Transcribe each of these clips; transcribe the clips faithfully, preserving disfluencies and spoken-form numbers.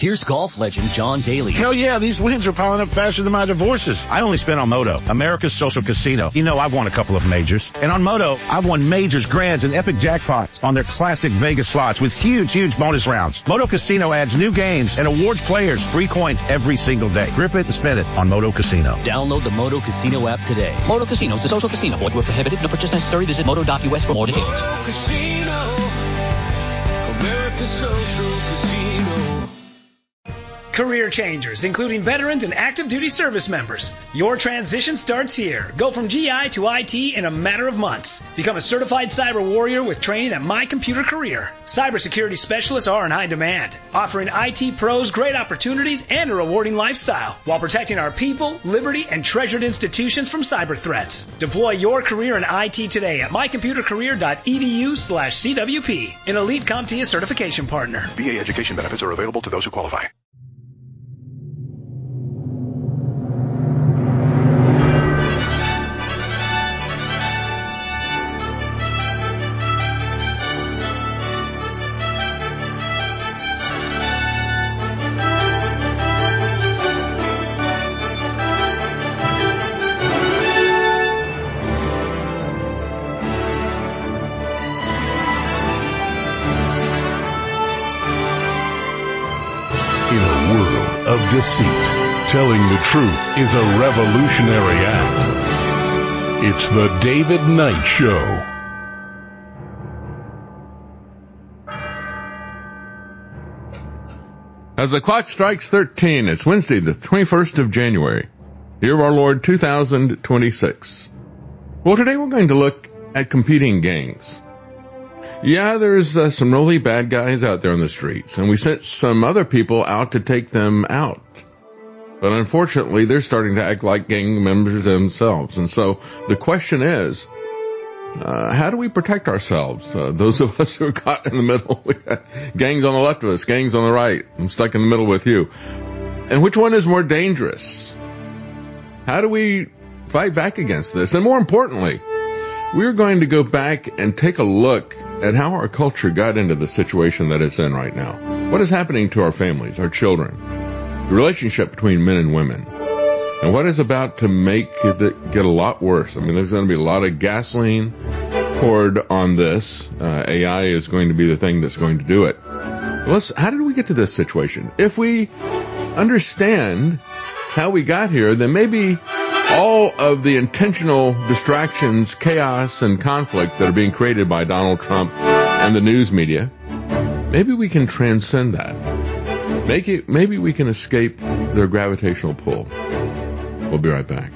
Here's golf legend John Daly. Hell yeah, these wins are piling up faster than my divorces. I only spent on Moto, America's social casino. You know, I've won a couple of majors. And on Moto, I've won majors, grands, and epic jackpots on their classic Vegas slots with huge, huge bonus rounds. Moto Casino adds new games and awards players free coins every single day. Grip it and spend it on Moto Casino. Download the Moto Casino app today. Moto Casino is a social casino. Void where prohibited. No purchase necessary. Visit moto dot u s for more details. Moto Casino, America's social casino. Career changers, including veterans and active duty service members. Your transition starts here. Go from G I to I T in a matter of months. Become a certified cyber warrior with training at My Computer Career. Cybersecurity specialists are in high demand, offering I T pros great opportunities and a rewarding lifestyle while protecting our people, liberty, and treasured institutions from cyber threats. Deploy your career in I T today at my computer career dot e d u slash C W P, an elite CompTIA certification partner. V A education benefits are available to those who qualify. Deceit. Telling the truth is a revolutionary act. It's the David Knight Show. As the clock strikes thirteen, it's Wednesday, the twenty-first of January, year of our Lord two thousand twenty-six. Well, today we're going to look at competing gangs. Yeah, there's uh, some really bad guys out there on the streets, and we sent some other people out to take them out. But unfortunately, they're starting to act like gang members themselves. And so the question is, uh, how do we protect ourselves? Uh, those of us who are caught in the middle, we got gangs on the left of us, gangs on the right. I'm stuck in the middle with you. And which one is more dangerous? How do we fight back against this? And more importantly, we're going to go back and take a look at how our culture got into the situation that it's in right now. What is happening to our families, our children, the relationship between men and women, and what is about to make it get a lot worse. I mean, there's going to be a lot of gasoline poured on this. Uh, A I is going to be the thing that's going to do it. Let's, how did we get to this situation? If we understand how we got here, then maybe all of the intentional distractions, chaos, and conflict that are being created by Donald Trump and the news media, maybe we can transcend that. Make it, maybe we can escape their gravitational pull. We'll be right back.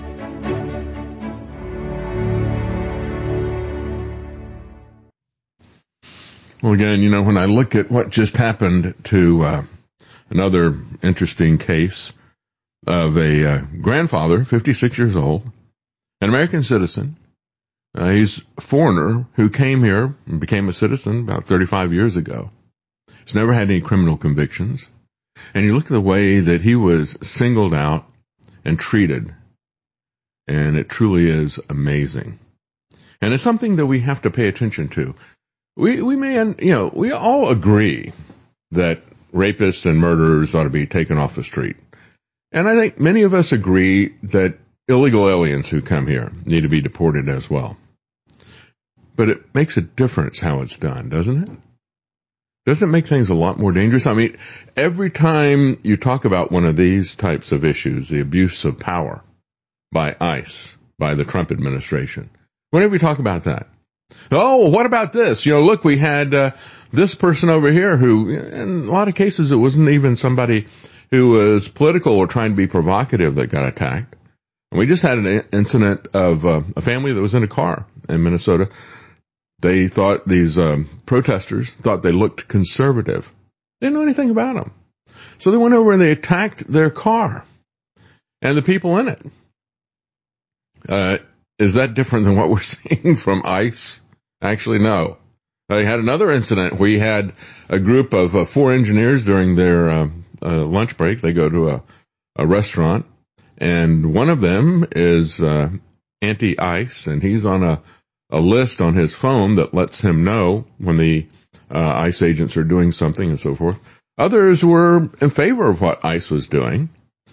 Well, again, you know, when I look at what just happened to uh, another interesting case of a uh, grandfather, fifty-six years old, an American citizen. Uh, he's a foreigner who came here and became a citizen about thirty-five years ago. He's never had any criminal convictions. And you look at the way that he was singled out and treated, and it truly is amazing. And it's something that we have to pay attention to. We, we may, you know, we all agree that rapists and murderers ought to be taken off the street. And I think many of us agree that illegal aliens who come here need to be deported as well. But it makes a difference how it's done, doesn't it? Doesn't it make things a lot more dangerous? I mean, every time you talk about one of these types of issues, the abuse of power by ICE, by the Trump administration, whenever we talk about that, oh, what about this? You know, look, we had uh, this person over here who, in a lot of cases, it wasn't even somebody who was political or trying to be provocative that got attacked. And we just had an incident of uh, a family that was in a car in Minnesota. They thought these um, protesters thought they looked conservative. Didn't know anything about them. So they went over and they attacked their car and the people in it. Uh, is that different than what we're seeing from ICE? Actually, no. They had another incident. We had a group of uh, four engineers during their uh, uh, lunch break. They go to a, a restaurant, and one of them is uh, anti-ICE, and he's on a a list on his phone that lets him know when the uh, ICE agents are doing something and so forth. Others were in favor of what ICE was doing.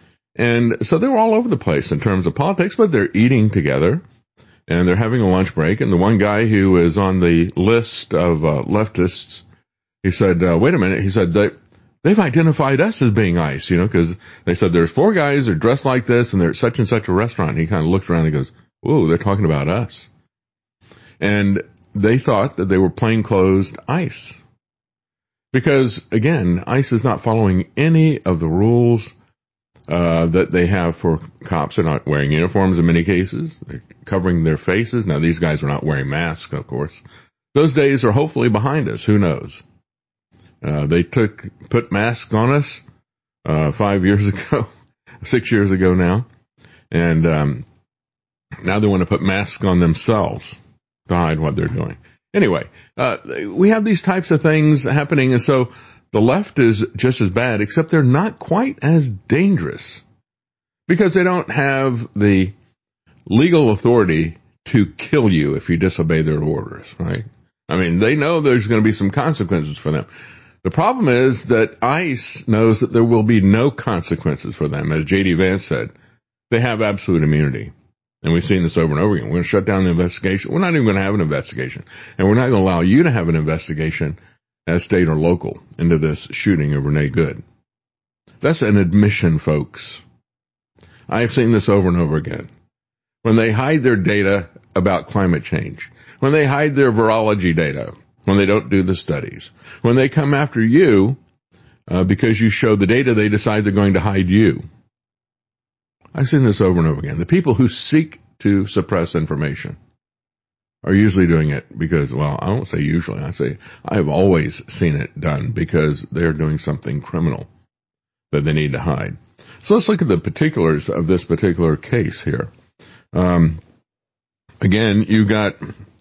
And so they were all over the place in terms of politics, but they're eating together and they're having a lunch break. And the one guy who was on the list of uh, leftists, he said, uh, wait a minute. He said, they, they've identified us as being ICE, you know, because they said there's four guys that are dressed like this and they're at such and such a restaurant. And he kind of looked around and goes, whoa, they're talking about us. And they thought that they were plainclothes ICE. Because, again, ICE is not following any of the rules uh that they have for cops. They're not wearing uniforms in many cases. They're covering their faces. Now, these guys were not wearing masks, of course. Those days are hopefully behind us. Who knows? Uh they took put masks on us uh five years ago, six years ago now. And um now they want to put masks on themselves to hide what they're doing. Anyway, uh we have these types of things happening, and so the left is just as bad, except they're not quite as dangerous because they don't have the legal authority to kill you if you disobey their orders, right? I mean, they know there's going to be some consequences for them. The problem is that ICE knows that there will be no consequences for them. As J D Vance said, they have absolute immunity. And we've seen this over and over again. We're going to shut down the investigation. We're not even going to have an investigation. And we're not going to allow you to have an investigation as state or local into this shooting of Renee Good. That's an admission, folks. I've seen this over and over again. When they hide their data about climate change, when they hide their virology data, when they don't do the studies, when they come after you uh, because you show the data, they decide they're going to hide you. I've seen this over and over again. The people who seek to suppress information are usually doing it because, well, I won't say usually. I say I have always seen it done because they're doing something criminal that they need to hide. So let's look at the particulars of this particular case here. Um, again, you got,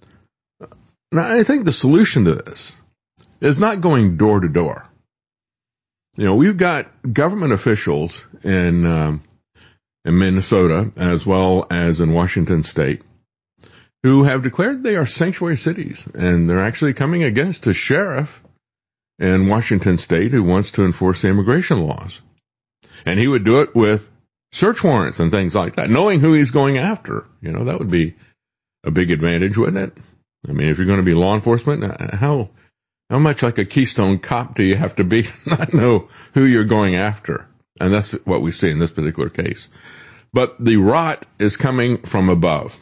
now I think the solution to this is not going door to door. You know, we've got government officials in, um, in Minnesota as well as in Washington State who have declared they are sanctuary cities, and they're actually coming against a sheriff in Washington State who wants to enforce the immigration laws. And he would do it with search warrants and things like that, knowing who he's going after. You know, that would be a big advantage, wouldn't it? I mean, if you're going to be law enforcement, how how much like a Keystone Cop do you have to be to not know who you're going after? And that's what we see in this particular case. But the rot is coming from above.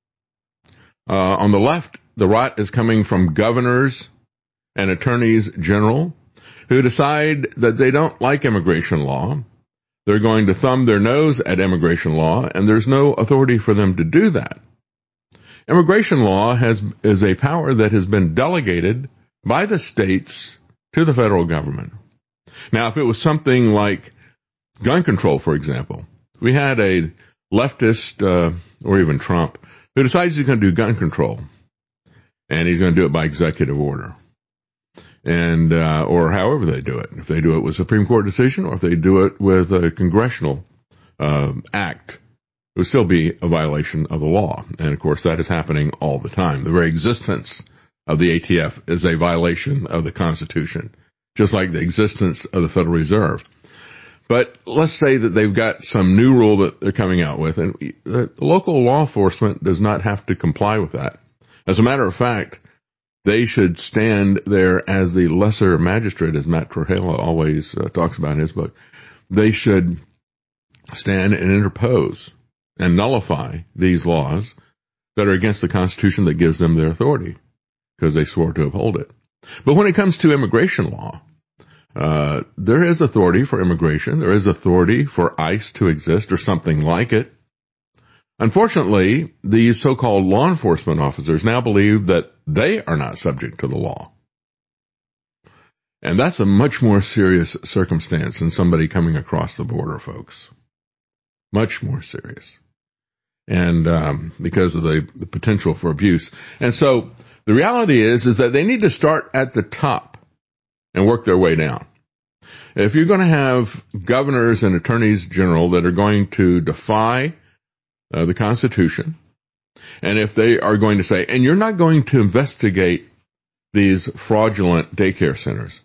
Uh, on the left, the rot is coming from governors and attorneys general who decide that they don't like immigration law. They're going to thumb their nose at immigration law, and there's no authority for them to do that. Immigration law has is a power that has been delegated by the states to the federal government. Now, if it was something like gun control, for example, we had a leftist, uh, or even Trump, who decides he's going to do gun control, and he's going to do it by executive order, and uh, or however they do it. If they do it with Supreme Court decision, or if they do it with a congressional uh, act, it would still be a violation of the law. And of course, that is happening all the time. The very existence of the A T F is a violation of the Constitution, just like the existence of the Federal Reserve. But let's say that they've got some new rule that they're coming out with, and the local law enforcement does not have to comply with that. As a matter of fact, they should stand there as the lesser magistrate, as Matt Trujillo always uh, talks about in his book. They should stand and interpose and nullify these laws that are against the Constitution that gives them their authority, because they swore to uphold it. But when it comes to immigration law, Uh, there is authority for immigration. There is authority for ICE to exist or something like it. Unfortunately, these so-called law enforcement officers now believe that they are not subject to the law. And that's a much more serious circumstance than somebody coming across the border, folks. Much more serious. And um, because of the, the potential for abuse. And so the reality is, is that they need to start at the top and work their way down. If you're going to have governors and attorneys general that are going to defy uh, the Constitution, and if they are going to say, and you're not going to investigate these fraudulent daycare centers,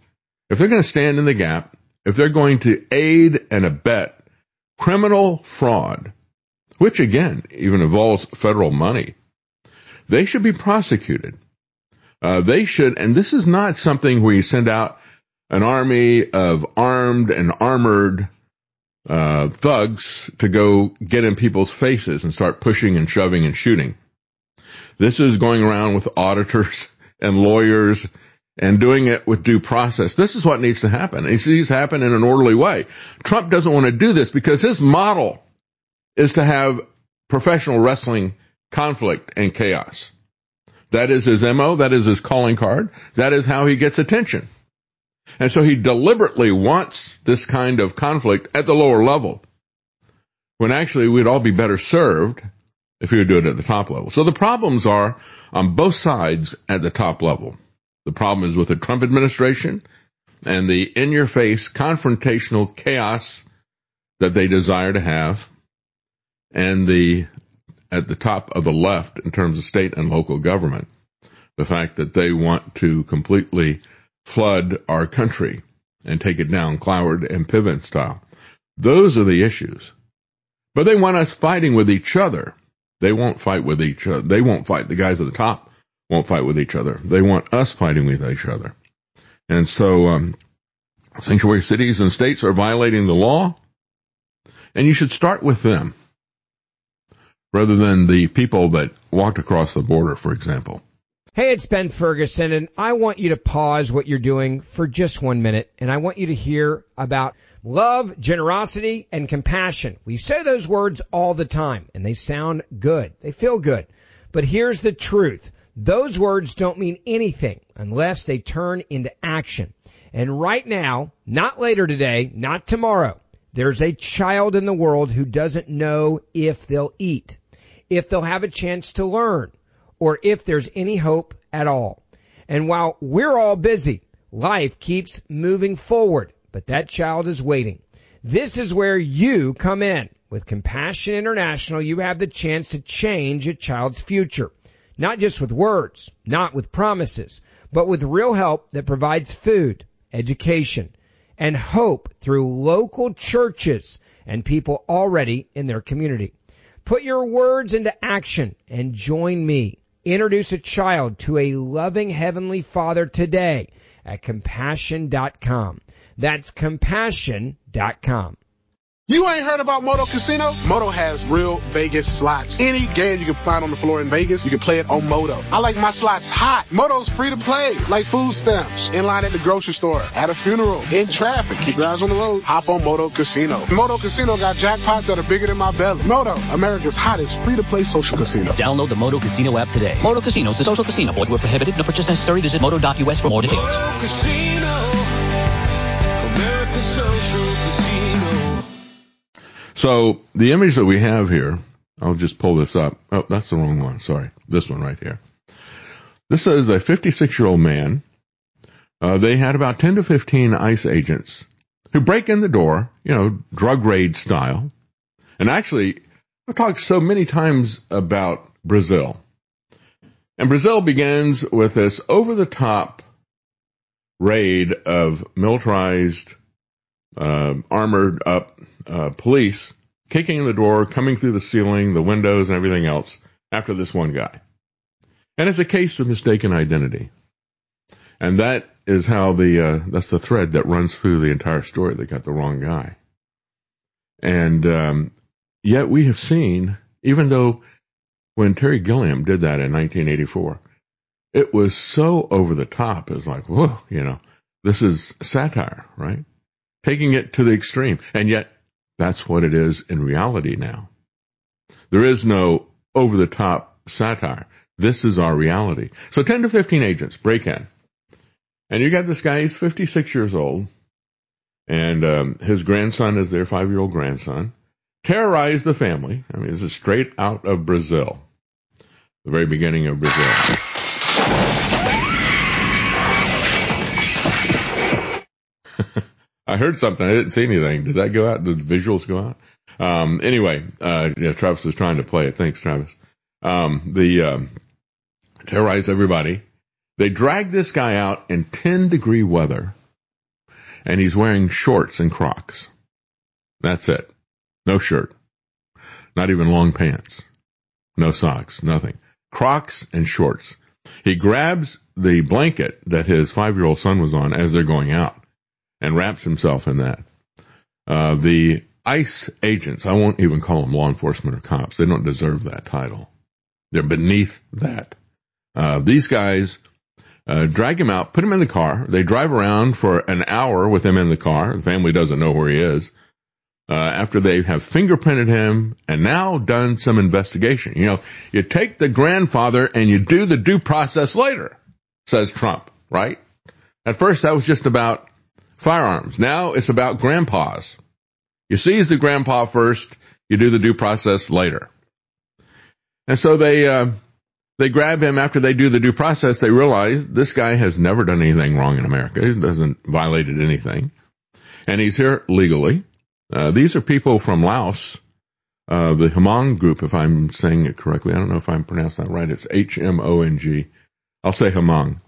if they're going to stand in the gap, if they're going to aid and abet criminal fraud, which again even involves federal money, they should be prosecuted. Uh, they should, and this is not something where you send out an army of armed and armored uh, thugs to go get in people's faces and start pushing and shoving and shooting. This is going around with auditors and lawyers and doing it with due process. This is what needs to happen. It needs to happen in an orderly way. Trump doesn't want to do this because his model is to have professional wrestling conflict and chaos. That is his M O. That is his calling card. That is how he gets attention. And so he deliberately wants this kind of conflict at the lower level, when actually we'd all be better served if he would do it at the top level. So the problems are on both sides at the top level. The problem is with the Trump administration and the in-your-face confrontational chaos that they desire to have, and the at the top of the left in terms of state and local government, the fact that they want to completely flood our country and take it down Cloward and Piven style. Those are the issues. But they want us fighting with each other. They won't fight with each other. They won't fight. The guys at the top won't fight with each other. They want us fighting with each other. And so um, sanctuary cities and states are violating the law, and you should start with them rather than the people that walked across the border, for example. Hey, it's Ben Ferguson, and I want you to pause what you're doing for just one minute, and I want you to hear about love, generosity, and compassion. We say those words all the time, and they sound good. They feel good. But here's the truth. Those words don't mean anything unless they turn into action. And right now, not later today, not tomorrow, there's a child in the world who doesn't know if they'll eat, if they'll have a chance to learn, or if there's any hope at all. And while we're all busy, life keeps moving forward, but that child is waiting. This is where you come in. With Compassion International, you have the chance to change a child's future. Not just with words, not with promises, but with real help that provides food, education, and hope through local churches and people already in their community. Put your words into action and join me. Introduce a child to a loving Heavenly Father today at compassion dot com. That's compassion dot com. You ain't heard about Moto Casino? Moto has real Vegas slots. Any game you can find on the floor in Vegas, you can play it on Moto. I like my slots hot. Moto's free to play, like food stamps, in line at the grocery store, at a funeral, in traffic. Keep your eyes on the road. Hop on Moto Casino. Moto Casino got jackpots that are bigger than my belly. Moto, America's hottest free-to-play social casino. Download the Moto Casino app today. Moto Casino is a social casino. Void where prohibited. No purchase necessary. Visit moto dot U S for more details. Moto Casino, America's social casino. So the image that we have here, I'll just pull this up. Oh, that's the wrong one. Sorry. This one right here. This is a fifty-six-year-old man. Uh, they had about ten to fifteen ICE agents who break in the door, you know, drug raid style. And actually, I've talked so many times about Brazil. And Brazil begins with this over-the-top raid of militarized, uh, armored up uh, police kicking in the door, coming through the ceiling, the windows, and everything else after this one guy. And it's a case of mistaken identity. And that is how the, uh, that's the thread that runs through the entire story. They got the wrong guy. And, um, yet we have seen, even though when Terry Gilliam did that in nineteen eighty-four, it was so over the top. It was like, whoa, you know, this is satire, right? Taking it to the extreme. And yet that's what it is in reality now. There is no over the top satire. This is our reality. So ten to fifteen agents break in. And you got this guy, he's fifty-six years old. And um, his grandson is their five-year-old grandson. Terrorize the family. I mean, this is straight out of Brazil. The very beginning of Brazil. I heard something. I didn't see anything. Did that go out? Did the visuals go out? Um, anyway, uh, yeah, Travis was trying to play it. Thanks, Travis. Um, the, um, terrorize everybody. They drag this guy out in ten degree weather and he's wearing shorts and Crocs. That's it. No shirt. Not even long pants. No socks. Nothing. Crocs and shorts. He grabs the blanket that his five-year-old son was on as they're going out and wraps himself in that. Uh, the ICE agents, I won't even call them law enforcement or cops. They don't deserve that title. They're beneath that. Uh, these guys uh, drag him out, put him in the car. They drive around for an hour with him in the car. The family doesn't know where he is. Uh, after they have fingerprinted him and now done some investigation. You know, you take the grandfather and you do the due process later, says Trump, right? At first that was just about firearms. Now it's about grandpas. You seize the grandpa first, you do the due process later. And so they, uh, they grab him after they do the due process. They realize this guy has never done anything wrong in America. He hasn't violated anything. And he's here legally. Uh, these are people from Laos, uh, the Hmong group, if I'm saying it correctly. I don't know if I'm pronouncing that right. It's H M O N G. I'll say Hmong.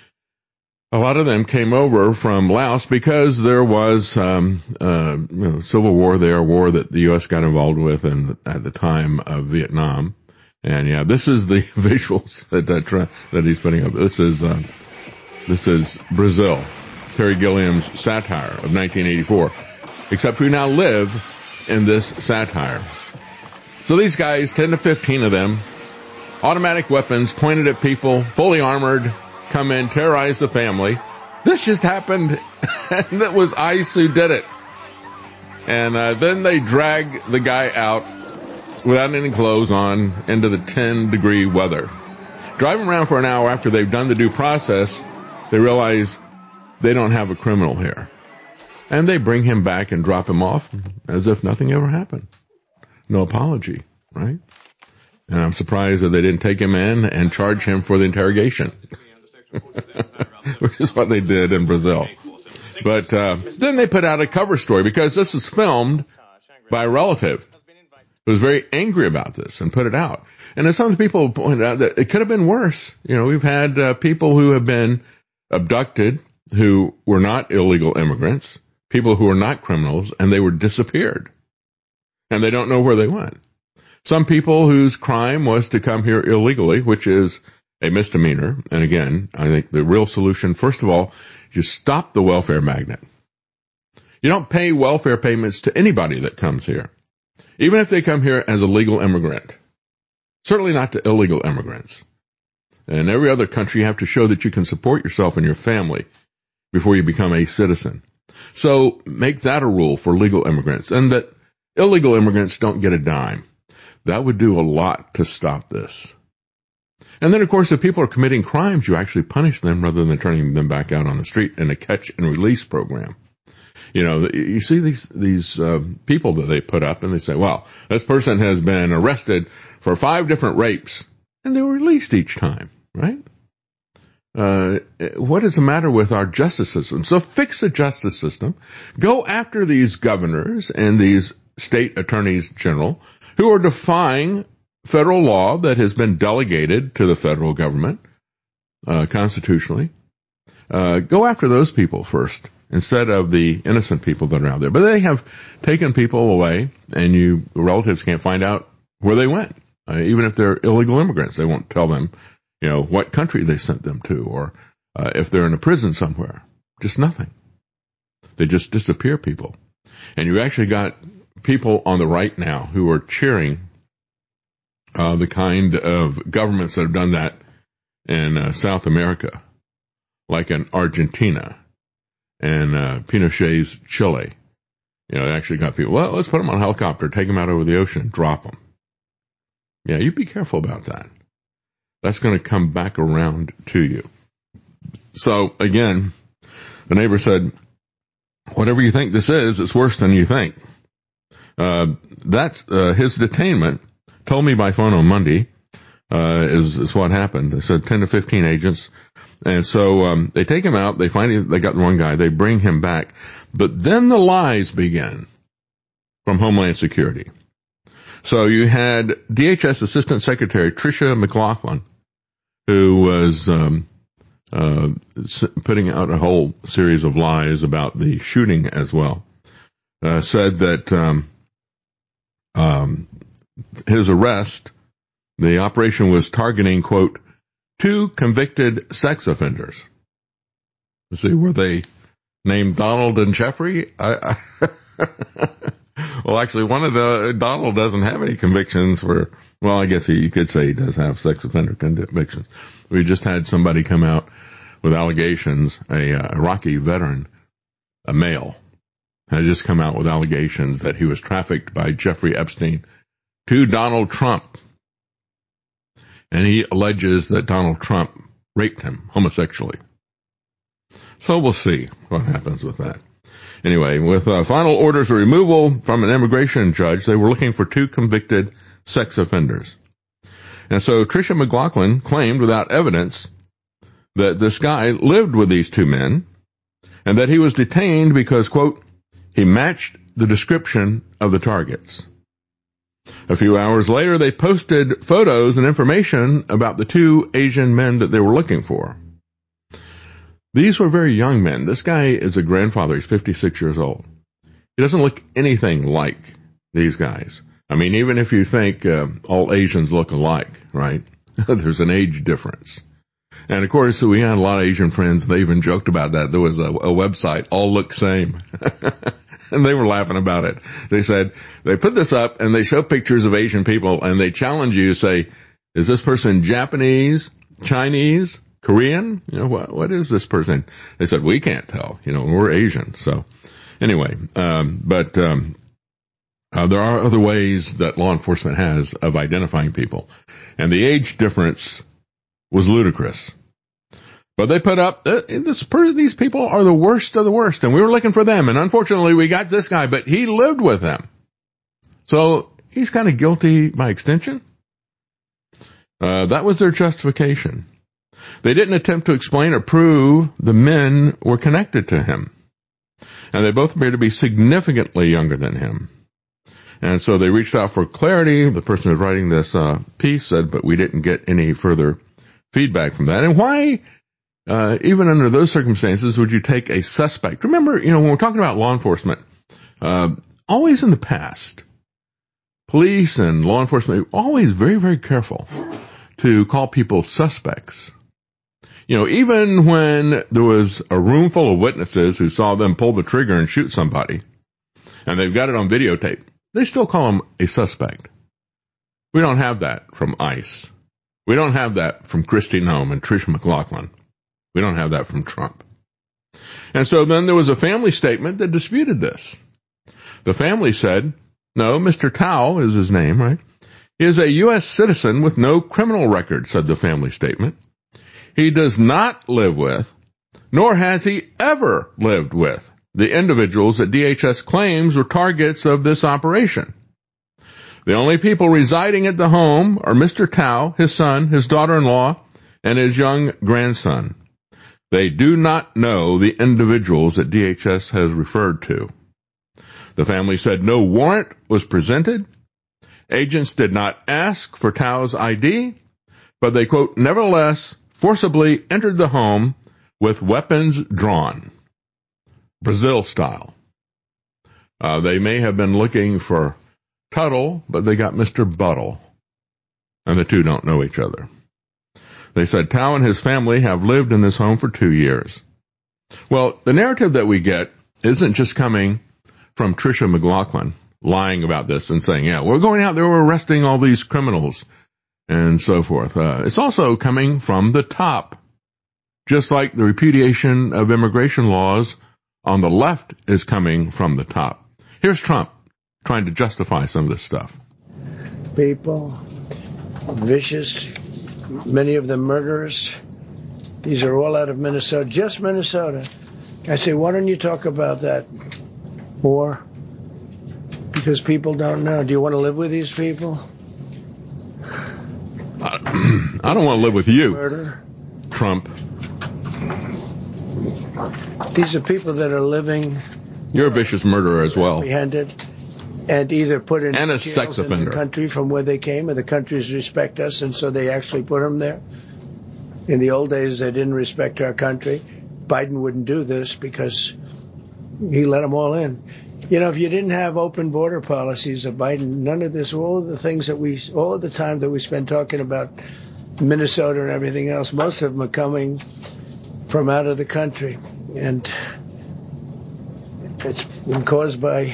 A lot of them came over from Laos because there was um, uh, you know, civil war there, a war that the U S got involved with in, at the time of Vietnam. And yeah, this is the visuals that that, that he's putting up. This is uh, this is Brazil, Terry Gilliam's satire of nineteen eighty-four. Except we now live in this satire. So these guys, ten to fifteen of them, automatic weapons pointed at people, fully armored, come in, terrorize the family. This just happened, and it was ICE who did it. And uh, then they drag the guy out without any clothes on into the ten degree weather. Driving around for an hour after they've done the due process, they realize they don't have a criminal here. And they bring him back and drop him off as if nothing ever happened. No apology, right? And I'm surprised that they didn't take him in and charge him for the interrogation, which is what they did in Brazil. But uh, then they put out a cover story because this was filmed by a relative who was very angry about this and put it out. And as some of the people pointed out, that it could have been worse. You know, we've had uh, people who have been abducted who were not illegal immigrants, people who are not criminals, and they were disappeared. And they don't know where they went. Some people whose crime was to come here illegally, which is a misdemeanor. And again, I think the real solution, first of all, is stop the welfare magnet. You don't pay welfare payments to anybody that comes here, even if they come here as a legal immigrant. Certainly not to illegal immigrants. In every other country, you have to show that you can support yourself and your family before you become a citizen. So make that a rule for legal immigrants, and that illegal immigrants don't get a dime. That would do a lot to stop this. And then, of course, if people are committing crimes, you actually punish them rather than turning them back out on the street in a catch and release program. You know, you see these these uh, people that they put up, and they say, well, this person has been arrested for five different rapes, and they were released each time, right? Uh, what is the matter with our justice system? So fix the justice system. Go after these governors and these state attorneys general who are defying federal law that has been delegated to the federal government, uh, constitutionally. Uh, go after those people first instead of the innocent people that are out there. But they have taken people away, and you relatives can't find out where they went. Uh, even if they're illegal immigrants, they won't tell them, you know, what country they sent them to, or uh, if they're in a prison somewhere. Just nothing. They just disappear people. And you actually got people on the right now who are cheering uh, the kind of governments that have done that in uh, South America, like in Argentina and uh, Pinochet's Chile. You know, it actually got people, well, let's put them on a helicopter, take them out over the ocean, drop them. Yeah, you be careful about that. That's going to come back around to you. So, again, the neighbor said, whatever you think this is, it's worse than you think. Uh, that's, uh, his detainment, told me by phone on Monday, uh, is, is what happened. They said ten to fifteen agents. And so, um, they take him out. They find him, they got the wrong guy. They bring him back. But then the lies begin from Homeland Security. So you had D H S Assistant Secretary Tricia McLaughlin, who was um, uh, putting out a whole series of lies about the shooting as well, uh, said that um, um, his arrest, the operation was targeting, quote, two convicted sex offenders. Let's see, were they named Donald and Jeffrey? I, I well, actually, one of the, Donald doesn't have any convictions for, well, I guess he, you could say he does have sex offender convictions. We just had somebody come out with allegations, a uh, Iraqi veteran, a male, had just come out with allegations that he was trafficked by Jeffrey Epstein to Donald Trump. And he alleges that Donald Trump raped him homosexually. So we'll see what happens with that. Anyway, with uh, final orders of removal from an immigration judge, they were looking for two convicted sex offenders. And so Tricia McLaughlin claimed without evidence that this guy lived with these two men and that he was detained because, quote, he matched the description of the targets. A few hours later, they posted photos and information about the two Asian men that they were looking for. These were very young men. This guy is a grandfather. He's fifty-six years old. He doesn't look anything like these guys. I mean, even if you think uh, all Asians look alike, right? There's an age difference. And, of course, we had a lot of Asian friends. They even joked about that. There was a, a website, All Look Same. And they were laughing about it. They said, they put this up and they show pictures of Asian people and they challenge you to say, is this person Japanese, Chinese, Korean? You know, what, what is this person? They said, we can't tell. You know, we're Asian. So anyway, um, but, um, uh, there are other ways that law enforcement has of identifying people. And the age difference was ludicrous. But they put up, uh, this, these people are the worst of the worst, and we were looking for them. And unfortunately, we got this guy, but he lived with them. So he's kind of guilty by extension. Uh, that was their justification. They didn't attempt to explain or prove the men were connected to him. And they both appear to be significantly younger than him. And so they reached out for clarity. The person who's writing this uh, piece said, but we didn't get any further feedback from that. And why, uh, even under those circumstances, would you take a suspect? Remember, you know, when we're talking about law enforcement, uh, always in the past, police and law enforcement are always very, very careful to call people suspects. You know, even when there was a room full of witnesses who saw them pull the trigger and shoot somebody, and they've got it on videotape, they still call him a suspect. We don't have that from ICE. We don't have that from Kristi Noem and Tricia McLaughlin. We don't have that from Trump. And so then there was a family statement that disputed this. The family said, no, Mister Tao is his name, right? He is a U S citizen with no criminal record, said the family statement. He does not live with, nor has he ever lived with, the individuals that D H S claims were targets of this operation. The only people residing at the home are Mister Tao, his son, his daughter-in-law, and his young grandson. They do not know the individuals that D H S has referred to. The family said no warrant was presented. Agents did not ask for Tao's I D, but they, quote, nevertheless forcibly entered the home with weapons drawn, Brazil style. Uh, they may have been looking for Tuttle, but they got Mister Buttle, and the two don't know each other. They said Tao and his family have lived in this home for two years. Well, the narrative that we get isn't just coming from Tricia McLaughlin lying about this and saying, yeah, we're going out there, we're arresting all these criminals and so forth. Uh, it's also coming from the top, just like the repudiation of immigration laws on the left is coming from the top. Here's Trump trying to justify some of this stuff. People, vicious, many of them murderers. These are all out of Minnesota, just Minnesota. I say, why don't you talk about that more? Because people don't know. Do you want to live with these people? I, I don't want to live with you, Murder. Trump. These are people that are living. You're a vicious murderer as well. Apprehended and either put in and a jails sex offender in the country from where they came, and the countries respect us, and so they actually put them there. In the old days, they didn't respect our country. Biden wouldn't do this because he let them all in. You know, if you didn't have open border policies of Biden, none of this, all of the things that we, all of the time that we spend talking about Minnesota and everything else, most of them are coming from out of the country. And it's been caused by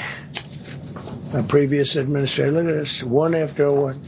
a previous administration. Look at this, one after one.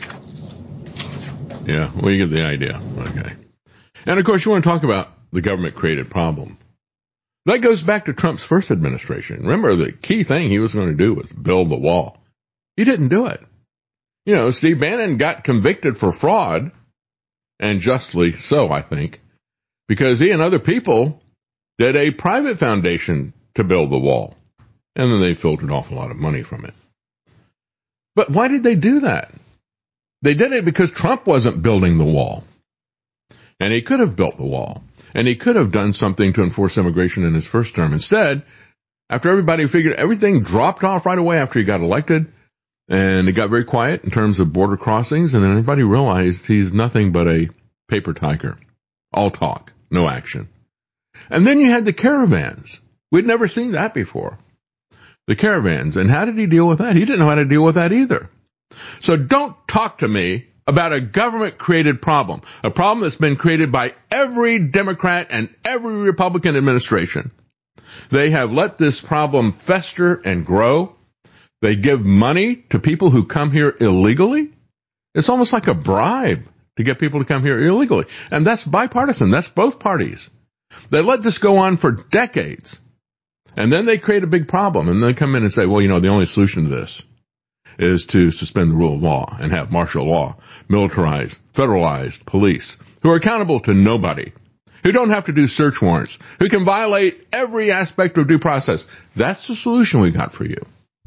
Yeah, well, you get the idea. Okay. And, of course, you want to talk about the government-created problem. That goes back to Trump's first administration. Remember, the key thing he was going to do was build the wall. He didn't do it. You know, Steve Bannon got convicted for fraud, and justly so, I think, because he and other people did a private foundation to build the wall, and then they filtered off a lot of money from it. But why did they do that? They did it because Trump wasn't building the wall, and he could have built the wall. And he could have done something to enforce immigration in his first term. Instead, after everybody figured everything dropped off right away after he got elected, and it got very quiet in terms of border crossings, and then everybody realized he's nothing but a paper tiger. All talk, no action. And then you had the caravans. We'd never seen that before. The caravans. And how did he deal with that? He didn't know how to deal with that either. So don't talk to me about a government-created problem, a problem that's been created by every Democrat and every Republican administration. They have let this problem fester and grow. They give money to people who come here illegally. It's almost like a bribe to get people to come here illegally. And that's bipartisan. That's both parties. They let this go on for decades. And then they create a big problem. And they come in and say, well, you know, the only solution to this is to suspend the rule of law and have martial law, militarized, federalized police who are accountable to nobody, who don't have to do search warrants, who can violate every aspect of due process. That's the solution we got for you.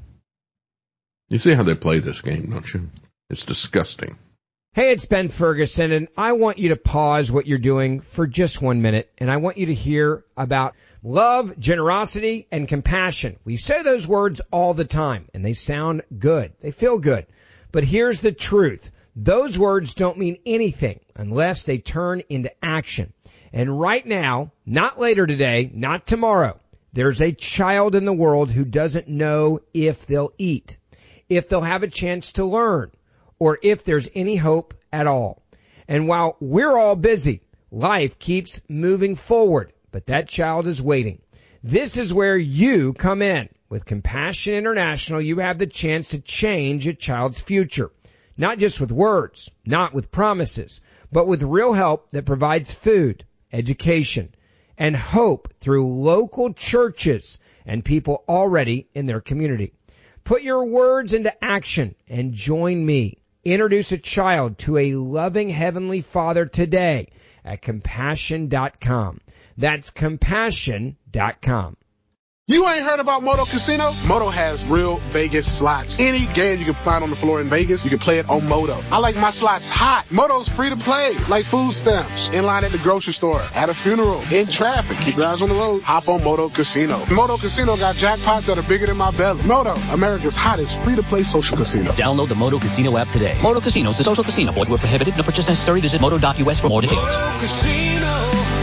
You see how they play this game, don't you? It's disgusting. Hey, it's Ben Ferguson, and I want you to pause what you're doing for just one minute, and I want you to hear about love, generosity, and compassion. We say those words all the time, and they sound good. They feel good. But here's the truth. Those words don't mean anything unless they turn into action. And right now, not later today, not tomorrow, there's a child in the world who doesn't know if they'll eat, if they'll have a chance to learn, or if there's any hope at all. And while we're all busy, life keeps moving forward, but that child is waiting. This is where you come in. With Compassion International, you have the chance to change a child's future. Not just with words, not with promises, but with real help that provides food, education, and hope through local churches and people already in their community. Put your words into action and join me. Introduce a child to a loving Heavenly Father today at compassion dot com. That's compassion dot com. You ain't heard about Moto Casino? Moto has real Vegas slots. Any game you can find on the floor in Vegas, you can play it on Moto. I like my slots hot. Moto's free to play, like food stamps. In line at the grocery store, at a funeral, in traffic. Keep your eyes on the road. Hop on Moto Casino. Moto Casino got jackpots that are bigger than my belly. Moto, America's hottest free-to-play social casino. Download the Moto Casino app today. Moto Casino is a social casino. Void where prohibited. No purchase necessary. Visit moto dot U S for more details. Moto Casino,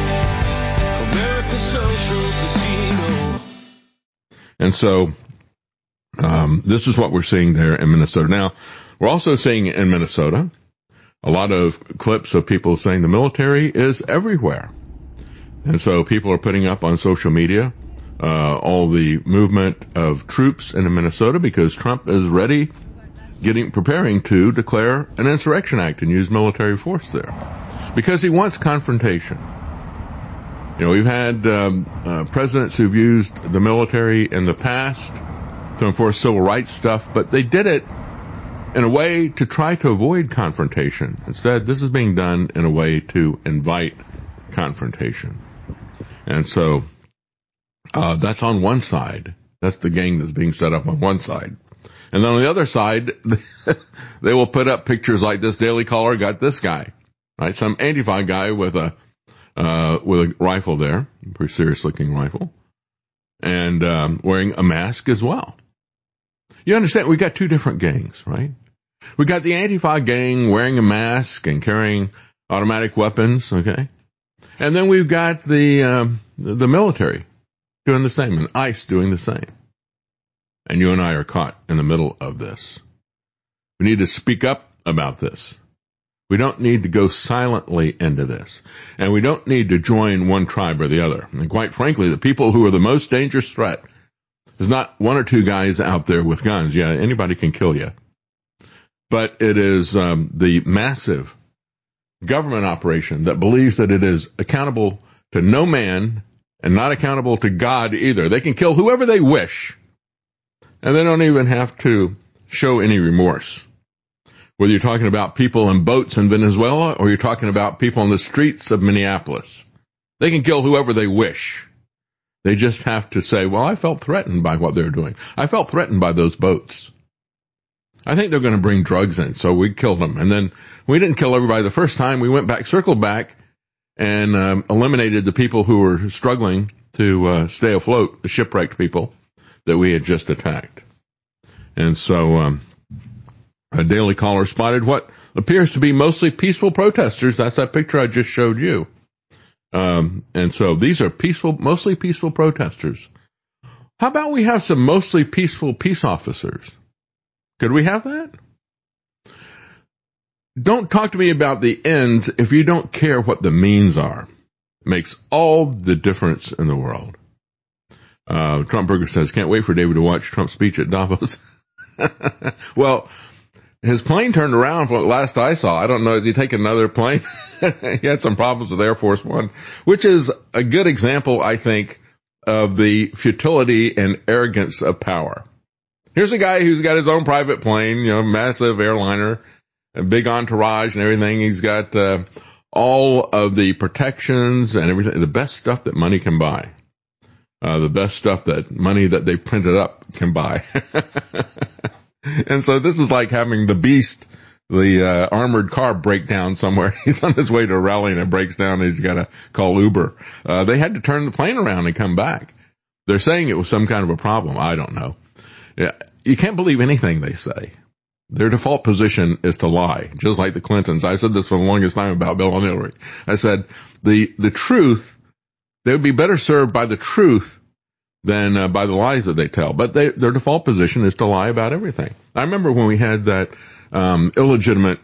America's social casino. And so um, this is what we're seeing there in Minnesota. Now, we're also seeing in Minnesota a lot of clips of people saying the military is everywhere. And so people are putting up on social media uh, all the movement of troops in Minnesota because Trump is ready, getting preparing to declare an insurrection act and use military force there because he wants confrontation. You know, we've had um, uh, presidents who've used the military in the past to enforce civil rights stuff, but they did it in a way to try to avoid confrontation. Instead, this is being done in a way to invite confrontation. And so uh, that's on one side. That's the game that's being set up on one side. And then on the other side, they will put up pictures like this Daily Caller got this guy, right? Some Antifa guy with a Uh, with a rifle there, a pretty serious looking rifle, and um, wearing a mask as well. You understand, we got two different gangs, right? We got the Antifa gang wearing a mask and carrying automatic weapons, okay? And then we've got the um, the military doing the same, and ICE doing the same. And you and I are caught in the middle of this. We need to speak up about this. We don't need to go silently into this. And we don't need to join one tribe or the other. And quite frankly, the people who are the most dangerous threat is not one or two guys out there with guns. Yeah, anybody can kill you. But it is um, the massive government operation that believes that it is accountable to no man and not accountable to God either. They can kill whoever they wish, and they don't even have to show any remorse. Whether you're talking about people in boats in Venezuela or you're talking about people on the streets of Minneapolis, they can kill whoever they wish. They just have to say, well, I felt threatened by what they're doing. I felt threatened by those boats. I think they're going to bring drugs in, so we killed them. And then we didn't kill everybody the first time. We went back, circled back, and um, eliminated the people who were struggling to uh, stay afloat, the shipwrecked people that we had just attacked. And so um, a Daily Caller spotted what appears to be mostly peaceful protesters. That's that picture I just showed you. Um, and so these are peaceful, mostly peaceful protesters. How about we have some mostly peaceful peace officers? Could we have that? Don't talk to me about the ends if you don't care what the means are. It makes all the difference in the world. Uh, Trump Burger says, can't wait for David to watch Trump's speech at Davos. Well, his plane turned around from last I saw. I don't know. Is he taking another plane? He had some problems with Air Force One, which is a good example, I think, of the futility and arrogance of power. Here's a guy who's got his own private plane, you know, massive airliner, a big entourage and everything. He's got uh, all of the protections and everything, the best stuff that money can buy, uh, the best stuff that money that they've printed up can buy. And so this is like having the Beast, the uh, armored car, break down somewhere. He's on his way to a rally and it breaks down and he's got to call Uber. Uh, they had to turn the plane around and come back. They're saying it was some kind of a problem. I don't know. Yeah, you can't believe anything they say. Their default position is to lie, just like the Clintons. I said this for the longest time about Bill and Hillary. I said the the truth, they would be better served by the truth than uh, by the lies that they tell. But they, their default position is to lie about everything. I remember when we had that um, illegitimate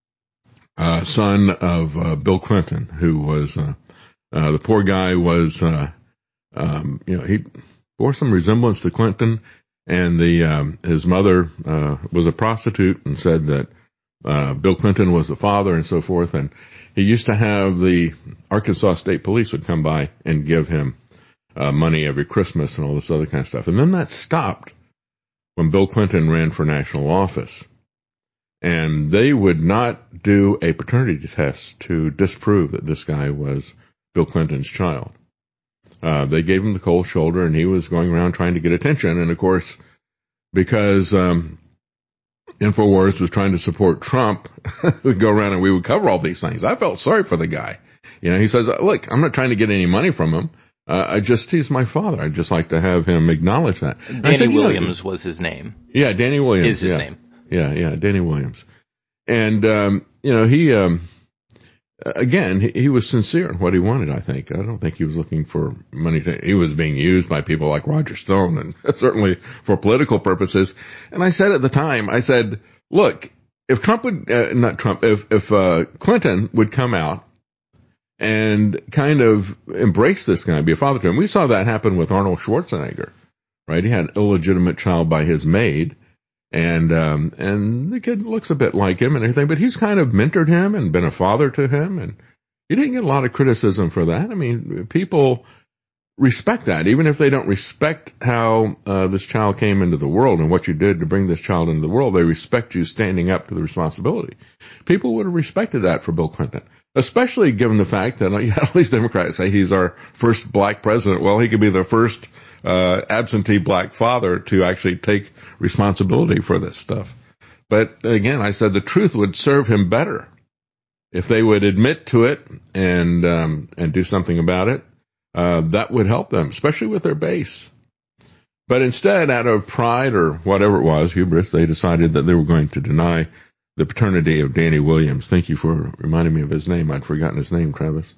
uh, son of uh, Bill Clinton, who was uh, uh, the poor guy was, uh, um, you know, he bore some resemblance to Clinton. And the um, his mother uh, was a prostitute and said that uh, Bill Clinton was the father and so forth. And he used to have the Arkansas State Police would come by and give him uh, money every Christmas and all this other kind of stuff. And then that stopped when Bill Clinton ran for national office. And they would not do a paternity test to disprove that this guy was Bill Clinton's child. Uh, they gave him the cold shoulder, and he was going around trying to get attention. And, of course, because um, InfoWars was trying to support Trump, we'd go around and we would cover all these things. I felt sorry for the guy. You know, he says, look, I'm not trying to get any money from him. Uh, I just, he's my father. I'd just like to have him acknowledge that. Danny said, Williams you know, was his name. Yeah, Danny Williams. Is his yeah. name. Yeah, yeah, Danny Williams. And, um, you know, he... Um, Again, he, he was sincere in what he wanted, I think. I don't think he was looking for money. To, he was being used by people like Roger Stone and certainly for political purposes. And I said at the time, I said, look, if Trump would, uh, not Trump, if, if uh, Clinton would come out and kind of embrace this guy, be a father to him. We saw that happen with Arnold Schwarzenegger, right? He had an illegitimate child by his maid. And, um, and the kid looks a bit like him and everything, but he's kind of mentored him and been a father to him. And he didn't get a lot of criticism for that. I mean, people respect that, even if they don't respect how, uh, this child came into the world and what you did to bring this child into the world. They respect you standing up to the responsibility. People would have respected that for Bill Clinton, especially given the fact that, you know, at least Democrats say he's our first black president. Well, he could be the first Uh, absentee black father to actually take responsibility for this stuff. But again, I said the truth would serve him better if they would admit to it and um, and do something about it. Uh, that would help them, especially with their base. But instead, out of pride or whatever it was, hubris, they decided that they were going to deny the paternity of Danny Williams. Thank you for reminding me of his name. I'd forgotten his name, Travis.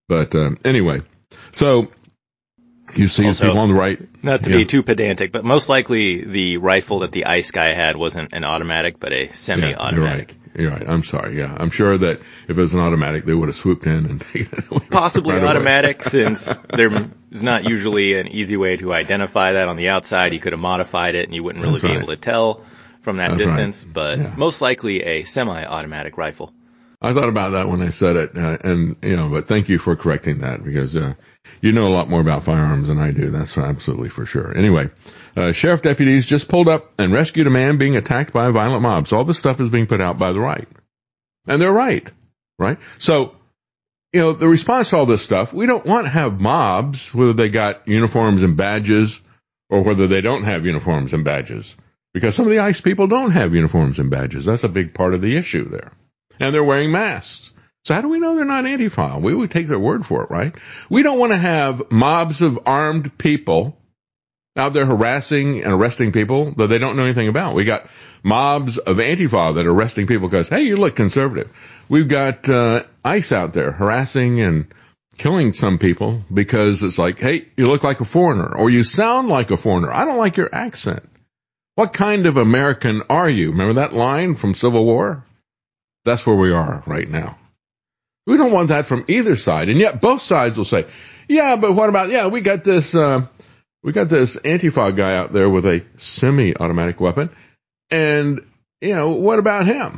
But um, anyway, so you see Also, people on the right. Not to yeah. be too pedantic, but most likely the rifle that the ICE guy had wasn't an automatic, but a semi-automatic. Yeah, you're right. You're right. I'm sorry. Yeah, I'm sure that if it was an automatic, they would have swooped in and taken it away. Possibly right automatic, since there's not usually an easy way to identify that on the outside. You could have modified it, and you wouldn't really That's be right. able to tell from that That's distance. right. But Yeah. most likely a semi-automatic rifle. I thought about that when I said it, uh, and you know, but thank you for correcting that because uh, you know a lot more about firearms than I do. That's absolutely for sure. Anyway, uh, sheriff deputies just pulled up and rescued a man being attacked by a violent mob. So all this stuff is being put out by the right, and they're right, right? So you know, the response to all this stuff, we don't want to have mobs, whether they got uniforms and badges or whether they don't have uniforms and badges, because some of the ICE people don't have uniforms and badges. That's a big part of the issue there. And they're wearing masks. So how do we know they're not Antifa? We would take their word for it, right? We don't want to have mobs of armed people out there harassing and arresting people that they don't know anything about. We got mobs of Antifa that are arresting people because, hey, you look conservative. We've got uh, ICE out there harassing and killing some people because it's like, hey, you look like a foreigner or you sound like a foreigner. I don't like your accent. What kind of American are you? Remember that line from Civil War? That's where we are right now. We don't want that from either side. And yet both sides will say, yeah, but what about, yeah, we got this, uh, we got this Antifa guy out there with a semi-automatic weapon. And, you know, what about him?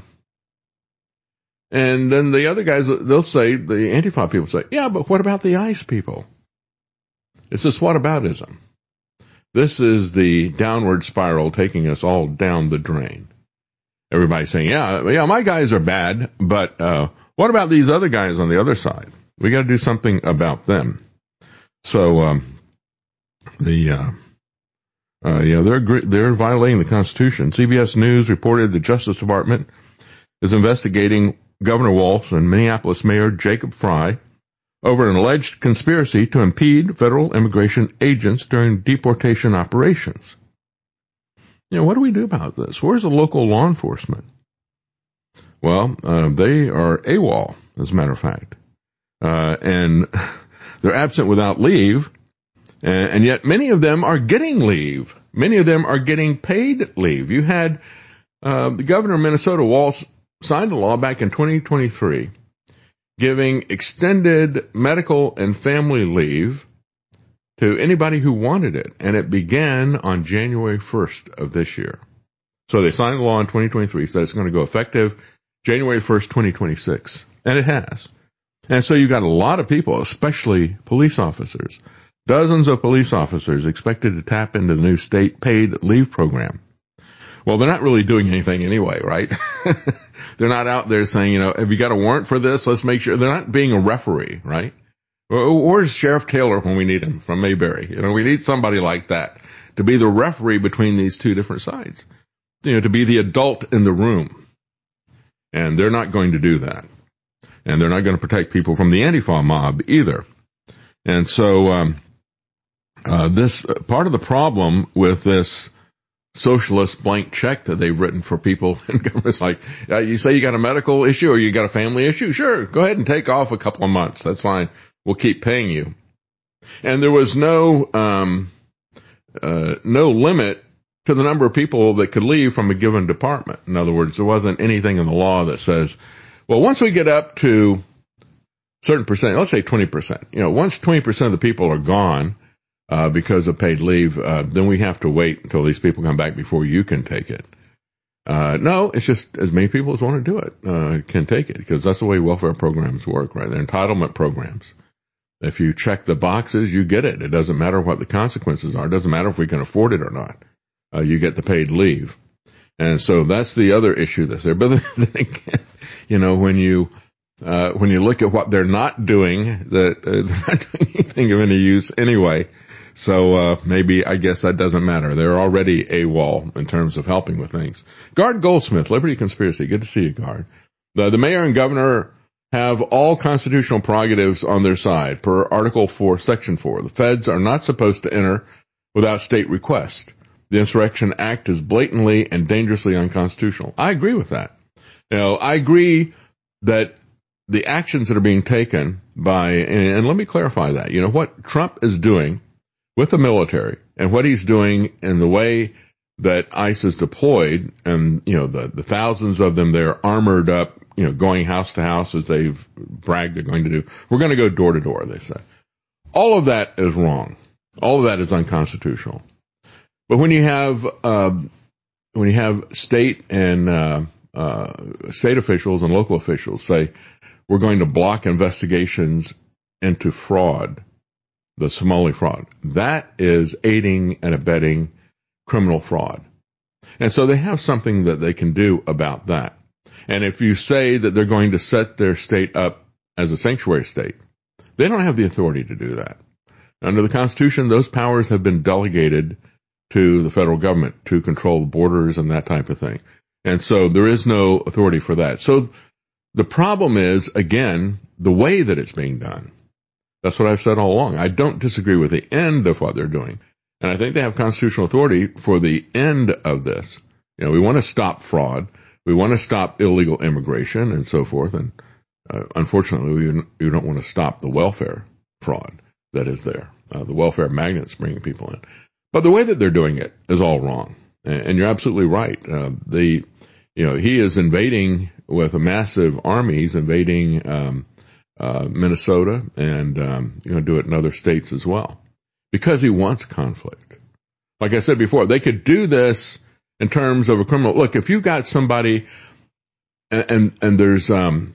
And then the other guys, they'll say, the Antifa people say, yeah, but what about the ICE people? It's this whataboutism. This is the downward spiral taking us all down the drain. Everybody's saying, yeah, yeah, my guys are bad, but uh, what about these other guys on the other side? We got to do something about them. So um, the uh, uh, yeah, they're they're violating the Constitution. C B S News reported the Justice Department is investigating Governor Walz and Minneapolis Mayor Jacob Frey over an alleged conspiracy to impede federal immigration agents during deportation operations. You know, what do we do about this? Where's the local law enforcement? Well, uh, they are AWOL, as a matter of fact. Uh, and they're absent without leave, and, and yet many of them are getting leave. Many of them are getting paid leave. You had uh, the governor of Minnesota, Walz, signed a law back in twenty twenty-three giving extended medical and family leave to anybody who wanted it, and it began on January first of this year. So they signed the law in twenty twenty-three, so it's going to go effective January first, twenty twenty-six, and it has. And so you got a lot of people, especially police officers, dozens of police officers expected to tap into the new state paid leave program. Well, they're not really doing anything anyway, right? They're not out there saying, you know, have you got a warrant for this? Let's make sure. They're not being a referee, right? Where's Sheriff Taylor when we need him from Mayberry? You know, we need somebody like that to be the referee between these two different sides, you know, to be the adult in the room. And they're not going to do that. And they're not going to protect people from the Antifa mob either. And so, um, uh, this uh, part of the problem with this socialist blank check that they've written for people in government's like, uh, you say you got a medical issue or you got a family issue? Sure, go ahead and take off a couple of months. That's fine. We'll keep paying you. And there was no, um, uh, no limit to the number of people that could leave from a given department. In other words, there wasn't anything in the law that says, well, once we get up to certain percent, let's say twenty percent, you know, once twenty percent of the people are gone, uh, because of paid leave, uh, then we have to wait until these people come back before you can take it. Uh, no, it's just as many people as want to do it, uh, can take it, because that's the way welfare programs work, right? They're entitlement programs. If you check the boxes, you get it. It doesn't matter what the consequences are. It doesn't matter if we can afford it or not. Uh, you get the paid leave. And so that's the other issue that's there. But then again, you know, when you, uh, when you look at what they're not doing, that uh, they're not doing anything of any use anyway. So, uh, maybe, I guess that doesn't matter. They're already AWOL in terms of helping with things. Guard Goldsmith, Liberty Conspiracy. Good to see you, Guard. The, the mayor and governor have all constitutional prerogatives on their side per Article four, Section four. The feds are not supposed to enter without state request. The Insurrection Act is blatantly and dangerously unconstitutional. I agree with that. You know, I agree that the actions that are being taken by, and, and let me clarify that, you know, what Trump is doing with the military and what he's doing in the way that ICE is deployed, and, you know, the, the thousands of them there armored up, you know, going house to house as they've bragged they're going to do. We're going to go door to door, they say. All of that is wrong. All of that is unconstitutional. But when you have, uh, when you have state and, uh, uh, state officials and local officials say, we're going to block investigations into fraud, the Somali fraud, that is aiding and abetting criminal fraud. And so they have something that they can do about that. And if you say that they're going to set their state up as a sanctuary state, they don't have the authority to do that. Under the Constitution, those powers have been delegated to the federal government to control the borders and that type of thing. And so there is no authority for that. So the problem is, again, the way that it's being done. That's what I've said all along. I don't disagree with the end of what they're doing. And I think they have constitutional authority for the end of this. You know, we want to stop fraud. We want to stop illegal immigration and so forth. And uh, unfortunately, we, we don't want to stop the welfare fraud that is there, uh, the welfare magnets bringing people in. But the way that they're doing it is all wrong. And, and you're absolutely right. Uh, the, you know, he is invading with a massive army. He's invading um, uh, Minnesota, and um, you know, do it in other states as well, because he wants conflict. Like I said before, they could do this in terms of a criminal. Look, if you got somebody, and and, and there's, um,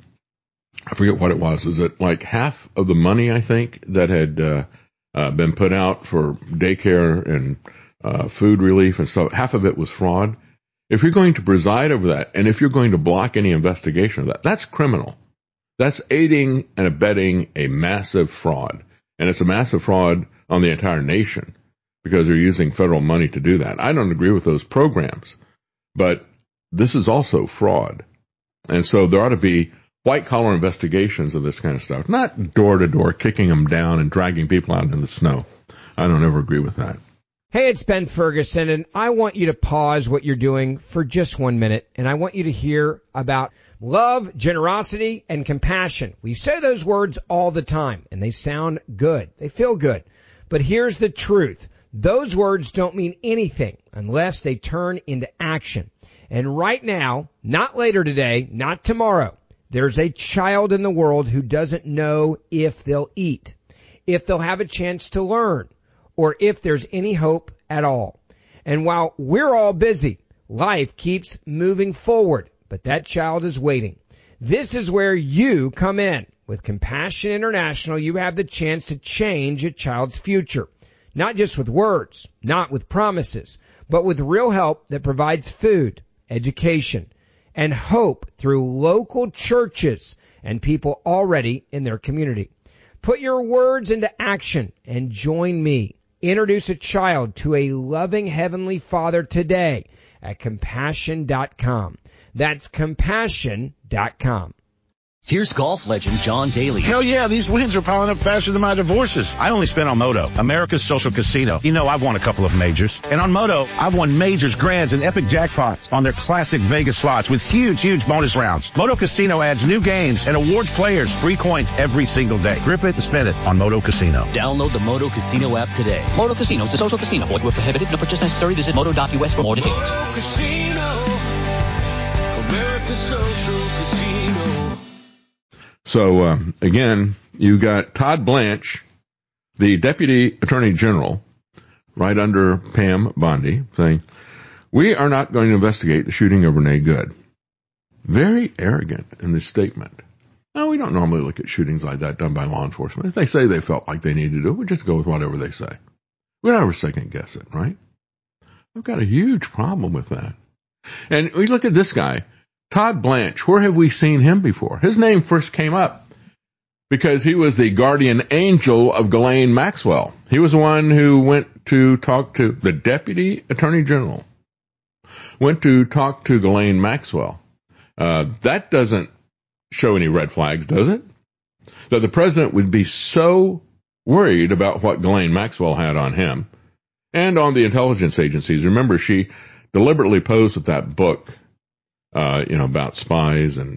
I forget what it was. Is it like half of the money, I think, that had uh, uh, been put out for daycare and uh, food relief and stuff, half of it was fraud. If you're going to preside over that, and if you're going to block any investigation of that, that's criminal. That's aiding and abetting a massive fraud. And it's a massive fraud on the entire nation because they're using federal money to do that. I don't agree with those programs, but this is also fraud. And so there ought to be white-collar investigations of this kind of stuff, not door-to-door kicking them down and dragging people out in the snow. I don't ever agree with that. Hey, it's Ben Ferguson, and I want you to pause what you're doing for just one minute, and I want you to hear about love, generosity, and compassion. We say those words all the time, and they sound good. They feel good. But here's the truth. Those words don't mean anything unless they turn into action. And right now, not later today, not tomorrow, there's a child in the world who doesn't know if they'll eat, if they'll have a chance to learn, or if there's any hope at all. And while we're all busy, life keeps moving forward, but that child is waiting. This is where you come in. With Compassion International, you have the chance to change a child's future. Not just with words, not with promises, but with real help that provides food, education, and hope through local churches and people already in their community. Put your words into action and join me. Introduce a child to a loving Heavenly Father today at compassion dot com. That's compassion dot com. Here's golf legend John Daly. Hell yeah, these wins are piling up faster than my divorces. I only spent on Moto, America's social casino. You know, I've won a couple of majors. And on Moto, I've won majors, grands, and epic jackpots on their classic Vegas slots with huge, huge bonus rounds. Moto Casino adds new games and awards players free coins every single day. Grip it and spend it on Moto Casino. Download the Moto Casino app today. Moto Casino is a social casino. Void where prohibited. No purchase necessary. Visit moto dot u s for more details. Moto Casino, America's social casino. So, uh, again, you got Todd Blanche, the Deputy Attorney General, right under Pam Bondi, saying, we are not going to investigate the shooting of Renee Good. Very arrogant in this statement. Now, we don't normally look at shootings like that done by law enforcement. If they say they felt like they needed to do it, we just go with whatever they say. We don't ever second guess it, right? I've got a huge problem with that. And we look at this guy. Todd Blanche, where have we seen him before? His name first came up because he was the guardian angel of Ghislaine Maxwell. He was the one who went to talk to the Deputy Attorney General, went to talk to Ghislaine Maxwell. Uh, that doesn't show any red flags, does it? That the president would be so worried about what Ghislaine Maxwell had on him and on the intelligence agencies. Remember, she deliberately posed with that book, Uh, you know, about spies and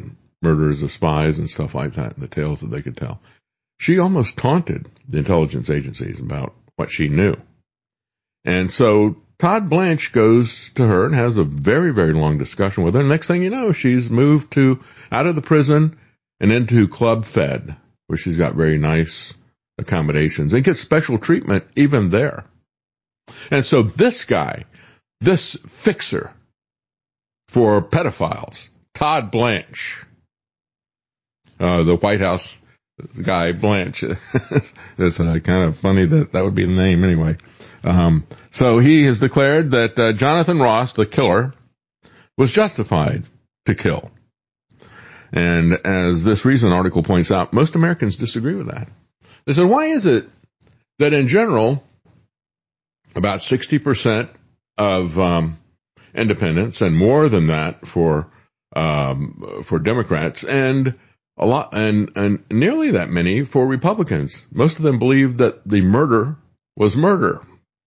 murderers of spies and stuff like that, and the tales that they could tell. She almost taunted the intelligence agencies about what she knew. And so Todd Blanche goes to her and has a very, very long discussion with her. Next thing you know, she's moved to out of the prison and into Club Fed, where she's got very nice accommodations and gets special treatment even there. And so this guy, this fixer for pedophiles, Todd Blanche, uh, the White House guy Blanche, it's uh, kind of funny that that would be the name anyway. Um, so he has declared that uh, Jonathan Ross, the killer, was justified to kill. And as this recent article points out, most Americans disagree with that. They said, why is it that in general, about sixty percent of um, independents, and more than that for um, for Democrats, and a lot, and, and nearly that many for Republicans, most of them believe that the murder was murder.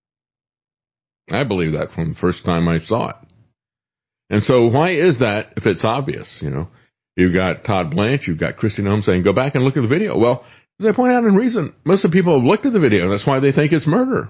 I believe that from the first time I saw it. And so why is that if it's obvious? You know, you've got Todd Blanche, you've got Kristi Noem saying, go back and look at the video. Well, as I point out in Reason, most of the people have looked at the video, and that's why they think it's murder.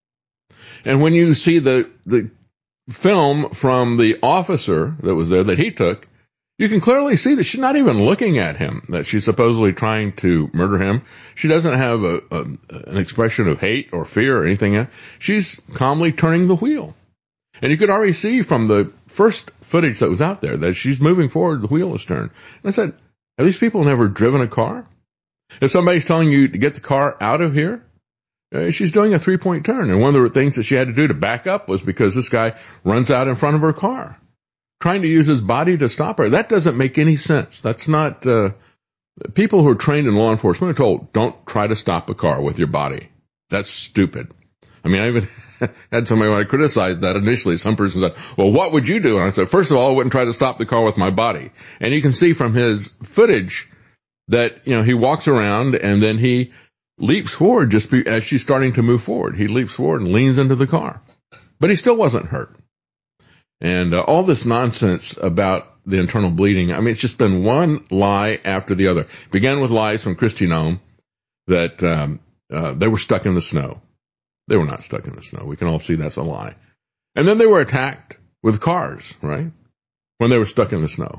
And when you see the, the film from the officer that was there that he took, you can clearly see that she's not even looking at him, that she's supposedly trying to murder him. She doesn't have a, a, an expression of hate or fear or anything else. She's calmly turning the wheel. And you could already see from the first footage that was out there that she's moving forward, the wheel is turned. And I said, have these people never driven a car? If somebody's telling you to get the car out of here, uh, she's doing a three-point turn. And one of the things that she had to do to back up was because this guy runs out in front of her car, trying to use his body to stop her. That doesn't make any sense. That's not, uh, people who are trained in law enforcement are told, don't try to stop a car with your body. That's stupid. I mean, I even had somebody when I criticized that initially. Some person said, well, what would you do? And I said, first of all, I wouldn't try to stop the car with my body. And you can see from his footage that, you know, he walks around and then he leaps forward just be, as she's starting to move forward. He leaps forward and leans into the car. But he still wasn't hurt. And uh, all this nonsense about the internal bleeding, I mean, it's just been one lie after the other. It began with lies from Kristi Noem that um, uh, they were stuck in the snow. They were not stuck in the snow. We can all see that's a lie. And then they were attacked with cars, right, when they were stuck in the snow.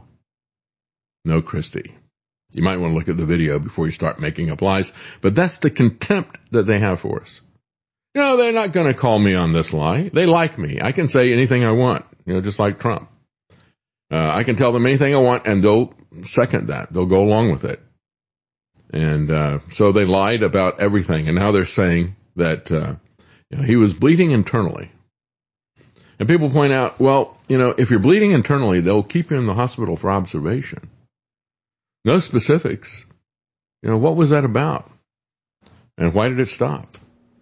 No, Kristi. You might want to look at the video before you start making up lies. But that's the contempt that they have for us. You know, they're not going to call me on this lie. They like me. I can say anything I want, you know, just like Trump. Uh, I can tell them anything I want, and they'll second that. They'll go along with it. And uh, so they lied about everything, and now they're saying that uh, you know, he was bleeding internally. And people point out, well, you know, if you're bleeding internally, they'll keep you in the hospital for observation. No specifics. You know, what was that about? And why did it stop?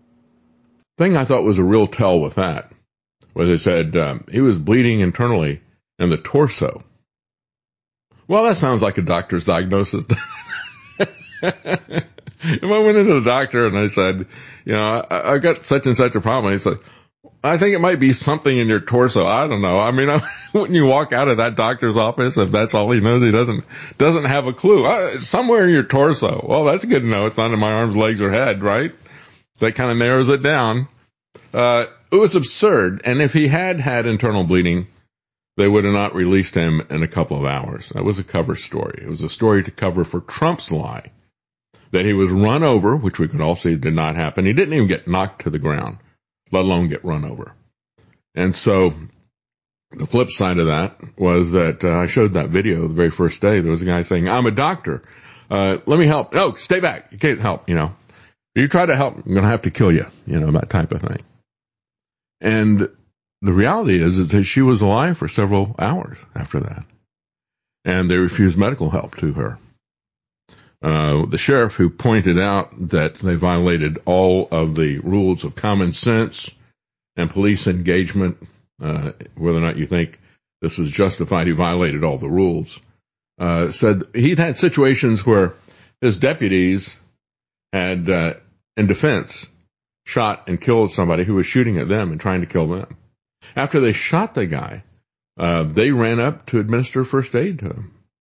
Thing I thought was a real tell with that was it said um, he was bleeding internally in the torso. Well, that sounds like a doctor's diagnosis. If I went into the doctor and I said, you know, I, I got such and such a problem, he said, I think it might be something in your torso. I don't know. I mean, I, wouldn't you walk out of that doctor's office if that's all he knows? He doesn't doesn't have a clue. Uh, somewhere in your torso. Well, that's good to know. It's not in my arms, legs, or head, right? That kind of narrows it down. Uh, it was absurd. And if he had had internal bleeding, they would have not released him in a couple of hours. That was a cover story. It was a story to cover for Trump's lie that he was run over, which we could all see did not happen. He didn't even get knocked to the ground, let alone get run over. And so the flip side of that was that uh, I showed that video the very first day. There was a guy saying, I'm a doctor. Uh, let me help. No, stay back. You can't help, you know. You try to help, I'm going to have to kill you, you know, that type of thing. And the reality is, is that she was alive for several hours after that. And they refused medical help to her. Uh, the sheriff who pointed out that they violated all of the rules of common sense and police engagement, uh, whether or not you think this is justified, he violated all the rules, uh, said he'd had situations where his deputies had, uh, in defense, shot and killed somebody who was shooting at them and trying to kill them. After they shot the guy, uh, they ran up to administer first aid to him.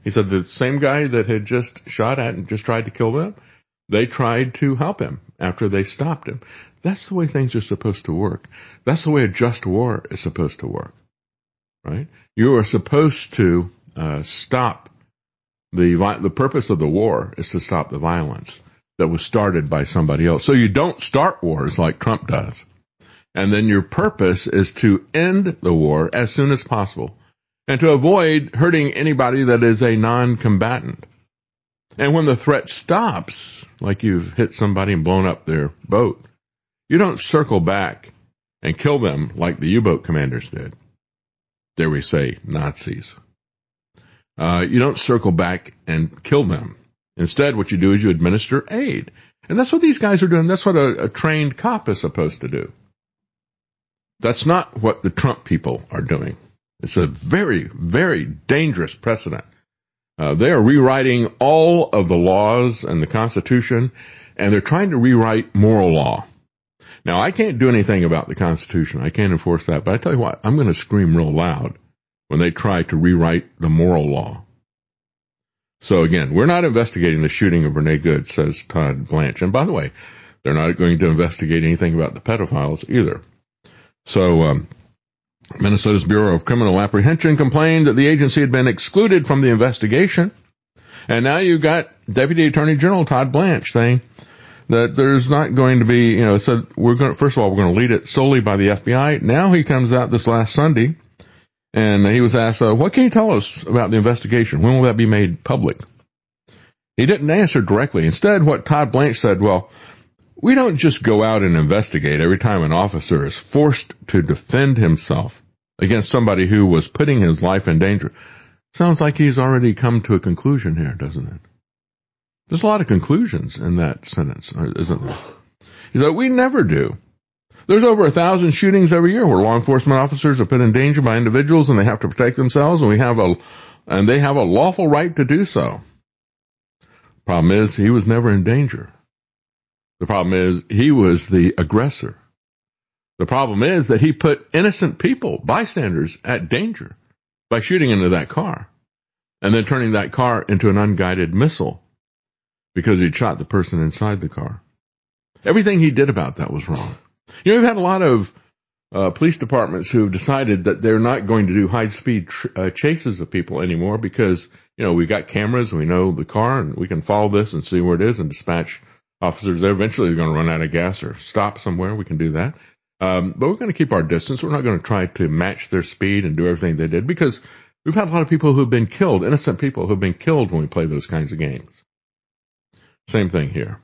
He said the same guy that had just shot at and just tried to kill them, they tried to help him after they stopped him. That's the way things are supposed to work. That's the way a just war is supposed to work, right? You are supposed to uh, stop the the purpose of the war is to stop the violence that was started by somebody else. So you don't start wars like Trump does. And then your purpose is to end the war as soon as possible and to avoid hurting anybody that is a non-combatant. And when the threat stops, like you've hit somebody and blown up their boat, you don't circle back and kill them like the U-boat commanders did. Dare we say Nazis. Uh, you don't circle back and kill them. Instead, what you do is you administer aid. And that's what these guys are doing. That's what a, a trained cop is supposed to do. That's not what the Trump people are doing. It's a very, very dangerous precedent. Uh, they are rewriting all of the laws and the Constitution, and they're trying to rewrite moral law. Now, I can't do anything about the Constitution. I can't enforce that. But I tell you what, I'm going to scream real loud when they try to rewrite the moral law. So again, we're not investigating the shooting of Renee Good, says Todd Blanche. And by the way, they're not going to investigate anything about the pedophiles either. So um, Minnesota's Bureau of Criminal Apprehension complained that the agency had been excluded from the investigation. And now you've got Deputy Attorney General Todd Blanche saying that there's not going to be, you know, so we're going to, first of all, we're going to lead it solely by the F B I. Now he comes out this last Sunday and he was asked, uh, what can you tell us about the investigation? When will that be made public? He didn't answer directly. Instead, what Todd Blanche said, well, we don't just go out and investigate every time an officer is forced to defend himself against somebody who was putting his life in danger. Sounds like he's already come to a conclusion here, doesn't it? There's a lot of conclusions in that sentence, isn't there? He said, we never do. There's over a thousand shootings every year where law enforcement officers are put in danger by individuals and they have to protect themselves, and we have a, and they have a lawful right to do so. Problem is, he was never in danger. The problem is, he was the aggressor. The problem is that he put innocent people, bystanders, at danger by shooting into that car and then turning that car into an unguided missile because he'd shot the person inside the car. Everything he did about that was wrong. You know, we've had a lot of uh, police departments who have decided that they're not going to do high-speed tr- uh, chases of people anymore because, you know, we've got cameras, we know the car, and we can follow this and see where it is and dispatch officers there. Eventually they're going to run out of gas or stop somewhere. We can do that. Um, but we're going to keep our distance. We're not going to try to match their speed and do everything they did because we've had a lot of people who've been killed, innocent people who've been killed when we play those kinds of games. Same thing here.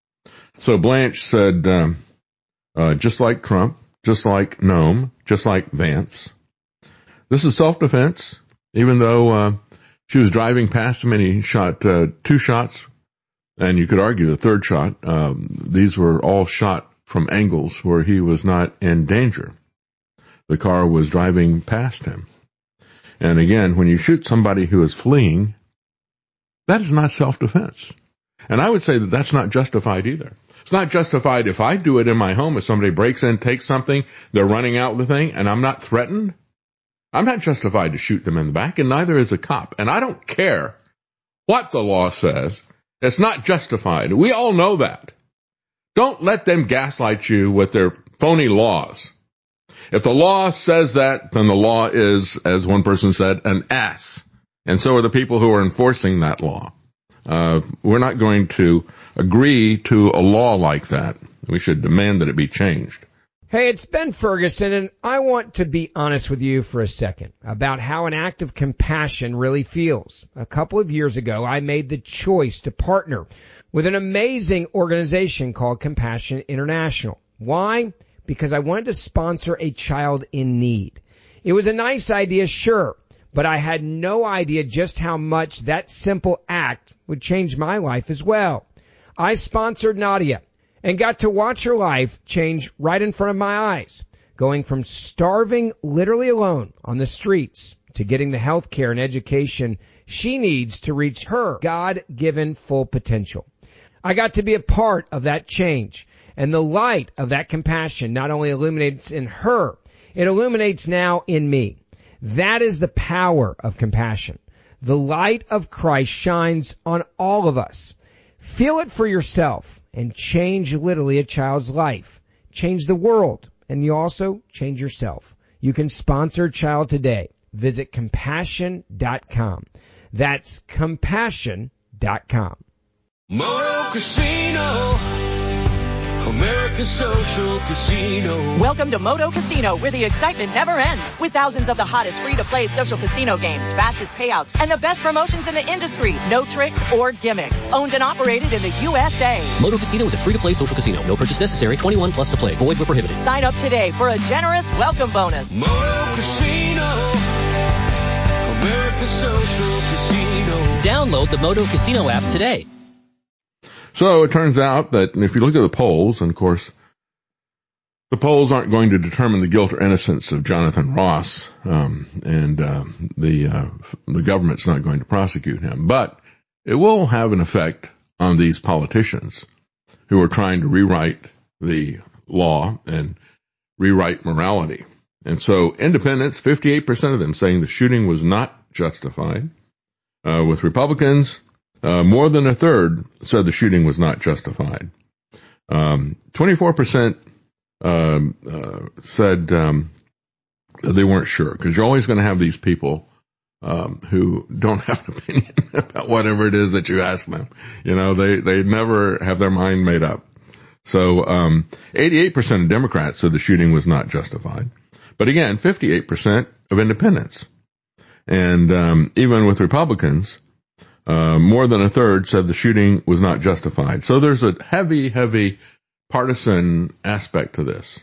So Blanche said, um, uh, just like Trump, just like Noem, just like Vance, this is self-defense, even though uh, she was driving past him and he shot uh, two shots, and you could argue the third shot. Um, these were all shot from angles where he was not in danger. The car was driving past him. And again, when you shoot somebody who is fleeing, that is not self-defense. And I would say that that's not justified either. It's not justified if I do it in my home, if somebody breaks in, takes something, they're running out with the thing, and I'm not threatened. I'm not justified to shoot them in the back, and neither is a cop. And I don't care what the law says. It's not justified. We all know that. Don't let them gaslight you with their phony laws. If the law says that, then the law is, as one person said, an ass. And so are the people who are enforcing that law. Uh, we're not going to agree to a law like that. We should demand that it be changed. Hey, it's Ben Ferguson, and I want to be honest with you for a second about how an act of compassion really feels. A couple of years ago, I made the choice to partner with an amazing organization called Compassion International. Why? Because I wanted to sponsor a child in need. It was a nice idea, sure, but I had no idea just how much that simple act would change my life as well. I sponsored Nadia and got to watch her life change right in front of my eyes, going from starving literally alone on the streets to getting the health care and education she needs to reach her God-given full potential. I got to be a part of that change, and the light of that compassion not only illuminates in her, it illuminates now in me. That is the power of compassion. The light of Christ shines on all of us. Feel it for yourself and change literally a child's life. Change the world, and you also change yourself. You can sponsor a child today. Visit compassion dot com. That's compassion dot com. Moto Casino, America's social casino. Welcome to Moto Casino, where the excitement never ends. With thousands of the hottest free-to-play social casino games, fastest payouts, and the best promotions in the industry. No tricks or gimmicks. Owned and operated in the U S A. Moto Casino is a free-to-play social casino. No purchase necessary. twenty-one plus to play. Void where prohibited. Sign up today for a generous welcome bonus. Moto Casino, America's social casino. Download the Moto Casino app today. So it turns out that if you look at the polls, and of course, the polls aren't going to determine the guilt or innocence of Jonathan Ross, um, and uh, the uh, the government's not going to prosecute him, but it will have an effect on these politicians who are trying to rewrite the law and rewrite morality. And so independents, fifty-eight percent of them saying the shooting was not justified. Uh, with Republicans, Uh, more than a third said the shooting was not justified. Um, twenty-four percent um, uh, said um, that they weren't sure, because you're always going to have these people um, who don't have an opinion about whatever it is that you ask them. You know, they, they never have their mind made up. So um, eighty-eight percent of Democrats said the shooting was not justified. But again, fifty-eight percent of independents. And um, even with Republicans, Uh, more than a third said the shooting was not justified. So there's a heavy, heavy partisan aspect to this.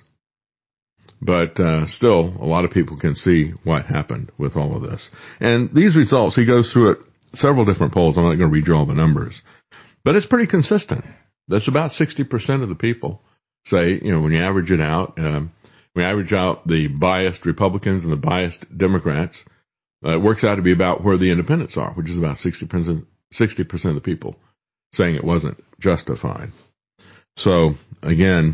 But uh, still, a lot of people can see what happened with all of this. And these results, he goes through it, several different polls. I'm not going to read you all the numbers. But it's pretty consistent. That's about sixty percent of the people say, you know, when you average it out, um, when you average out the biased Republicans and the biased Democrats, Uh, it works out to be about where the independents are, which is about sixty percent, sixty percent of the people saying it wasn't justified. So, again,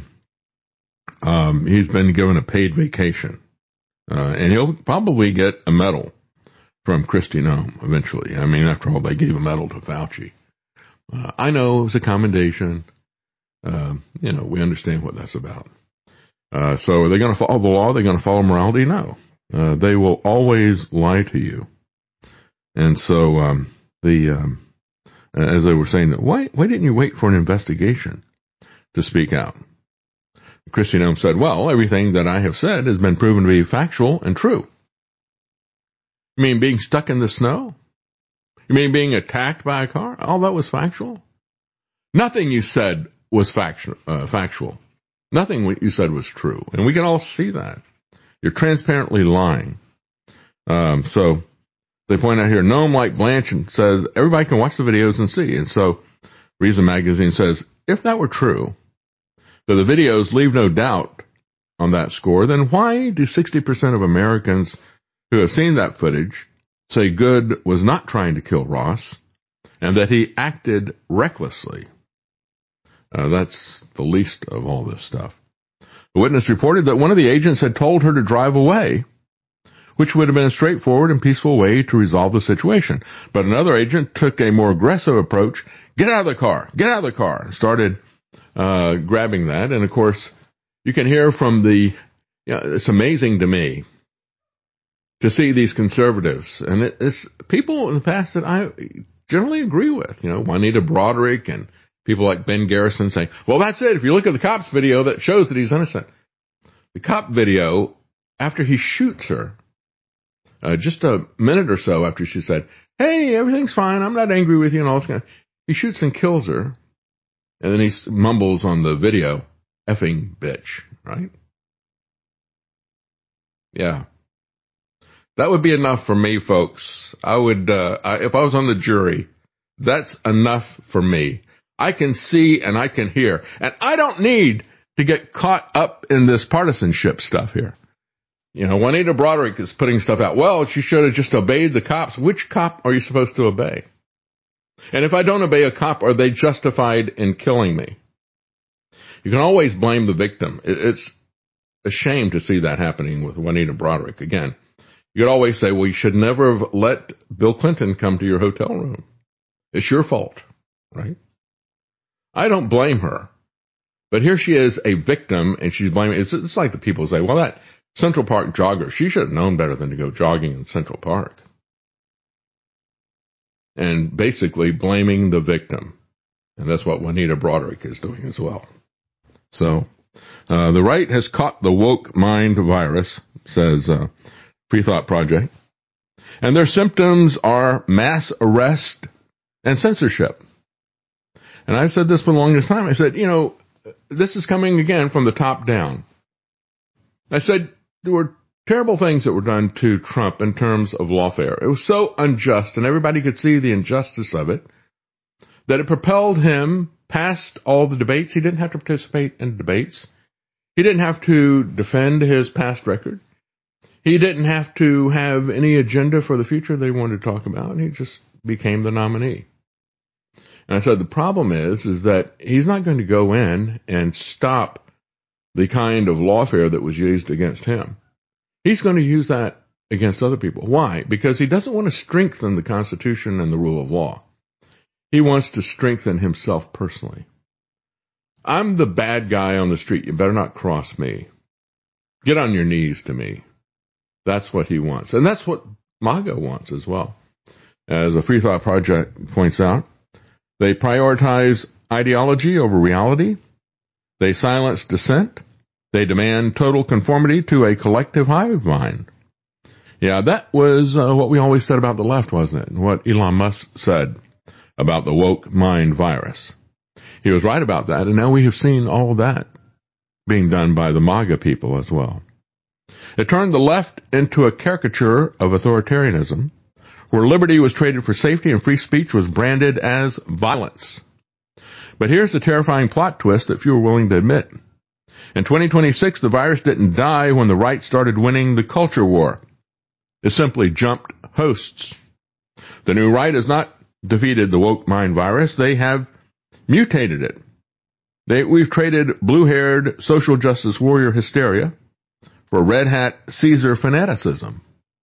um, he's been given a paid vacation. Uh, and he'll probably get a medal from Kristi Noem eventually. I mean, after all, they gave a medal to Fauci. Uh, I know it was a commendation. Uh, you know, we understand what that's about. Uh, so are they going to follow the law? Are they going to follow morality? No. Uh, they will always lie to you. And so, um, the, um, as they were saying, why, why didn't you wait for an investigation to speak out? Kristi Noem said, well, everything that I have said has been proven to be factual and true. You mean being stuck in the snow? You mean being attacked by a car? All that was factual? Nothing you said was factual, uh, factual. Nothing what you said was true. And we can all see that. You're transparently lying. Um, so they point out here, Noem, like Blanchard, says everybody can watch the videos and see. And so Reason Magazine says, if that were true, that the videos leave no doubt on that score, then why do sixty percent of Americans who have seen that footage say Good was not trying to kill Ross and that he acted recklessly? Uh, that's the least of all this stuff. The witness reported that one of the agents had told her to drive away, which would have been a straightforward and peaceful way to resolve the situation. But another agent took a more aggressive approach. Get out of the car. Get out of the car. And started uh, grabbing that. And, of course, you can hear from the, you know, it's amazing to me to see these conservatives. And it, it's people in the past that I generally agree with, you know, Juanita Broderick and people like Ben Garrison saying, well, that's it. If you look at the cop's video, that shows that he's innocent. The cop video, after he shoots her, uh, just a minute or so after she said, hey, everything's fine, I'm not angry with you and all this kind of, he shoots and kills her. And then he mumbles on the video, effing bitch, right? Yeah. That would be enough for me, folks. I would, uh, I, if I was on the jury, that's enough for me. I can see and I can hear. And I don't need to get caught up in this partisanship stuff here. You know, Juanita Broderick is putting stuff out. Well, she should have just obeyed the cops. Which cop are you supposed to obey? And if I don't obey a cop, are they justified in killing me? You can always blame the victim. It's a shame to see that happening with Juanita Broderick. Again, You could always say, well, you should never have let Bill Clinton come to your hotel room. It's your fault, right? I don't blame her. But here she is, a victim, and she's blaming. It's, it's like the people say, well, that Central Park jogger, she should have known better than to go jogging in Central Park. And basically blaming the victim. And that's what Juanita Broderick is doing as well. So, uh, the right has caught the woke mind virus, says uh, Free Thought Project. And their symptoms are mass arrest and censorship. And I've said this for the longest time. I said, you know, this is coming again from the top down. I said there were terrible things that were done to Trump in terms of lawfare. It was so unjust, and everybody could see the injustice of it, that it propelled him past all the debates. He didn't have to participate in debates. He didn't have to defend his past record. He didn't have to have any agenda for the future they wanted to talk about. He just became the nominee. And I said the problem is, is that he's not going to go in and stop the kind of lawfare that was used against him. He's going to use that against other people. Why? Because he doesn't want to strengthen the Constitution and the rule of law. He wants to strengthen himself personally. I'm the bad guy on the street. You better not cross me. Get on your knees to me. That's what he wants. And that's what MAGA wants as well. As the Free Thought Project points out, they prioritize ideology over reality. They silence dissent. They demand total conformity to a collective hive mind. Yeah, that was uh, what we always said about the left, wasn't it? And what Elon Musk said about the woke mind virus. He was right about that, and now we have seen all of that being done by the MAGA people as well. It turned the left into a caricature of authoritarianism, where liberty was traded for safety and free speech was branded as violence. But here's the terrifying plot twist that few are willing to admit. In twenty twenty-six, the virus didn't die when the right started winning the culture war. It simply jumped hosts. The new right has not defeated the woke mind virus. They have mutated it. They, we've traded blue-haired social justice warrior hysteria for red hat Caesar fanaticism.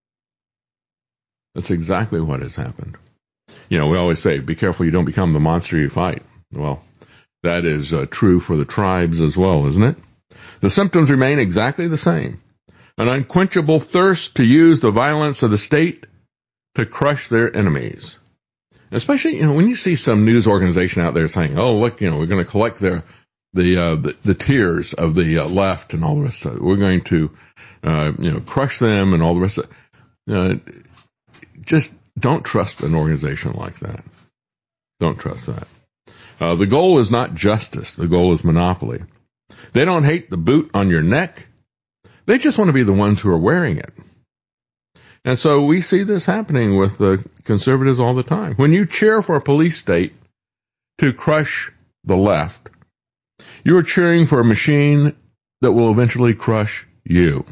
That's exactly what has happened. You know, we always say, be careful you don't become the monster you fight. Well, that is uh, true for the tribes as well, isn't it? The symptoms remain exactly the same. An unquenchable thirst to use the violence of the state to crush their enemies. Especially, you know, when you see some news organization out there saying, oh, look, you know, we're going to collect their, the, uh, the, the tears of the uh, left and all the rest of it. We're going to, uh, you know, crush them and all the rest of it. Uh, just don't trust an organization like that. Don't trust that. Uh, the goal is not justice. The goal is monopoly. They don't hate the boot on your neck. They just want to be the ones who are wearing it. And so we see this happening with the conservatives all the time. When you cheer for a police state to crush the left, you're cheering for a machine that will eventually crush you.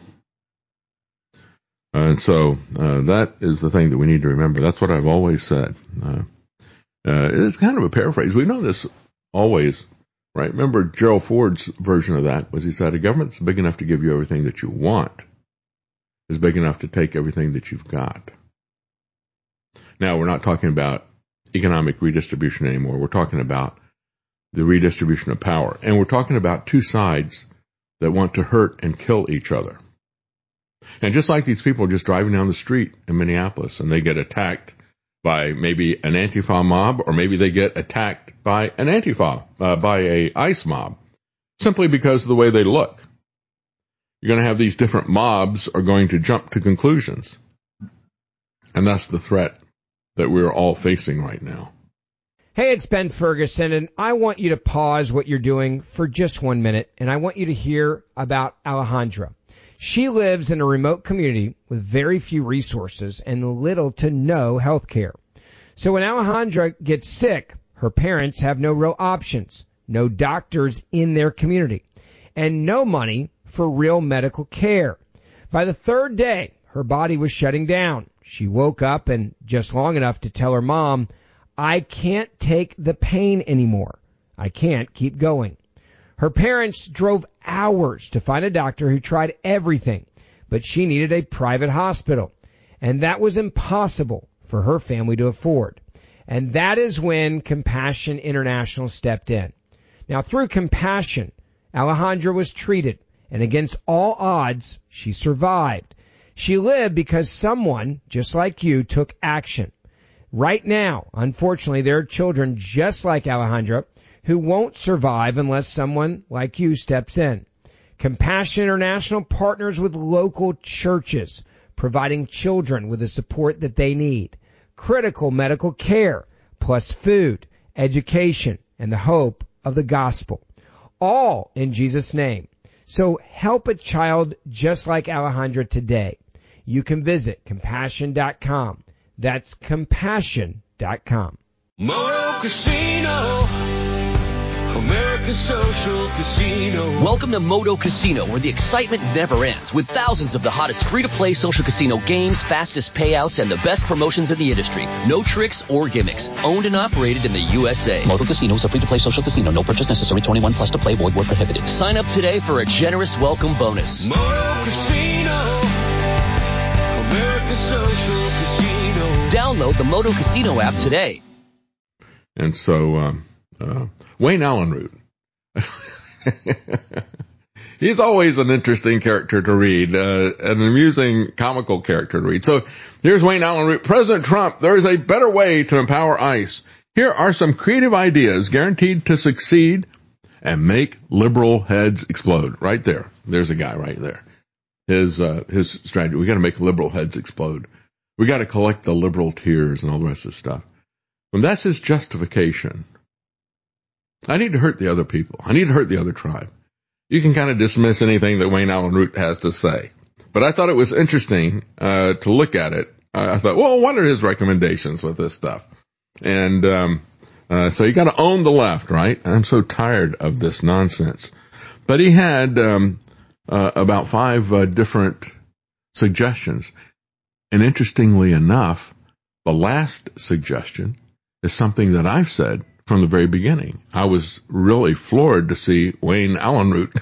And so uh, that is the thing that we need to remember. That's what I've always said. Uh, uh, it's kind of a paraphrase. We know this always, right? Remember Gerald Ford's version of that was he said, a government that's big enough to give you everything that you want is big enough to take everything that you've got. Now, we're not talking about economic redistribution anymore. We're talking about the redistribution of power. And we're talking about two sides that want to hurt and kill each other. And just like these people are just driving down the street in Minneapolis and they get attacked by maybe an Antifa mob, or maybe they get attacked by an Antifa, uh, by a ICE mob, simply because of the way they look. You're going to have these different mobs are going to jump to conclusions. And that's the threat that we're all facing right now. Hey, it's Ben Ferguson, and I want you to pause what you're doing for just one minute, and I want you to hear about Alejandra. She lives in a remote community with very few resources and little to no health care. So when Alejandra gets sick, her parents have no real options, no doctors in their community, and no money for real medical care. By the third day, her body was shutting down. She woke up and just long enough to tell her mom, I can't take the pain anymore. I can't keep going. Her parents drove hours to find a doctor who tried everything, but she needed a private hospital. and that was impossible for her family to afford. And that is when Compassion International stepped in. Now, through Compassion, Alejandra was treated, and against all odds, she survived. She lived because someone, just like you, took action. Right now, unfortunately, there are children just like Alejandra who won't survive unless someone like you steps in. Compassion International partners with local churches, providing children with the support that they need, critical medical care, plus food, education, and the hope of the gospel, all in Jesus' name. So help a child just like Alejandra today. You can visit compassion dot com. That's compassion dot com. Moto Casino, America's social casino. Welcome to Moto Casino, where the excitement never ends, with thousands of the hottest free-to-play social casino games, fastest payouts, and the best promotions in the industry. No tricks or gimmicks. Owned and operated in the U S A. Moto Casino is a free-to-play social casino. No purchase necessary. twenty-one plus to play. Void where prohibited. Sign up today for a generous welcome bonus. Moto Casino, America's social casino. Download the Moto Casino app today. And so, um, uh, Wayne Allyn Root. He's always an interesting character to read, uh, an amusing, comical character to read. So here's Wayne Allyn Root. President Trump, there is a better way to empower ICE. Here are some creative ideas guaranteed to succeed and make liberal heads explode. Right there. There's a guy right there. His, uh, his strategy. We got to make liberal heads explode. We got to collect the liberal tears and all the rest of the stuff. And that's his justification. I need to hurt the other people. I need to hurt the other tribe. You can kind of dismiss anything that Wayne Allyn Root has to say. But I thought it was interesting uh, to look at it. Uh, I thought, well, what are his recommendations with this stuff? And um, uh, so you got to own the left, right? I'm so tired of this nonsense. But he had um, uh, about five uh, different suggestions. And interestingly enough, the last suggestion is something that I've said from the very beginning. I was really floored to see Wayne Allyn Root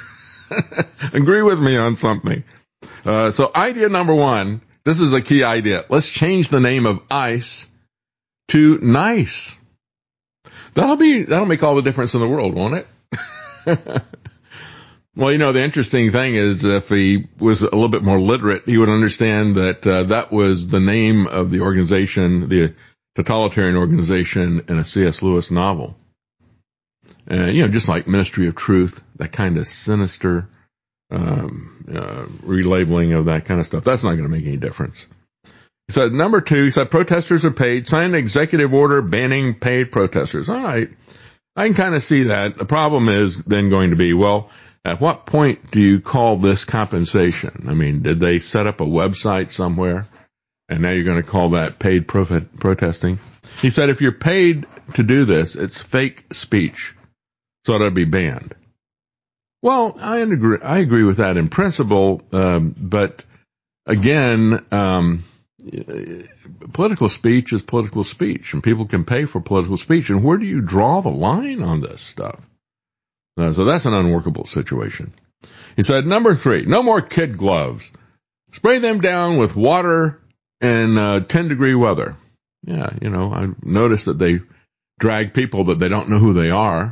agree with me on something. Uh, so idea number one, this is a key idea. Let's change the name of ICE to NICE. That'll be, that'll make all the difference in the world, won't it? Well, you know, the interesting thing is if he was a little bit more literate, he would understand that uh, that was the name of the organization, the totalitarian organization in a C S Lewis novel. And, you know, just like Ministry of Truth, that kind of sinister um, uh, relabeling of that kind of stuff, that's not going to make any difference. He said, number two, he said, protesters are paid. Sign an executive order banning paid protesters. All right. I can kind of see that. The problem is then going to be, well, at what point do you call this compensation? I mean, did they set up a website somewhere? And now you're going to call that paid pro- protesting? He said if you're paid to do this, it's fake speech. So it ought to be banned. Well, I agree, I agree with that in principle. Um, but again, um, political speech is political speech, and people can pay for political speech. And where do you draw the line on this stuff? Uh, so that's an unworkable situation. He said, number three, no more kid gloves. Spray them down with water and uh, ten degree weather. Yeah, you know, I noticed that they drag people that they don't know who they are.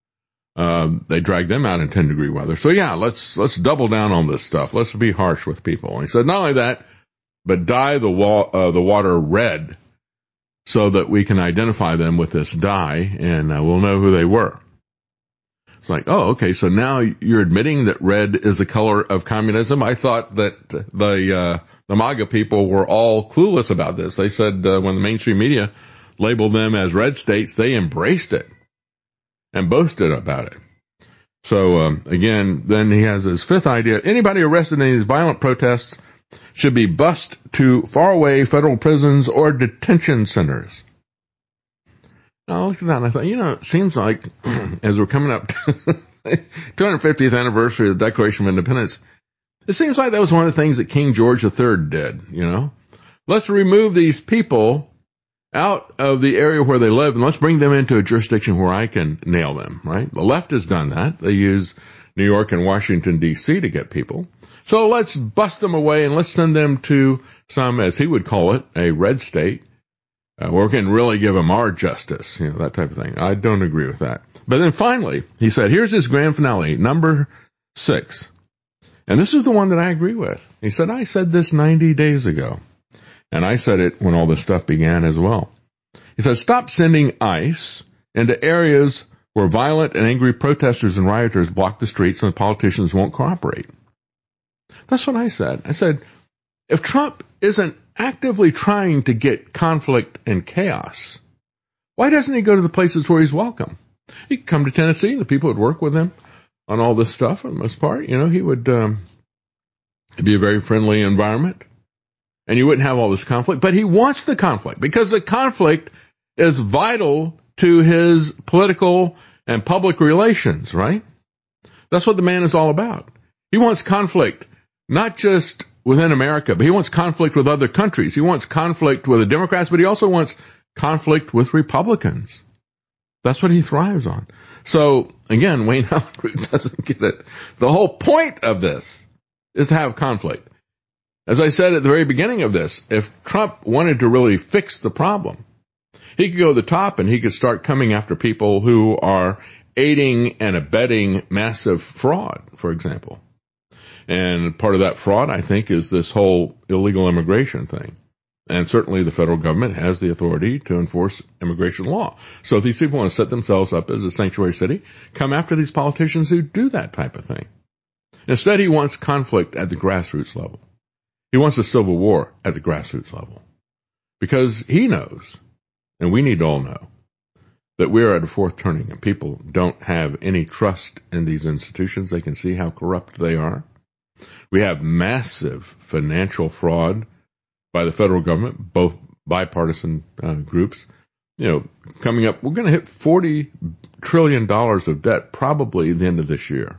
Um, they drag them out in ten degree weather. So yeah, let's let's double down on this stuff. Let's be harsh with people. And he said, not only that, but dye the wa- uh, the water red so that we can identify them with this dye and uh, we'll know who they were. It's like, oh, okay, so now you're admitting that red is the color of communism? I thought that the uh, the MAGA people were all clueless about this. They said uh, when the mainstream media labeled them as red states, they embraced it and boasted about it. So, um, again, then he has his fifth idea. Anybody arrested in these violent protests should be bused to faraway federal prisons or detention centers. I looked at that and I thought, you know, it seems like as we're coming up to the two hundred fiftieth anniversary of the Declaration of Independence, it seems like that was one of the things that King George the Third did, you know. Let's remove these people out of the area where they live and let's bring them into a jurisdiction where I can nail them, right? The left has done that. They use New York and Washington, D C to get people. So let's bust them away and let's send them to some, as he would call it, a red state, uh, where we can really give them our justice, you know, that type of thing. I don't agree with that. But then finally, he said, here's his grand finale, number six. And this is the one that I agree with. He said, I said this ninety days ago. And I said it when all this stuff began as well. He said, stop sending ICE into areas where violent and angry protesters and rioters block the streets and the politicians won't cooperate. That's what I said. I said, if Trump isn't actively trying to get conflict and chaos, why doesn't he go to the places where he's welcome? He could come to Tennessee, and the people would work with him on all this stuff for the most part. You know, he would um, it'd be a very friendly environment, and you wouldn't have all this conflict. But he wants the conflict because the conflict is vital to his political and public relations, right? That's what the man is all about. He wants conflict, not just within America, but he wants conflict with other countries. He wants conflict with the Democrats, but he also wants conflict with Republicans. That's what he thrives on. So, again, Wayne Allen Root doesn't get it. The whole point of this is to have conflict. As I said at the very beginning of this, if Trump wanted to really fix the problem, he could go to the top and he could start coming after people who are aiding and abetting massive fraud, for example. And part of that fraud, I think, is this whole illegal immigration thing. And certainly the federal government has the authority to enforce immigration law. So if these people want to set themselves up as a sanctuary city, come after these politicians who do that type of thing. Instead, he wants conflict at the grassroots level. He wants a civil war at the grassroots level. Because he knows, and we need to all know, that we are at a fourth turning and people don't have any trust in these institutions. They can see how corrupt they are. We have massive financial fraud by the federal government, both bipartisan uh, groups. You know, coming up, we're going to hit forty trillion dollars of debt probably at the end of this year.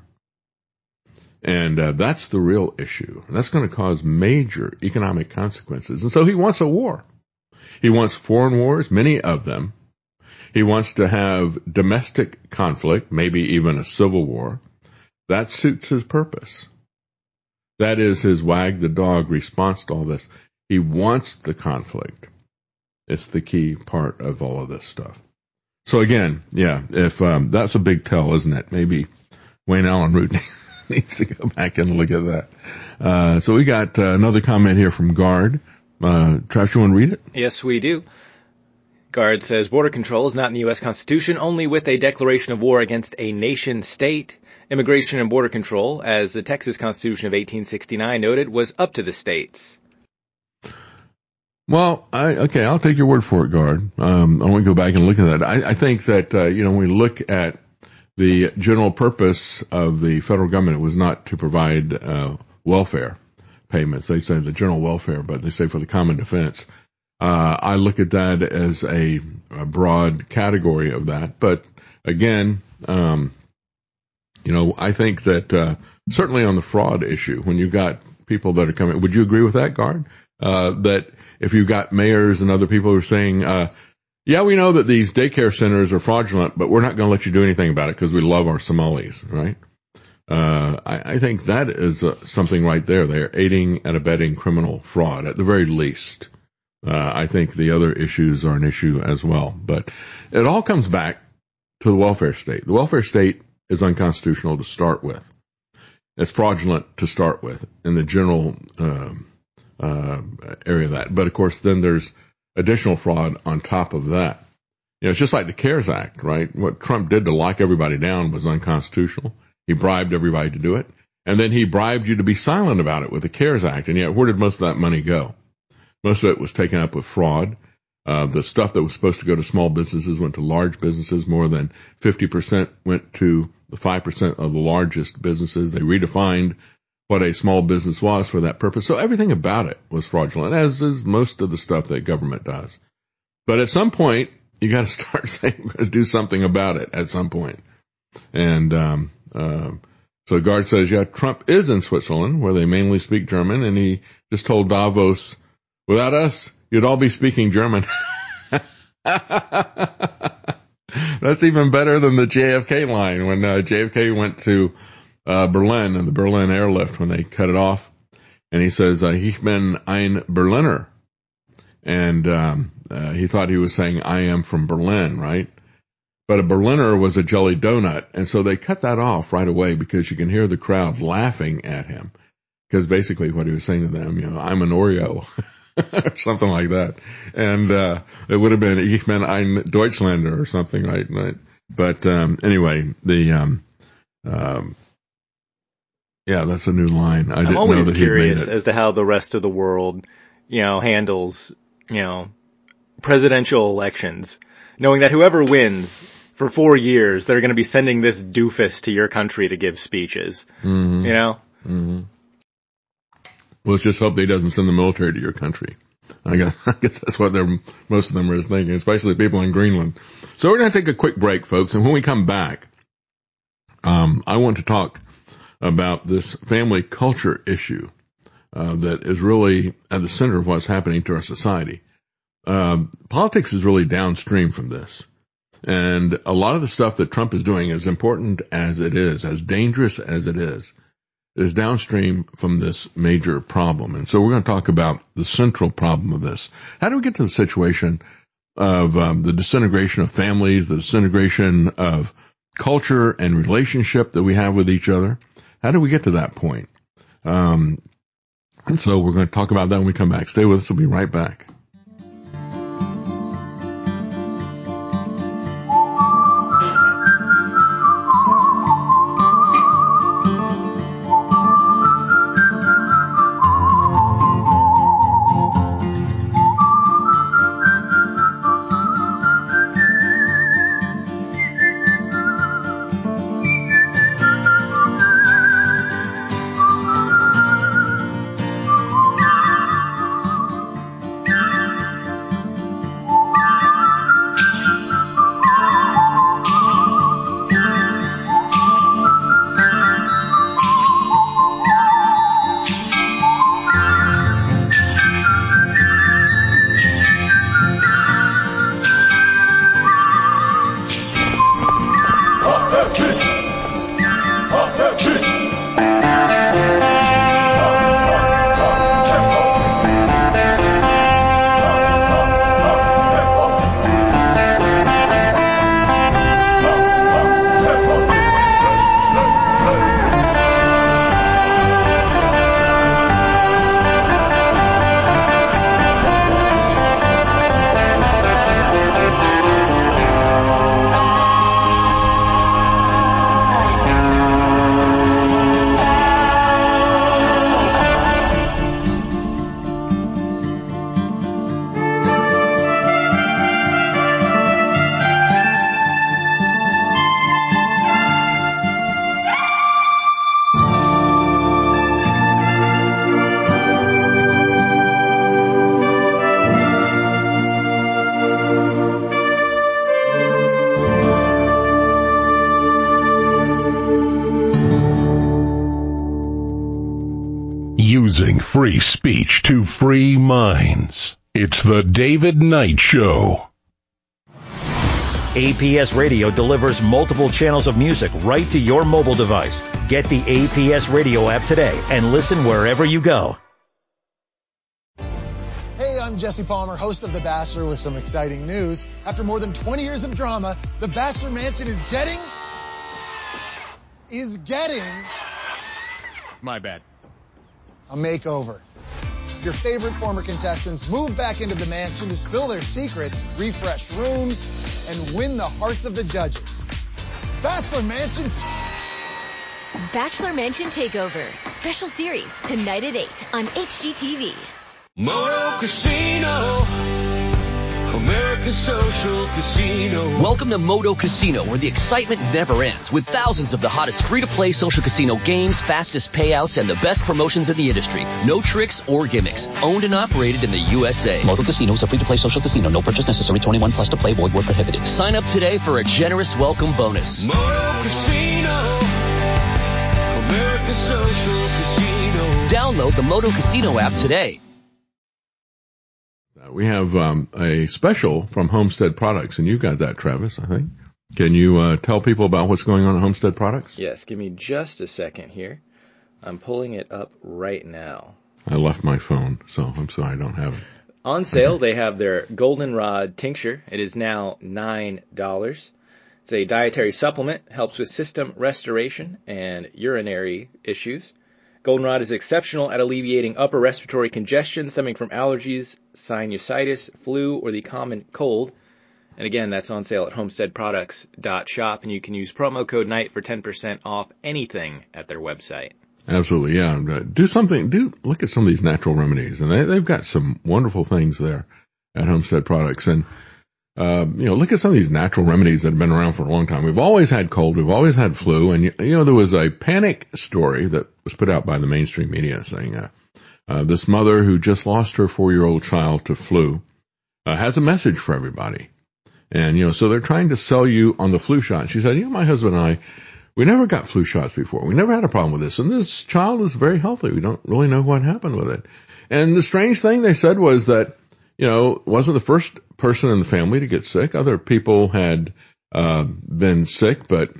And uh, that's the real issue. And that's going to cause major economic consequences. And so he wants a war. He wants foreign wars, many of them. He wants to have domestic conflict, maybe even a civil war. That suits his purpose. That is his wag the dog response to all this. He wants the conflict. It's the key part of all of this stuff. So again, yeah, if um, that's a big tell, isn't it? Maybe Wayne Allen Root needs to go back and look at that. Uh, so we got uh, another comment here from Guard. Uh, Trash, you want to read it? Yes, we do. Guard says, border control is not in the U S Constitution, only with a declaration of war against a nation state. Immigration and border control, as the Texas Constitution of eighteen sixty-nine noted, was up to the states. Well, I, okay, I'll take your word for it, Guard. Um, I want to go back and look at that. I, I think that, uh, you know, when we look at the general purpose of the federal government, it was not to provide uh, welfare payments. They say the general welfare, but they say for the common defense. Uh, I look at that as a, a broad category of that. But again, um, you know, I think that uh, certainly on the fraud issue, when you've got people that are coming, would you agree with that, Guard? Uh, that if you've got mayors and other people who are saying, uh, yeah, we know that these daycare centers are fraudulent, but we're not going to let you do anything about it because we love our Somalis, right? Uh, I, I think that is uh, something right there. They're aiding and abetting criminal fraud at the very least. Uh, I think the other issues are an issue as well. But it all comes back to the welfare state. The welfare state is unconstitutional to start with. It's fraudulent to start with in the general uh, uh, area of that. But, of course, then there's additional fraud on top of that. You know, it's just like the CARES Act, right? What Trump did to lock everybody down was unconstitutional. He bribed everybody to do it. And then he bribed you to be silent about it with the CARES Act. And yet, where did most of that money go? Most of it was taken up with fraud. Uh, the stuff that was supposed to go to small businesses went to large businesses. More than fifty percent went to the five percent of the largest businesses. They redefined what a small business was for that purpose. So everything about it was fraudulent, as is most of the stuff that government does. But at some point, you got to start saying we're going to do something about it at some point. And um, uh, so Guard says, yeah, Trump is in Switzerland, where they mainly speak German, and he just told Davos, without us, you'd all be speaking German. That's even better than the J F K line when uh, J F K went to uh, Berlin and the Berlin airlift when they cut it off. And he says, uh, Ich bin ein Berliner. And um, uh, he thought he was saying, I am from Berlin, right? But a Berliner was a jelly donut. And so they cut that off right away because you can hear the crowd laughing at him. Because basically what he was saying to them, you know, I'm an Oreo or something like that. And uh, it would have been, Ich bin ein Deutschlander or something, right? right? But um, anyway, the... Um, um, yeah, that's a new line. I I'm didn't always know that he curious made it. as to how the rest of the world, you know, handles, you know, presidential elections, knowing that whoever wins for four years, they're going to be sending this doofus to your country to give speeches. Mm-hmm. You know? Mm-hmm. Well, let's just hope they doesn't send the military to your country. I guess, I guess that's what they're, most of them are thinking, especially people in Greenland. So we're going to take a quick break, folks, and when we come back, um, I want to talk about this family culture issue uh, that is really at the center of what's happening to our society. Um, politics is really downstream from this. And a lot of the stuff that Trump is doing, as important as it is, as dangerous as it is, is downstream from this major problem. And so we're going to talk about the central problem of this. How do we get to the situation of um, the disintegration of families, the disintegration of culture and relationship that we have with each other? How do we get to that point? Um, and so we're going to talk about that when we come back. Stay with us. We'll be right back. Using free speech to free minds. It's the David Knight Show. A P S Radio delivers multiple channels of music right to your mobile device. Get the A P S Radio app today and listen wherever you go. Hey, I'm Jesse Palmer, host of The Bachelor, with some exciting news. After more than twenty years of drama, The Bachelor Mansion is getting... is getting... My bad. a makeover. Your favorite former contestants move back into the mansion to spill their secrets, refresh rooms, and win the hearts of the judges. Bachelor Mansion... Bachelor Mansion Takeover. Special series tonight at eight on H G T V. Moto Casino, America's social casino. Welcome to Moto Casino, where the excitement never ends, with thousands of the hottest free-to-play social casino games, fastest payouts, and the best promotions in the industry. No tricks or gimmicks. Owned and operated in the U S A. Moto Casino is a free-to-play social casino. No purchase necessary. twenty-one plus to play. Void where prohibited. Sign up today for a generous welcome bonus. Moto Casino, America's social casino. Download the Moto Casino app today. We have um, a special from Homestead Products, and you got that, Travis, I think. Can you uh, tell people about what's going on at Homestead Products? Yes, give me just a second here. I'm pulling it up right now. I left my phone, so I'm sorry I don't have it. On sale, they have their Goldenrod tincture. It is now nine dollars. It's a dietary supplement, helps with system restoration and urinary issues. Goldenrod is exceptional at alleviating upper respiratory congestion stemming from allergies, sinusitis, flu, or the common cold. And again, that's on sale at homestead products dot shop, and you can use promo code NIGHT for ten percent off anything at their website. Absolutely, yeah. Do something, do look at some of these natural remedies, and they, they've got some wonderful things there at Homestead Products. And, uh, you know, look at some of these natural remedies that have been around for a long time. We've always had cold, we've always had flu, and, you know, there was a panic story that was put out by the mainstream media saying, uh, uh this mother who just lost her four-year-old child to flu, uh, has a message for everybody. And, you know, so they're trying to sell you on the flu shot. She said, you know, my husband and I, we never got flu shots before. We never had a problem with this. And this child was very healthy. We don't really know what happened with it. And the strange thing they said was that, you know, wasn't the first person in the family to get sick. Other people had, uh, been sick, but,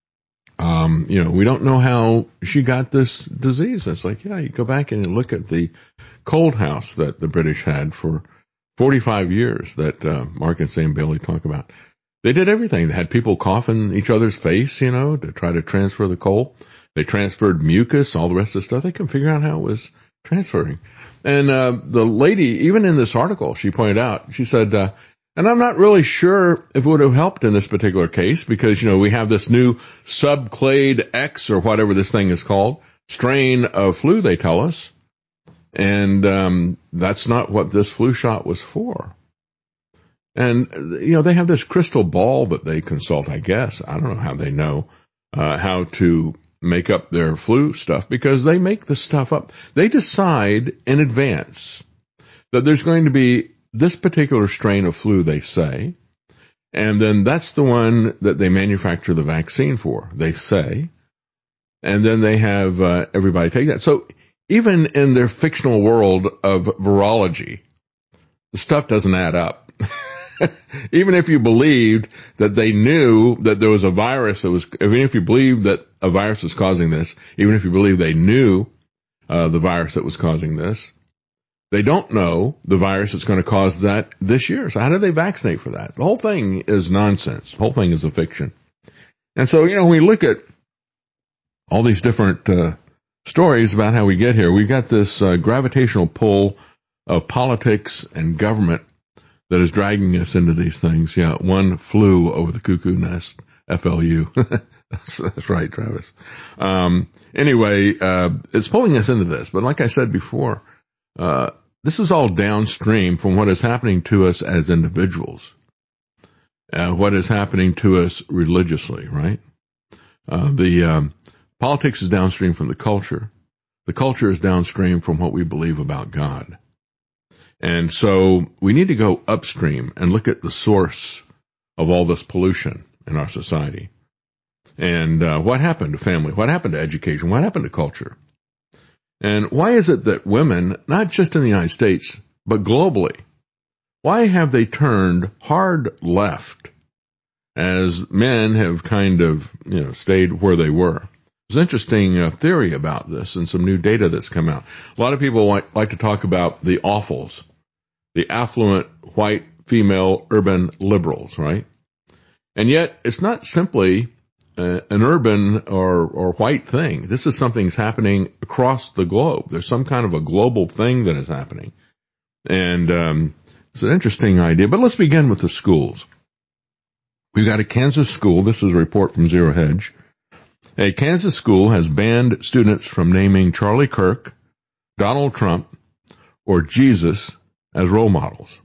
um, you know, we don't know how she got this disease. And it's like, yeah, you go back and you look at the cold house that the British had for forty-five years that, uh, Mark and Sam Bailey talk about. They did everything. They had people cough in each other's face, you know, to try to transfer the cold. They transferred mucus, all the rest of the stuff. They couldn't figure out how it was transferring. And, uh, the lady, even in this article, she pointed out, she said, uh, and I'm not really sure if it would have helped in this particular case because, you know, we have this new subclade X or whatever this thing is called, strain of flu, they tell us. And, um, that's not what this flu shot was for. And, you know, they have this crystal ball that they consult, I guess. I don't know how they know, uh, how to make up their flu stuff because they make the stuff up. They decide in advance that there's going to be this particular strain of flu, they say. And then that's the one that they manufacture the vaccine for, they say. And then they have, uh, everybody take that. So, even in their fictional world of virology, the stuff doesn't add up. Even if you believed that they knew that there was a virus that was, even if you believed that a virus was causing this, even if you believe they knew uh, the virus that was causing this, they don't know the virus that's going to cause that this year. So how do they vaccinate for that? The whole thing is nonsense. The whole thing is a fiction. And so, you know, when we look at all these different uh, stories about how we get here, we've got this uh, gravitational pull of politics and government that is dragging us into these things. Yeah, one flew over the cuckoo nest, F L U. that's, that's right, Travis. Um, anyway, uh, it's pulling us into this. But like I said before, uh, this is all downstream from what is happening to us as individuals, uh, what is happening to us religiously, right? Uh, the um, politics is downstream from the culture. The culture is downstream from what we believe about God. And so we need to go upstream and look at the source of all this pollution in our society. And uh, what happened to family? What happened to education? What happened to culture? And why is it that women, not just in the United States, but globally, why have they turned hard left as men have kind of, you know, stayed where they were? There's an interesting uh, theory about this and some new data that's come out. A lot of people like, like to talk about the awfuls, the affluent white female urban liberals, right? And yet it's not simply uh, an urban or, or white thing. This is something that's happening across the globe. There's some kind of a global thing that is happening. And um, it's an interesting idea. But let's begin with the schools. We've got a Kansas school. This is a report from Zero Hedge. A Kansas school has banned students from naming Charlie Kirk, Donald Trump, or Jesus as role models.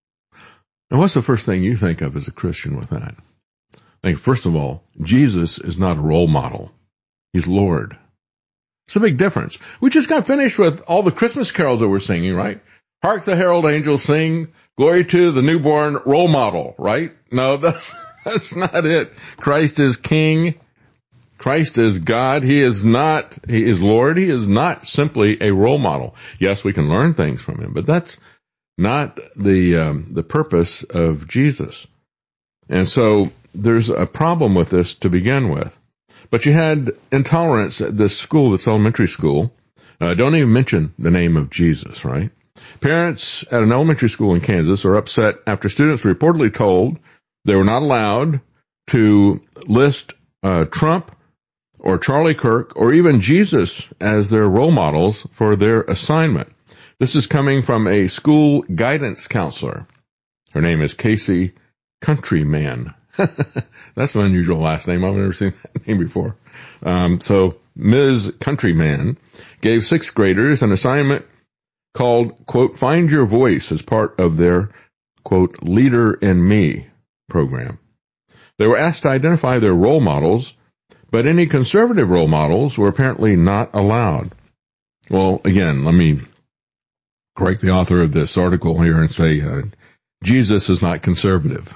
Now, what's the first thing you think of as a Christian with that? I think, first of all, Jesus is not a role model. He's Lord. It's a big difference. We just got finished with all the Christmas carols that we're singing, right? Hark the herald angels sing, glory to the newborn role model, right? No, that's, that's not it. Christ is King. Christ is God. He is not, he is Lord. He is not simply a role model. Yes, we can learn things from him, but that's not the, um, the purpose of Jesus. And so there's a problem with this to begin with. But you had intolerance at this school, this elementary school. Uh, don't even mention the name of Jesus, right? Parents at an elementary school in Kansas are upset after students were reportedly told they were not allowed to list uh, Trump or Charlie Kirk or even Jesus as their role models for their assignment. This is coming from a school guidance counselor. Her name is Casey Countryman. That's an unusual last name. I've never seen that name before. Um, so Miz Countryman gave sixth graders an assignment called, quote, Find Your Voice as part of their, quote, Leader in Me program. They were asked to identify their role models, but any conservative role models were apparently not allowed. Well, again, let me correct the author of this article here and say, uh, Jesus is not conservative.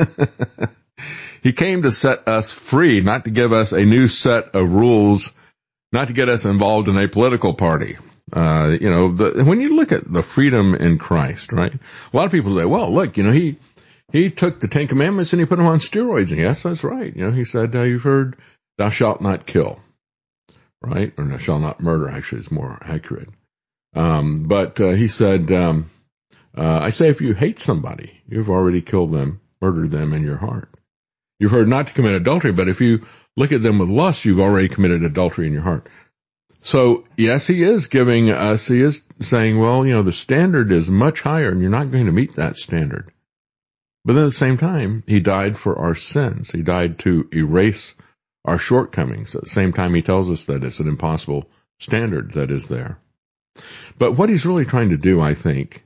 He came to set us free, not to give us a new set of rules, not to get us involved in a political party. Uh, you know, the, when you look at the freedom in Christ, right? A lot of people say, well, look, you know, he, he took the Ten Commandments and he put them on steroids. And yes, that's right. You know, he said, uh, you've heard, thou shalt not kill, right? Or thou shalt not murder, actually, is more accurate. Um, but, uh, he said, um, uh, I say if you hate somebody, you've already killed them, murdered them in your heart. You've heard not to commit adultery, but if you look at them with lust, you've already committed adultery in your heart. So, yes, he is giving us, he is saying, well, you know, the standard is much higher and you're not going to meet that standard. But then at the same time, he died for our sins. He died to erase our shortcomings. At the same time, he tells us that it's an impossible standard that is there. But what he's really trying to do, I think,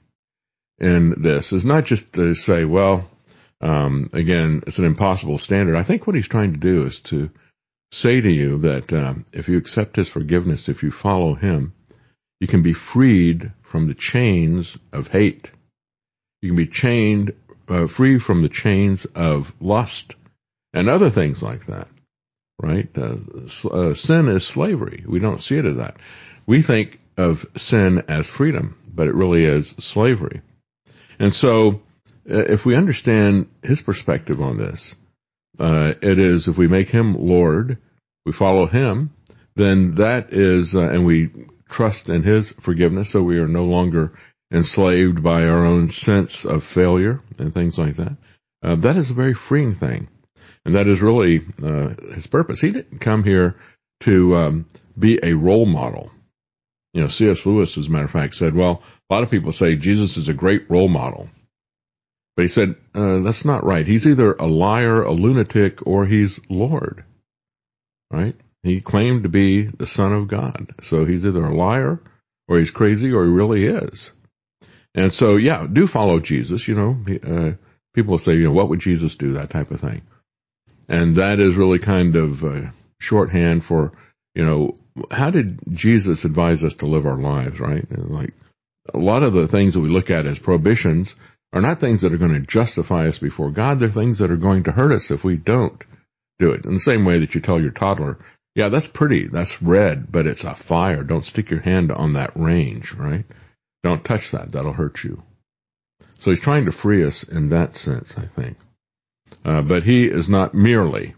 in this is not just to say, well, um, again, it's an impossible standard. I think what he's trying to do is to say to you that um, if you accept his forgiveness, if you follow him, you can be freed from the chains of hate. You can be chained, uh, free from the chains of lust and other things like that, right? Uh, uh, sin is slavery. We don't see it as that. We think of sin as freedom, but it really is slavery. And so uh, if we understand his perspective on this, Uh, it is if we make him Lord, we follow him, then that is, uh, and we trust in his forgiveness, so we are no longer enslaved by our own sense of failure and things like that. Uh, that is a very freeing thing, and that is really uh, his purpose. He didn't come here to um, be a role model. You know, C S. Lewis, as a matter of fact, said, well, a lot of people say Jesus is a great role model. But he said, uh, that's not right. He's either a liar, a lunatic, or he's Lord, right? He claimed to be the Son of God. So he's either a liar, or he's crazy, or he really is. And so, yeah, do follow Jesus. You know, uh, people say, you know, what would Jesus do? That type of thing. And that is really kind of uh, shorthand for, you know, how did Jesus advise us to live our lives, right? And like a lot of the things that we look at as prohibitions are not things that are going to justify us before God. They're things that are going to hurt us if we don't do it. In the same way that you tell your toddler, yeah, that's pretty, that's red, but it's a fire. Don't stick your hand on that range, right? Don't touch that. That'll hurt you. So he's trying to free us in that sense, I think. Uh, but he is not merely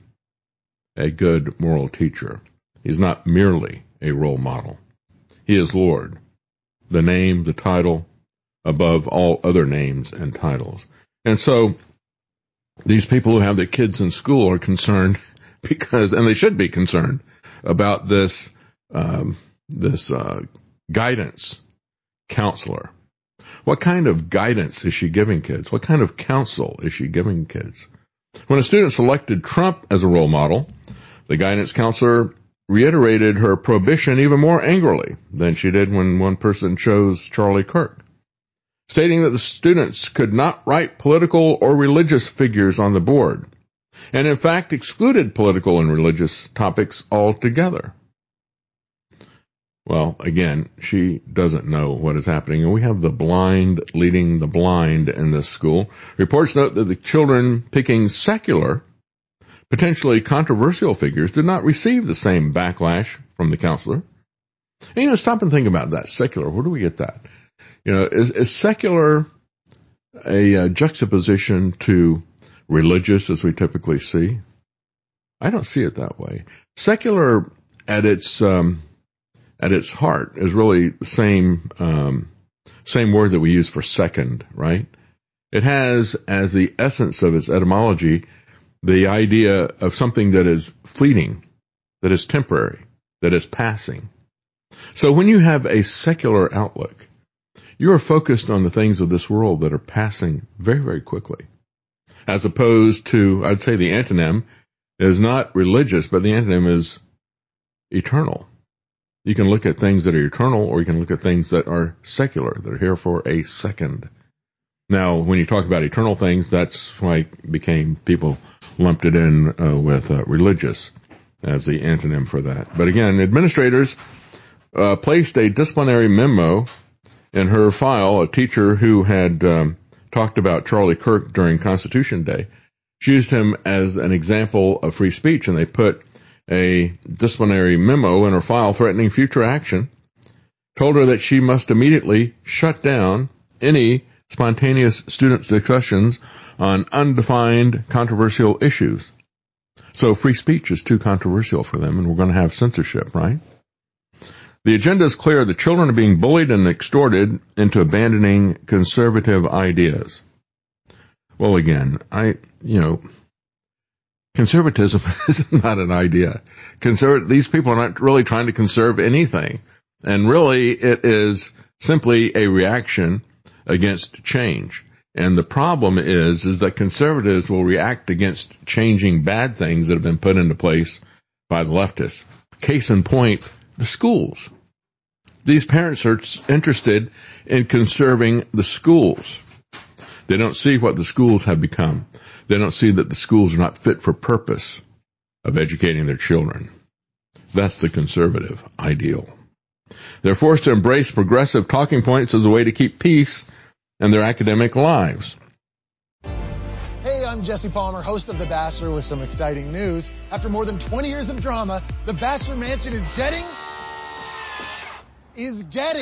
a good moral teacher. He's not merely a role model. He is Lord. The name, the title, above all other names and titles. And so these people who have their kids in school are concerned because, and they should be concerned about this, um, this, uh, guidance counselor. What kind of guidance is she giving kids? What kind of counsel is she giving kids? When a student selected Trump as a role model, the guidance counselor reiterated her prohibition even more angrily than she did when one person chose Charlie Kirk, stating that the students could not write political or religious figures on the board, and in fact excluded political and religious topics altogether. Well, again, she doesn't know what is happening, and we have the blind leading the blind in this school. Reports note that the children picking secular, potentially controversial figures did not receive the same backlash from the counselor. And, you know, stop and think about that. Secular, where do we get that? You know, is, is secular a uh, juxtaposition to religious as we typically see. I don't see it that way. Secular at its um, at its heart is really the same um, same word that we use for second, right? It has as the essence of its etymology the idea of something that is fleeting, that is temporary, that is passing. So when you have a secular outlook, you are focused on the things of this world that are passing very, very quickly. As opposed to, I'd say the antonym is not religious, but the antonym is eternal. You can look at things that are eternal, or you can look at things that are secular, that are here for a second. Now, when you talk about eternal things, that's why it became, people lumped it in uh, with uh, religious as the antonym for that. But again, administrators uh, placed a disciplinary memo in her file. A teacher who had um, talked about Charlie Kirk during Constitution Day, she used him as an example of free speech, and they put a disciplinary memo in her file threatening future action, told her that she must immediately shut down any spontaneous student discussions on undefined controversial issues. So free speech is too controversial for them, and we're going to have censorship, right? The agenda is clear. The children are being bullied and extorted into abandoning conservative ideas. Well, again, I, you know, conservatism is not an idea. Conserv- these people are not really trying to conserve anything. And really, it is simply a reaction against change. And the problem is, is that conservatives will react against changing bad things that have been put into place by the leftists. Case in point, the schools. These parents are interested in conserving the schools. They don't see what the schools have become. They don't see that the schools are not fit for purpose of educating their children. That's the conservative ideal. They're forced to embrace progressive talking points as a way to keep peace in their academic lives. Hey, I'm Jesse Palmer, host of The Bachelor, with some exciting news. After more than twenty years of drama, The Bachelor Mansion is getting... is getting...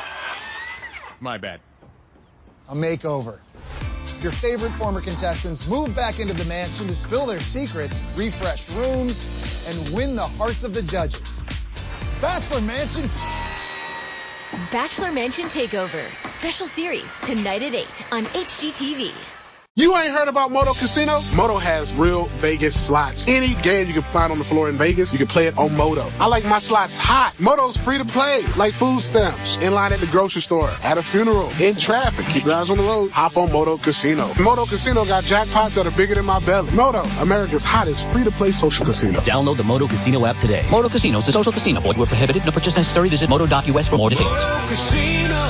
My bad. a makeover. Your favorite former contestants move back into the mansion to spill their secrets, refresh rooms, and win the hearts of the judges. Bachelor Mansion... T- Bachelor Mansion Takeover. Special series tonight at eight on H G T V. You ain't heard about Moto Casino? Moto has real Vegas slots. Any game you can find on the floor in Vegas, you can play it on Moto. I like my slots hot. Moto's free to play, like food stamps. In line at the grocery store, at a funeral, in traffic. Keep your eyes on the road. Hop on Moto Casino. Moto Casino got jackpots that are bigger than my belly. Moto, America's hottest free-to-play social casino. Download the Moto Casino app today. Moto Casino is a social casino. Void where prohibited. No purchase necessary. Visit moto dot U S for more details. Moto Casino,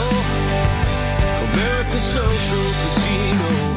America's social casino.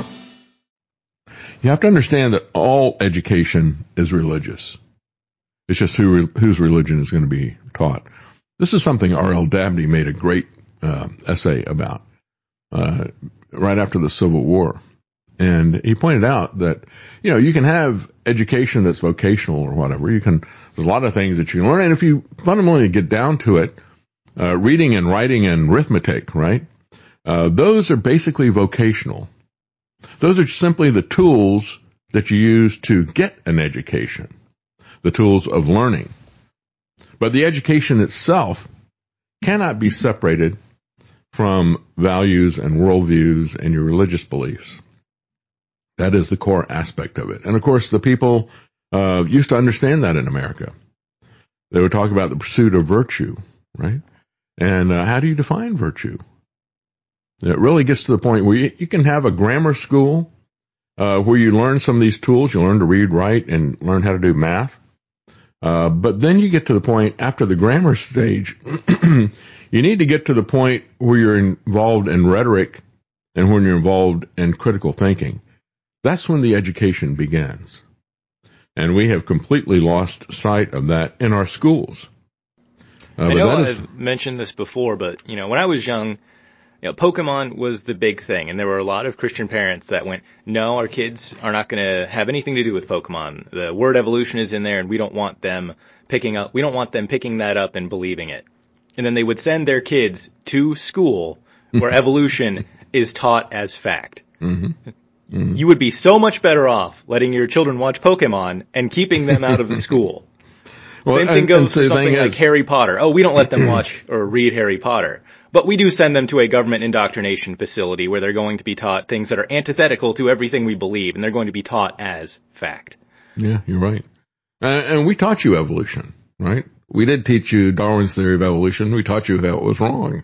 You have to understand that all education is religious. It's just who, whose religion is going to be taught. This is something R L Dabney made a great uh, essay about uh, right after the Civil War. And he pointed out that, you know, you can have education that's vocational or whatever. You can, there's a lot of things that you can learn. And if you fundamentally get down to it, uh, reading and writing and arithmetic, right, uh, those are basically vocational. Those are simply the tools that you use to get an education, the tools of learning. But the education itself cannot be separated from values and worldviews and your religious beliefs. That is the core aspect of it. And of course, the people uh, used to understand that in America. They would talk about the pursuit of virtue, right? And uh, how do you define virtue? It really gets to the point where you, you can have a grammar school uh, where you learn some of these tools. You learn to read, write, and learn how to do math. Uh, but then you get to the point after the grammar stage, you need to get to the point where you're involved in rhetoric and when you're involved in critical thinking. That's when the education begins. And we have completely lost sight of that in our schools. Uh, I know I've is... mentioned this before, but, you know, when I was young, you know, Pokemon was the big thing, and there were a lot of Christian parents that went, no, our kids are not going to have anything to do with Pokemon. The word evolution is in there, and we don't want them picking up, we don't want them picking that up and believing it. And then they would send their kids to school where evolution is taught as fact. Mm-hmm. Mm. You would be so much better off letting your children watch Pokemon and keeping them out of the school. Well, Same thing and, goes and so for the thing something like is, Harry Potter. Oh, we don't let them watch or read Harry Potter. But we do send them to a government indoctrination facility where they're going to be taught things that are antithetical to everything we believe, and they're going to be taught as fact. Yeah, you're right. Uh, and we taught you evolution, right? We did teach you Darwin's theory of evolution. We taught you how it was wrong.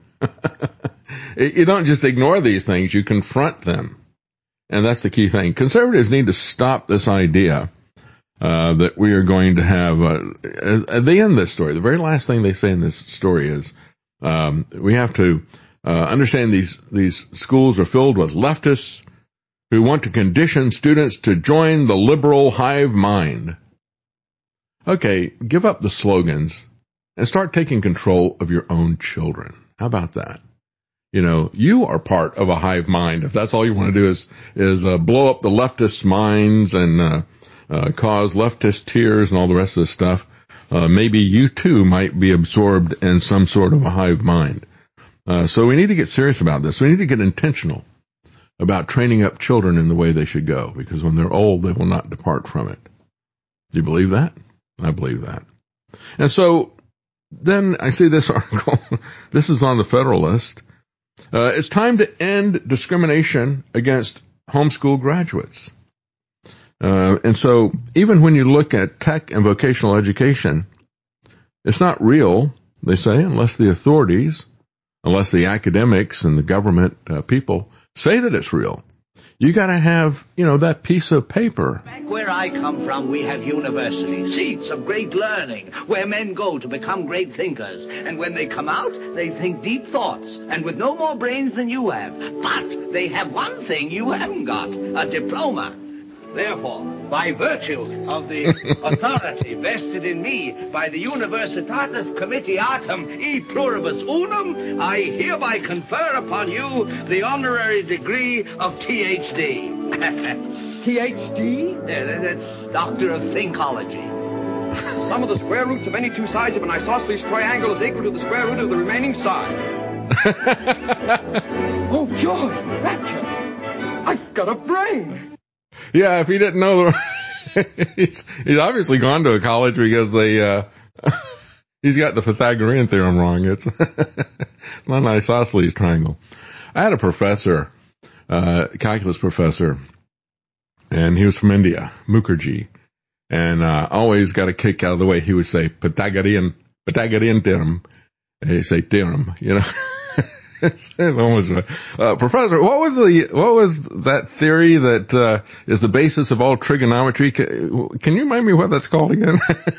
You don't just ignore these things, you confront them. And that's the key thing. Conservatives need to stop this idea uh, that we are going to have, uh, at the end of this story, the very last thing they say in this story is, um, we have to uh, understand these, these schools are filled with leftists who want to condition students to join the liberal hive mind. Okay, give up the slogans and start taking control of your own children. How about that? You know, you are part of a hive mind. If that's all you want to do is, is, uh, blow up the leftists' minds and, uh, uh, cause leftist tears and all the rest of this stuff, uh, maybe you too might be absorbed in some sort of a hive mind. Uh, so we need to get serious about this. We need to get intentional about training up children in the way they should go, because when they're old, they will not depart from it. Do you believe that? I believe that. And so then I see this article. This is on the Federalist. Uh, it's time to end discrimination against homeschool graduates. Uh, and so even when you look at tech and vocational education, it's not real, they say, unless the authorities, unless the academics and the government uh, people say that it's real. You got to have, you know, that piece of paper. Back where I come from, we have universities, seats of great learning, where men go to become great thinkers. And when they come out, they think deep thoughts, and with no more brains than you have. But they have one thing you haven't got, a diploma. Therefore, by virtue of the authority vested in me by the Universitatis Comitiatum e Pluribus Unum, I hereby confer upon you the honorary degree of T H D. T H D? Yeah, that's Doctor of Thinkology. Sum of the square roots of any two sides of an isosceles triangle is equal to the square root of the remaining side. Oh, joy! Rapture! I've got a brain! Yeah, if you didn't know, he's, he's obviously gone to a college because they, uh, he's got the Pythagorean theorem wrong. It's, it's not an isosceles triangle. I had a professor, uh, calculus professor, and he was from India, Mukherjee, and, uh, always got a kick out of the way he would say Pythagorean, Pythagorean theorem, and he'd say theorem, you know. It's almost right. Uh, Professor, what was the, what was that theory that, uh, is the basis of all trigonometry? Can, can you remind me what that's called again?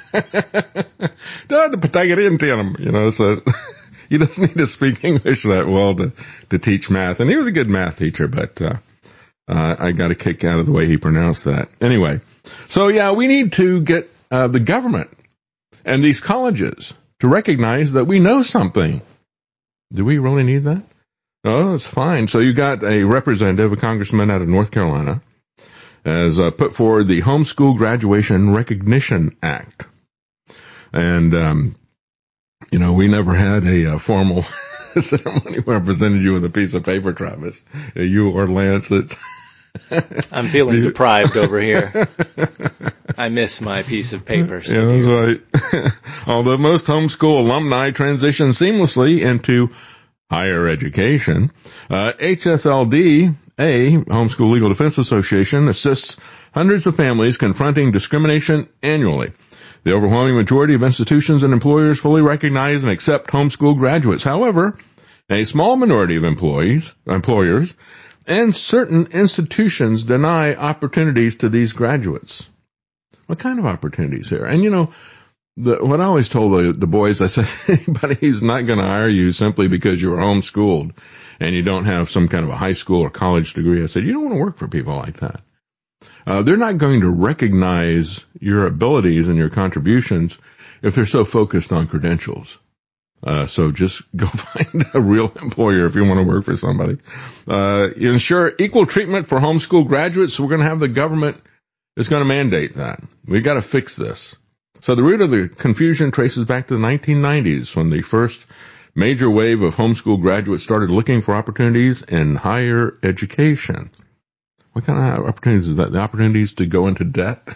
The Pythagorean theorem, you know, so he doesn't need to speak English that well to, to teach math. And he was a good math teacher, but, uh, uh, I got a kick out of the way he pronounced that. Anyway, so yeah, we need to get, uh, the government and these colleges to recognize that we know something. Do we really need that? Oh, it's fine. So you got a representative, a congressman out of North Carolina, has uh, put forward the Homeschool Graduation Recognition Act. And, um, you know, we never had a, uh, formal ceremony where I presented you with a piece of paper, Travis. Uh, you or Lance, it's... I'm feeling deprived over here. I miss my piece of paper. Yeah, that's right. Although most homeschool alumni transition seamlessly into higher education, uh, H S L D A, Homeschool Legal Defense Association, assists hundreds of families confronting discrimination annually. The overwhelming majority of institutions and employers fully recognize and accept homeschool graduates. However, a small minority of employees, employers, and certain institutions deny opportunities to these graduates. What kind of opportunities here? And you know, the, what I always told the, the boys, I said, anybody who's not going to hire you simply because you were homeschooled and you don't have some kind of a high school or college degree, I said, you don't want to work for people like that. Uh, they're not going to recognize your abilities and your contributions if they're so focused on credentials. Uh, so just go find a real employer if you want to work for somebody. Uh, ensure equal treatment for homeschool graduates. We're going to have the government is going to mandate that. We've got to fix this. So the root of the confusion traces back to the nineteen nineties when the first major wave of homeschool graduates started looking for opportunities in higher education. What kind of opportunities is that? The opportunities to go into debt,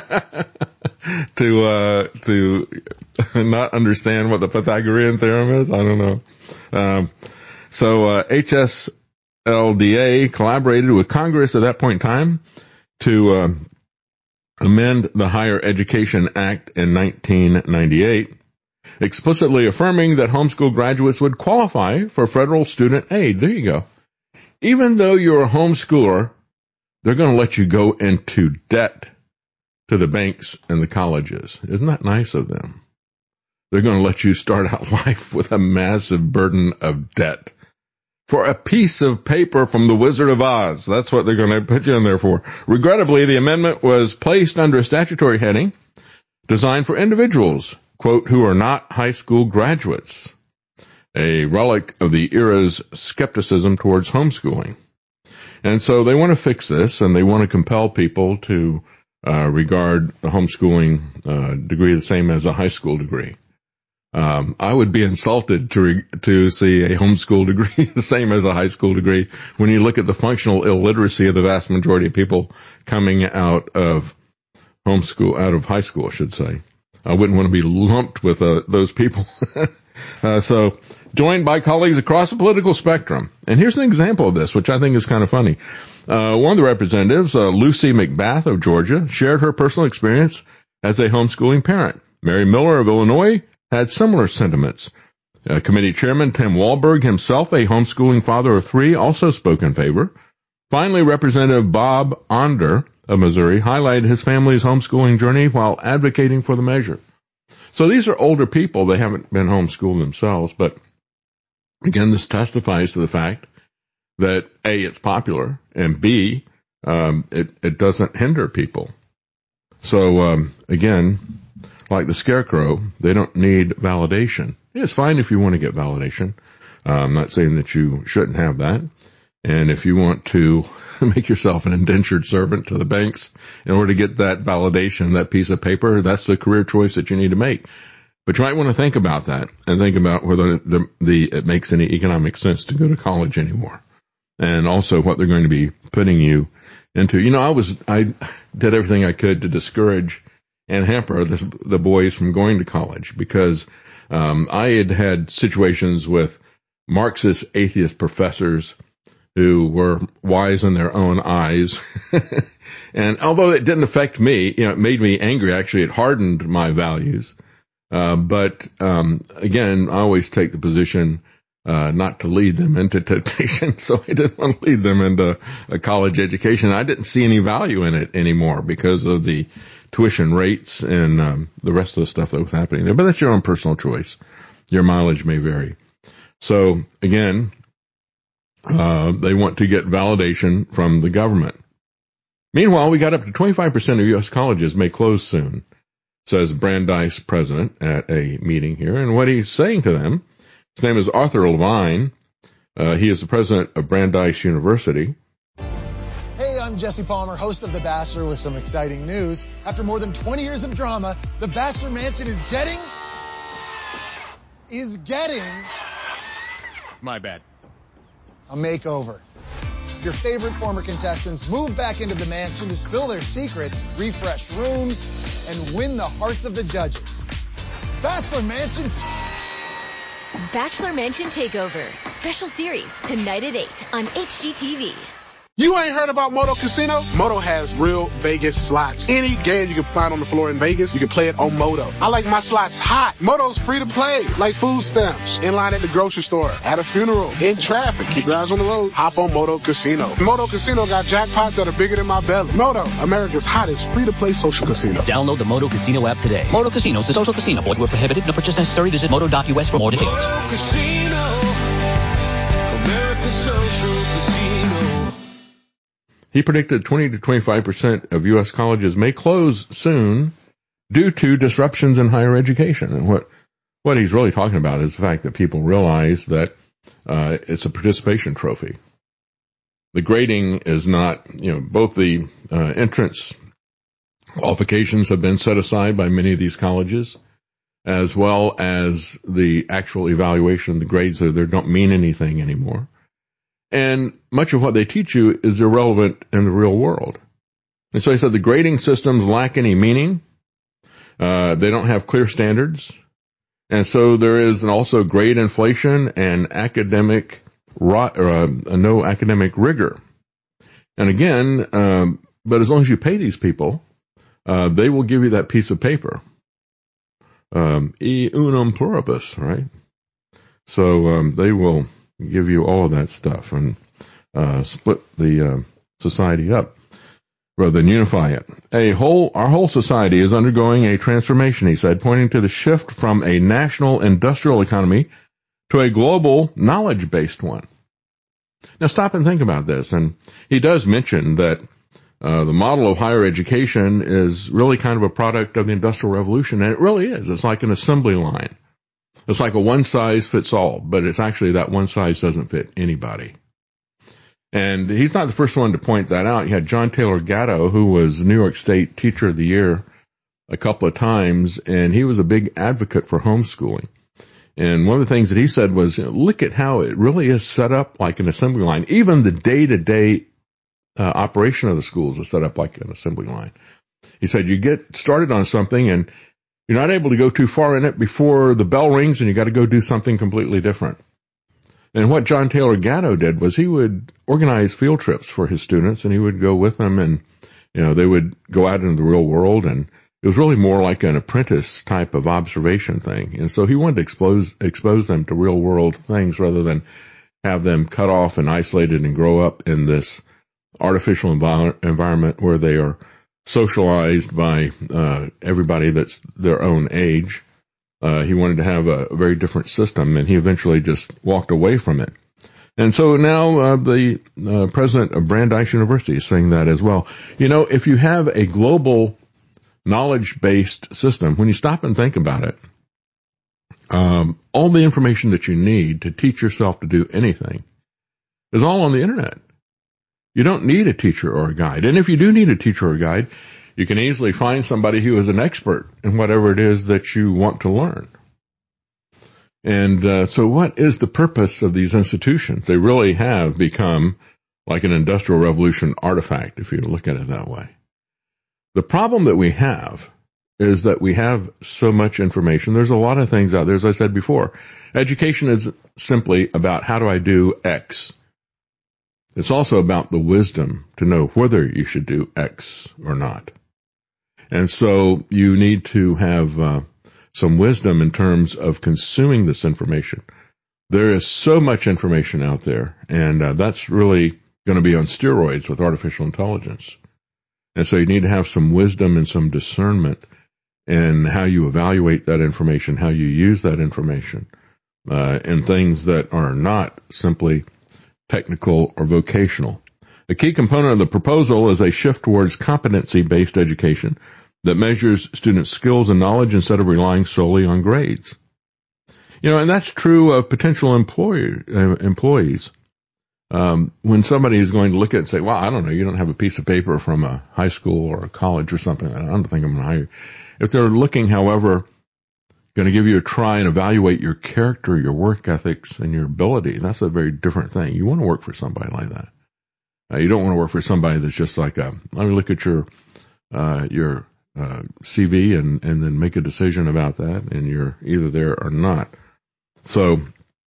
to uh, to not understand what the Pythagorean theorem is. I don't know. Um, so uh, H S L D A collaborated with Congress at that point in time to uh, amend the Higher Education Act in nineteen ninety-eight, explicitly affirming that homeschool graduates would qualify for federal student aid. There you go. Even though you're a homeschooler, they're going to let you go into debt to the banks and the colleges. Isn't that nice of them? They're going to let you start out life with a massive burden of debt for a piece of paper from the Wizard of Oz. That's what they're going to put you in there for. Regrettably, the amendment was placed under a statutory heading designed for individuals, quote, who are not high school graduates, a relic of the era's skepticism towards homeschooling. And so they want to fix this, and they want to compel people to uh, regard a homeschooling uh, degree the same as a high school degree. Um, I would be insulted to re- to see a homeschool degree the same as a high school degree when you look at the functional illiteracy of the vast majority of people coming out of homeschool, out of high school, I should say. I wouldn't want to be lumped with uh, those people. uh, so, joined by colleagues across the political spectrum. And here's an example of this, which I think is kind of funny. Uh, one of the representatives, uh, Lucy McBath of Georgia, shared her personal experience as a homeschooling parent. Mary Miller of Illinois had similar sentiments. Uh, committee chairman Tim Wahlberg, himself a homeschooling father of three, also spoke in favor. Finally, Representative Bob Onder of Missouri highlighted his family's homeschooling journey while advocating for the measure. So these are older people. They haven't been homeschooled themselves, but again, this testifies to the fact that A, it's popular, and B, um, it, it doesn't hinder people. So, um, again, like the scarecrow, they don't need validation. It's fine if you want to get validation. Uh, I'm not saying that you shouldn't have that. And if you want to make yourself an indentured servant to the banks in order to get that validation, that piece of paper, that's the career choice that you need to make. But you might want to think about that and think about whether the, the it makes any economic sense to go to college anymore. And also what they're going to be putting you into. You know, I was, I did everything I could to discourage and hamper the, the boys from going to college because, um, I had had situations with Marxist atheist professors who were wise in their own eyes. And although it didn't affect me, you know, it made me angry. Actually, it hardened my values. Uh, but, um, again, I always take the position Uh, not to lead them into temptation. So I didn't want to lead them into a college education. I didn't see any value in it anymore because of the tuition rates and um, the rest of the stuff that was happening there. But that's your own personal choice. Your mileage may vary. So again, uh, they want to get validation from the government. Meanwhile, we got up to twenty-five percent of U S colleges may close soon, says Brandeis president at a meeting here. And what he's saying to them, his name is Arthur Levine. Uh, he is the president of Brandeis University. Hey, I'm Jesse Palmer, host of The Bachelor, with some exciting news. After more than twenty years of drama, The Bachelor Mansion is getting... is getting... My bad. A makeover. Your favorite former contestants move back into the mansion to spill their secrets, refresh rooms, and win the hearts of the judges. Bachelor Mansion... Bachelor Mansion Takeover. Special series tonight at eight on H G T V. You ain't heard about Moto Casino? Moto has real Vegas slots. Any game you can find on the floor in Vegas, you can play it on Moto. I like my slots hot. Moto's free to play, like food stamps. In line at the grocery store, at a funeral, in traffic. Keep your eyes on the road. Hop on Moto Casino. Moto Casino got jackpots that are bigger than my belly. Moto, America's hottest free-to-play social casino. Download the Moto Casino app today. Moto Casino is a social casino. Void where prohibited. No purchase necessary. Visit moto dot U S for more details. Moto Casino, America's social casino. He predicted twenty to twenty-five percent of U S colleges may close soon due to disruptions in higher education. And what, what he's really talking about is the fact that people realize that uh, it's a participation trophy. The grading is not, you know, both the uh, entrance qualifications have been set aside by many of these colleges, as well as the actual evaluation. The grades are there don't mean anything anymore. And much of what they teach you is irrelevant in the real world. And so he said the grading systems lack any meaning. Uh, they don't have clear standards. And so there is an also grade inflation and academic, rot, or, uh, no academic rigor. And again, um, but as long as you pay these people, uh, they will give you that piece of paper. Um, e unum pluribus, right? So, um, they will give you all of that stuff and, uh, split the, uh, society up rather than unify it. A whole, our whole society is undergoing a transformation, he said, pointing to the shift from a national industrial economy to a global knowledge-based one. Now stop and think about this. And he does mention that uh, the model of higher education is really kind of a product of the Industrial Revolution, and it really is. It's like an assembly line. It's like a one-size-fits-all, but it's actually that one size doesn't fit anybody. And he's not the first one to point that out. You had John Taylor Gatto, who was New York State Teacher of the Year a couple of times, and he was a big advocate for homeschooling. And one of the things that he said was, you know, look at how it really is set up like an assembly line. Even the day-to-day uh, operation of the schools is set up like an assembly line. He said you get started on something and you're not able to go too far in it before the bell rings and you got to go do something completely different. And what John Taylor Gatto did was he would organize field trips for his students, and he would go with them, and, you know, they would go out into the real world, and it was really more like an apprentice type of observation thing. And so he wanted to expose, expose them to real world things rather than have them cut off and isolated and grow up in this artificial envi- environment where they are socialized by uh, everybody that's their own age. Uh, he wanted to have a, a very different system, and he eventually just walked away from it. And so now uh, the uh, president of Brandeis University is saying that as well. You know, if you have a global knowledge-based system, when you stop and think about it, um, all the information that you need to teach yourself to do anything is all on the internet. You don't need a teacher or a guide. And if you do need a teacher or a guide, you can easily find somebody who is an expert in whatever it is that you want to learn. And uh, so what is the purpose of these institutions? They really have become like an Industrial Revolution artifact, if you look at it that way. The problem that we have is that we have so much information. There's a lot of things out there, as I said before. Education is simply about how do I do X. It's also about the wisdom to know whether you should do X or not. And so you need to have uh, some wisdom in terms of consuming this information. There is so much information out there, and uh, that's really going to be on steroids with artificial intelligence. And so you need to have some wisdom and some discernment in how you evaluate that information, how you use that information, uh, and things that are not simply technical or vocational. A key component of the proposal is a shift towards competency-based education that measures students' skills and knowledge instead of relying solely on grades. You know, and that's true of potential employer, uh, employees. Um, when somebody is going to look at it and say, well, I don't know, you don't have a piece of paper from a high school or a college or something, I don't think I'm going to hire you. If they're looking, however, going to give you a try and evaluate your character, your work ethics, and your ability, that's a very different thing. You want to work for somebody like that. Uh, you don't want to work for somebody that's just like, a, let me look at your uh, your uh, C V and, and then make a decision about that, and you're either there or not. So,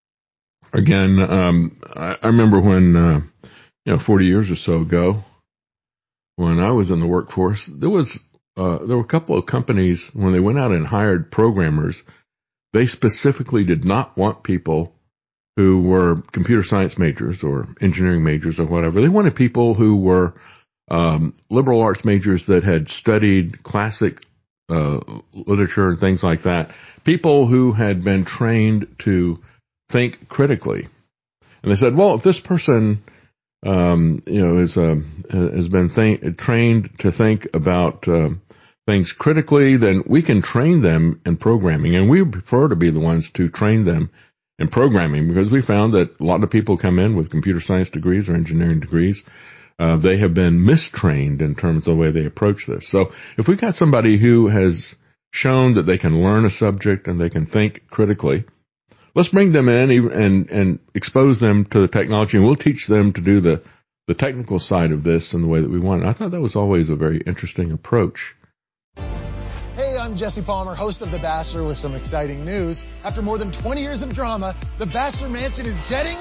again, um, I, I remember when, uh, you know, forty years or so ago, when I was in the workforce, there was uh, there were a couple of companies, when they went out and hired programmers, they specifically did not want people who were computer science majors or engineering majors or whatever. They wanted people who were um, liberal arts majors that had studied classic uh, literature and things like that. People who had been trained to think critically. And they said, well, if this person, um, you know, is um, has been think, trained to think about um, things critically, then we can train them in programming. And we prefer to be the ones to train them in programming, because we found that a lot of people come in with computer science degrees or engineering degrees. Uh, they have been mistrained in terms of the way they approach this. So if we got somebody who has shown that they can learn a subject and they can think critically, let's bring them in and, and expose them to the technology, and we'll teach them to do the, the technical side of this in the way that we want. I thought that was always a very interesting approach. Hey, I'm Jesse Palmer, host of The Bachelor, with some exciting news. After more than twenty years of drama, The Bachelor Mansion is getting...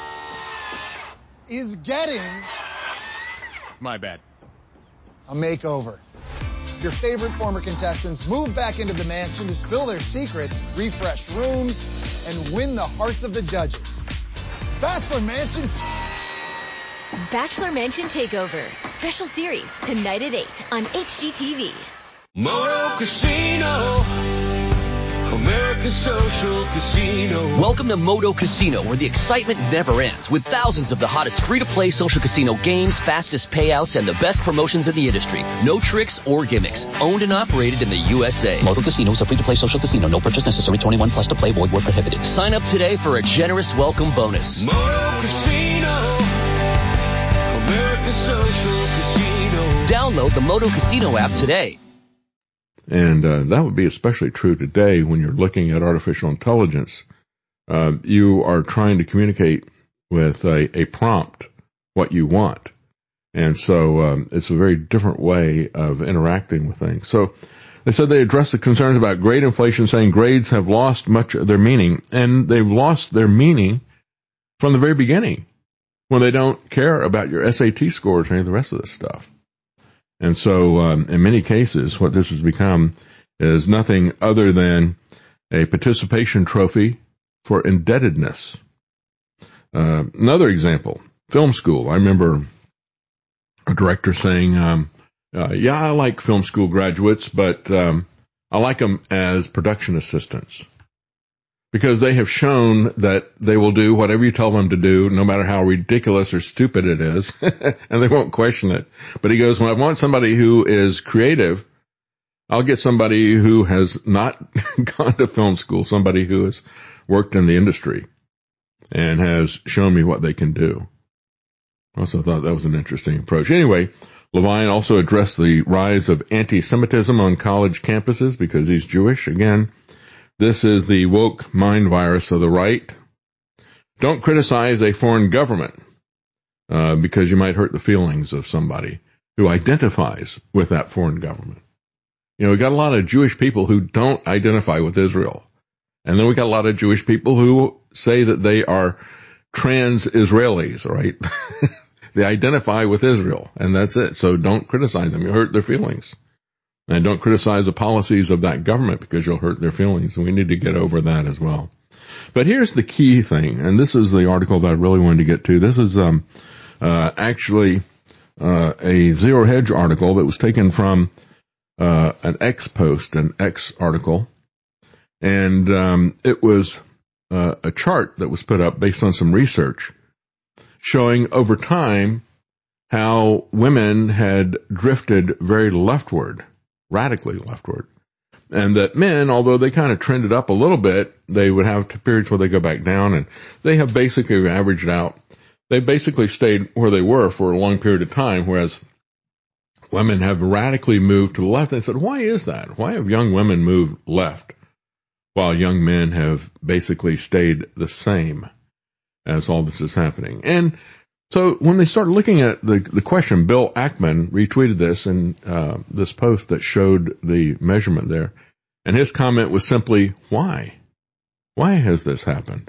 is getting... My bad. a makeover. Your favorite former contestants move back into the mansion to spill their secrets, refresh rooms, and win the hearts of the judges. Bachelor Mansion... T- Bachelor Mansion Takeover. Special series tonight at eight on H G T V. Moto Casino, America's social casino. Welcome to Moto Casino, where the excitement never ends, with thousands of the hottest free-to-play social casino games, fastest payouts, and the best promotions in the industry. No tricks or gimmicks. Owned and operated in the U S A. Moto Casino is a free-to-play social casino. No purchase necessary. twenty-one plus to play. Void where prohibited. Sign up today for a generous welcome bonus. Moto Casino, America's social casino. Download the Moto Casino app today. And uh, that would be especially true today when you're looking at artificial intelligence. Uh, you are trying to communicate with a, a prompt what you want. And so um, it's a very different way of interacting with things. So they said they addressed the concerns about grade inflation, saying grades have lost much of their meaning. And they've lost their meaning from the very beginning, when they don't care about your S A T scores or any of the rest of this stuff. And so, um, in many cases, what this has become is nothing other than a participation trophy for indebtedness. Uh, another example, film school. I remember a director saying, um, uh, yeah, I like film school graduates, but um, I like them as production assistants, because they have shown that they will do whatever you tell them to do, no matter how ridiculous or stupid it is, and they won't question it. But he goes, when I want somebody who is creative, I'll get somebody who has not gone to film school, somebody who has worked in the industry and has shown me what they can do. I also thought that was an interesting approach. Anyway, Levine also addressed the rise of anti-Semitism on college campuses because he's Jewish. Again, this is the woke mind virus of the right. Don't criticize a foreign government uh, because you might hurt the feelings of somebody who identifies with that foreign government. You know, we got a lot of Jewish people who don't identify with Israel. And then we got a lot of Jewish people who say that they are trans-Israelis, right? They identify with Israel, and that's it. So don't criticize them. You hurt their feelings. And don't criticize the policies of that government because you'll hurt their feelings. And we need to get over that as well. But here's the key thing, and this is the article that I really wanted to get to. This is um, uh, actually uh, a Zero Hedge article that was taken from uh, an X post, an X article. And um, it was uh, a chart that was put up based on some research showing over time how women had drifted very leftward, radically leftward. And that men, although they kind of trended up a little bit, they would have periods where they go back down, and they have basically averaged out. They basically stayed where they were for a long period of time, whereas women have radically moved to the left. They said, why is that? Why have young women moved left while young men have basically stayed the same as all this is happening? And so when they started looking at the the question, Bill Ackman retweeted this in uh, this post that showed the measurement there. And his comment was simply, why? Why has this happened?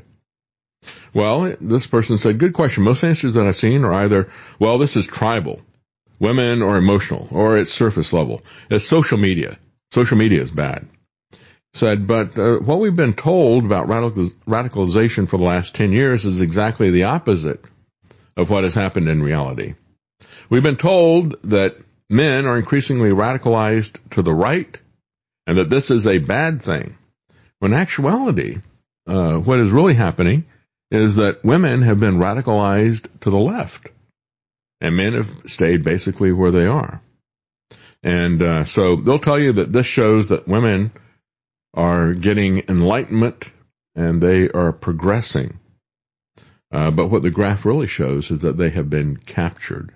Well, this person said, good question. Most answers that I've seen are either, well, this is tribal. Women are emotional, or it's surface level. It's social media. Social media is bad. Said, but uh, what we've been told about radical, radicalization for the last ten years is exactly the opposite of what has happened in reality. We've been told that men are increasingly radicalized to the right and that this is a bad thing. When in actuality, uh, what is really happening is that women have been radicalized to the left and men have stayed basically where they are. And uh, so they'll tell you that this shows that women are getting enlightenment and they are progressing. Uh, but what the graph really shows is that they have been captured.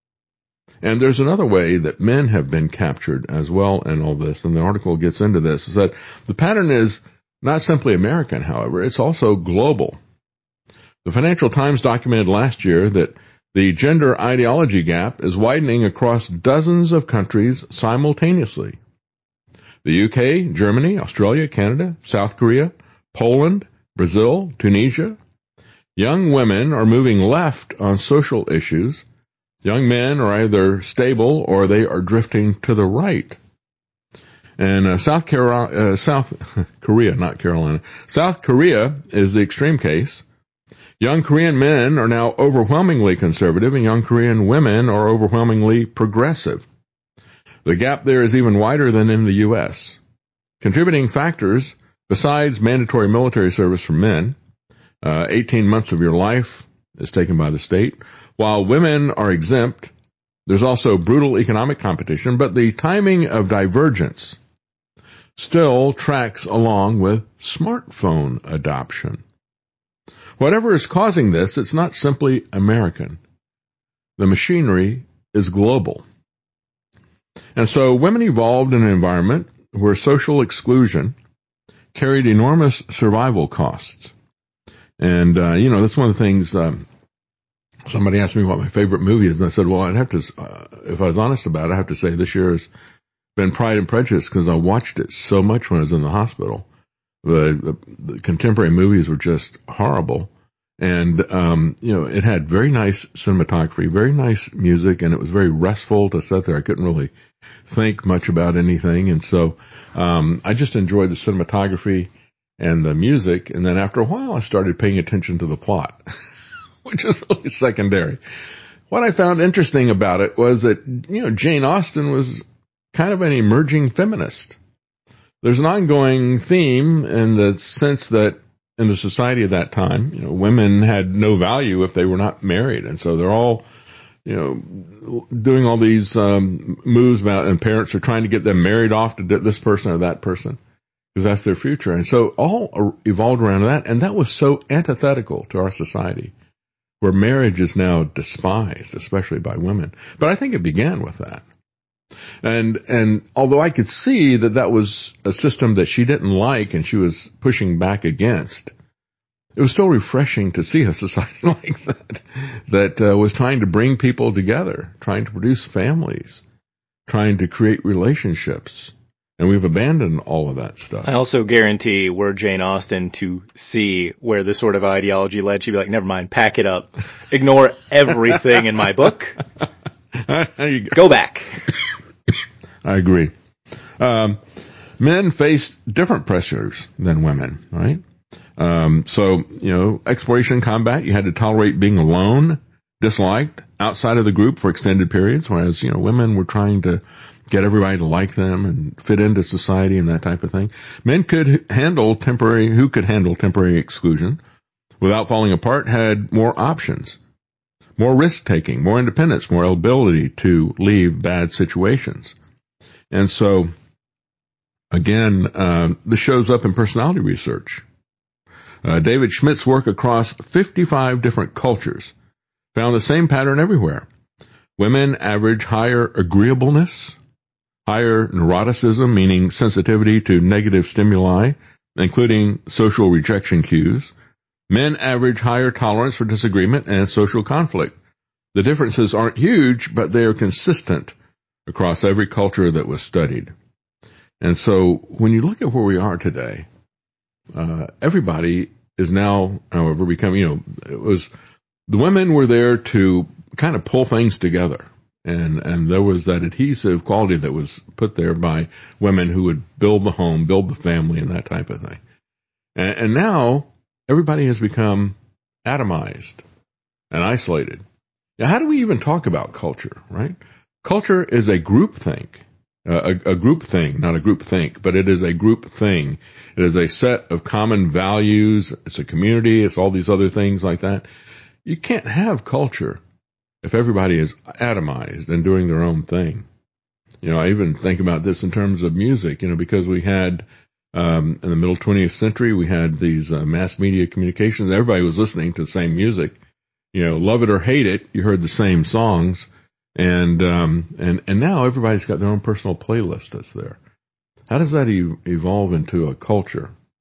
And there's another way that men have been captured as well in all this, and the article gets into this, is that the pattern is not simply American, however, it's also global. The Financial Times documented last year that the gender ideology gap is widening across dozens of countries simultaneously. The U K, Germany, Australia, Canada, South Korea, Poland, Brazil, Tunisia. Young women are moving left on social issues. Young men are either stable or they are drifting to the right. And uh, South Carolina, uh, South Korea, not Carolina, South Korea is the extreme case. Young Korean men are now overwhelmingly conservative, and young Korean women are overwhelmingly progressive. The gap there is even wider than in the U S. Contributing factors, besides mandatory military service for men, uh, eighteen months of your life is taken by the state. While women are exempt, there's also brutal economic competition, but the timing of divergence still tracks along with smartphone adoption. Whatever is causing this, it's not simply American. The machinery is global. And so women evolved in an environment where social exclusion carried enormous survival costs. And, uh, you know, that's one of the things, um, somebody asked me what my favorite movie is, and I said, well, I'd have to, uh, if I was honest about it, I have to say this year has been Pride and Prejudice because I watched it so much when I was in the hospital. The, the, the contemporary movies were just horrible. And, um, you know, it had very nice cinematography, very nice music, and it was very restful to sit there. I couldn't really think much about anything. And so, um, I just enjoyed the cinematography and the music. And then after a while, I started paying attention to the plot, which is really secondary. What I found interesting about it was that, you know, Jane Austen was kind of an emerging feminist. There's an ongoing theme in the sense that in the society of that time, you know, women had no value if they were not married. And so they're all, you know, doing all these um, moves about, and parents are trying to get them married off to this person or that person because that's their future. And so all evolved around that. And that was so antithetical to our society where marriage is now despised, especially by women. But I think it began with that. And, and although I could see that that was a system that she didn't like and she was pushing back against, it was still refreshing to see a society like that, that uh, was trying to bring people together, trying to produce families, trying to create relationships. And we've abandoned all of that stuff. I also guarantee were Jane Austen to see where this sort of ideology led, she'd be like, never mind, pack it up. Ignore everything in my book. Go. Go back. I agree. Um, men face different pressures than women, right? Um, so, you know, exploration combat, you had to tolerate being alone, disliked, outside of the group for extended periods, whereas, you know, women were trying to get everybody to like them and fit into society and that type of thing. Men could handle temporary, who could handle temporary exclusion without falling apart had more options, more risk-taking, more independence, more ability to leave bad situations. And so, again, uh, this shows up in personality research. Uh, David Schmidt's work across fifty-five different cultures found the same pattern everywhere. Women average higher agreeableness, higher neuroticism, meaning sensitivity to negative stimuli, including social rejection cues. Men average higher tolerance for disagreement and social conflict. The differences aren't huge, but they are consistent across every culture that was studied. And so when you look at where we are today, uh, everybody is now, however, becoming, you know, it was, the women were there to kind of pull things together. And, and there was that adhesive quality that was put there by women who would build the home, build the family, and that type of thing. And, and now everybody has become atomized and isolated. Now, how do we even talk about culture, right? Culture is a group think, uh, a, a group thing, not a group think, but it is a group thing. It is a set of common values. It's a community. It's all these other things like that. You can't have culture if everybody is atomized and doing their own thing. You know, I even think about this in terms of music, you know, because we had, um, in the middle twentieth century, we had these uh, mass media communications. Everybody was listening to the same music. You know, love it or hate it, you heard the same songs. And, um, and, and now everybody's got their own personal playlist that's there. How does that e- evolve into a culture?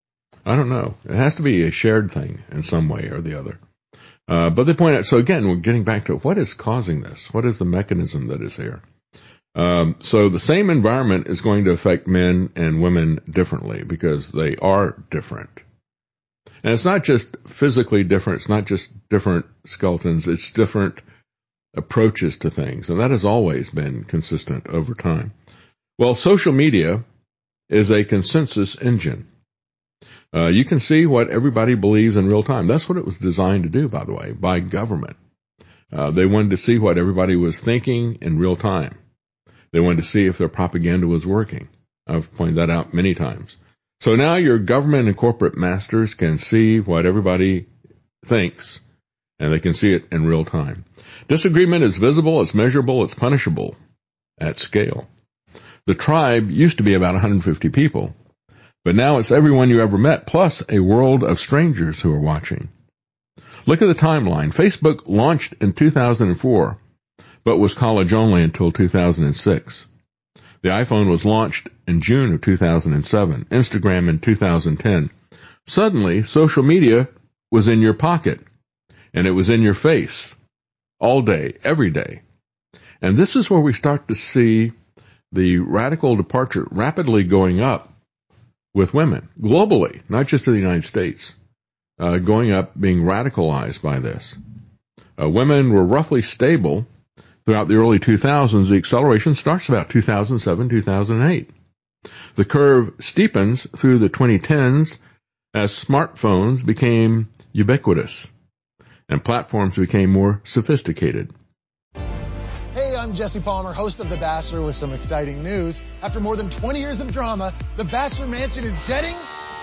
I don't know. It has to be a shared thing in some way or the other. Uh, but they point out, so again, we're getting back to what is causing this? What is the mechanism that is here? Um, so the same environment is going to affect men and women differently because they are different. And it's not just physically different. It's not just different skeletons. It's different approaches to things. And that has always been consistent over time. Well, social media is a consensus engine. Uh, you can see what everybody believes in real time. That's what it was designed to do, by the way, by government. Uh, they wanted to see what everybody was thinking in real time. They wanted to see if their propaganda was working. I've pointed that out many times. So now your government and corporate masters can see what everybody thinks, and they can see it in real time. Disagreement is visible, it's measurable, it's punishable at scale. The tribe used to be about one hundred fifty people, but now it's everyone you ever met, plus a world of strangers who are watching. Look at the timeline. Facebook launched in two thousand four, but was college only until two thousand six. The iPhone was launched in June of two thousand seven, Instagram in two thousand ten. Suddenly, social media was in your pocket, and it was in your face all day, every day. And this is where we start to see the radical departure rapidly going up with women, globally, not just in the United States, uh, going up, being radicalized by this. Uh, women were roughly stable throughout the early two thousands. The acceleration starts about two thousand seven, two thousand eight. The curve steepens through the twenty tens as smartphones became ubiquitous and platforms became more sophisticated. Hey, I'm Jesse Palmer, host of The Bachelor, with some exciting news. After more than twenty years of drama, The Bachelor Mansion is getting...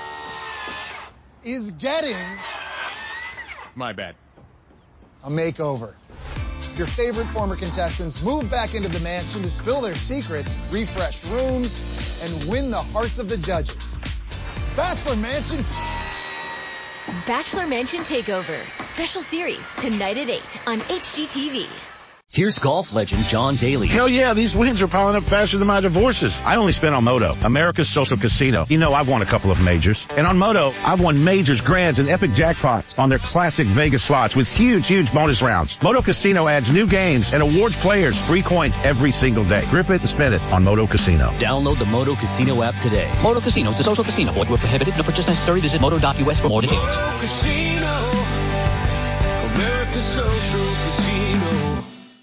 is getting... My bad. a makeover. Your favorite former contestants move back into the mansion to spill their secrets, refresh rooms, and win the hearts of the judges. Bachelor Mansion... Bachelor Mansion Takeover. Special series tonight at eight on H G T V. Here's golf legend John Daly. Hell yeah, these wins are piling up faster than my divorces. I only spent on Moto, America's social casino. You know, I've won a couple of majors. And on Moto, I've won majors, grands, and epic jackpots on their classic Vegas slots with huge, huge bonus rounds. Moto Casino adds new games and awards players free coins every single day. Grip it and spin it on Moto Casino. Download the Moto Casino app today. Moto Casino is a social casino. Void where prohibited. No purchase necessary. Visit moto dot U S for more details. Moto Casino, America's social casino.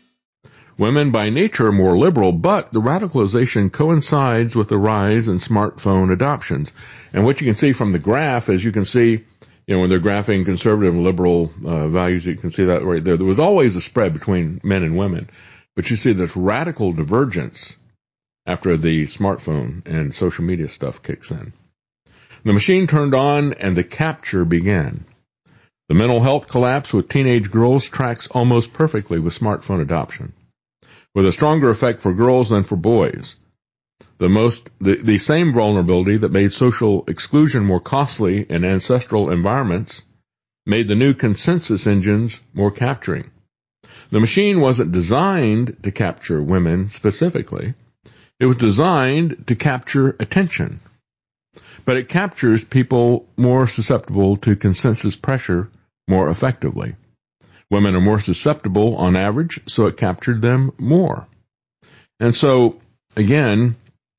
Women by nature are more liberal, but the radicalization coincides with the rise in smartphone adoptions. And what you can see from the graph is you can see, you know, when they're graphing conservative and liberal uh, values, you can see that right there. There was always a spread between men and women, but you see this radical divergence after the smartphone and social media stuff kicks in. The machine turned on and the capture began. The mental health collapse with teenage girls tracks almost perfectly with smartphone adoption, with a stronger effect for girls than for boys. The most, the, the same vulnerability that made social exclusion more costly in ancestral environments made the new consensus engines more capturing. The machine wasn't designed to capture women specifically. It was designed to capture attention. But it captures people more susceptible to consensus pressure more effectively. Women are more susceptible on average, so it captured them more. And so, again,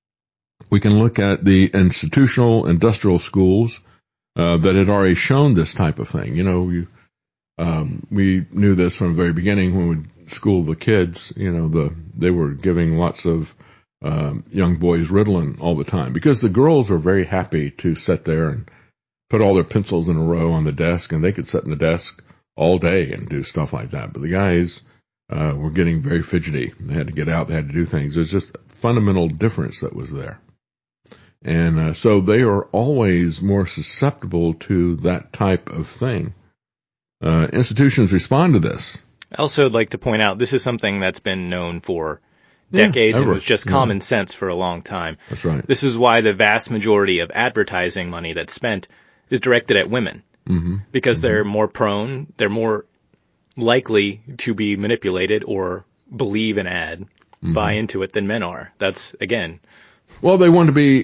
we can look at the institutional industrial schools uh, that had already shown this type of thing. You know, you, um, we knew this from the very beginning when we schooled the kids. You know, the they were giving lots of um, young boys Ritalin all the time because the girls were very happy to sit there and put all their pencils in a row on the desk, and they could sit in the desk all day and do stuff like that. But the guys uh, were getting very fidgety. They had to get out. They had to do things. There's just a fundamental difference that was there. And uh, so they are always more susceptible to that type of thing. Uh, institutions respond to this. I also would like to point out this is something that's been known for decades yeah, and was just yeah. common sense for a long time. That's right. This is why the vast majority of advertising money that's spent is directed at women. Mm-hmm. Because mm-hmm. they're more prone, they're more likely to be manipulated or believe an ad, mm-hmm. buy into it than men are. That's, again. Well, they want to be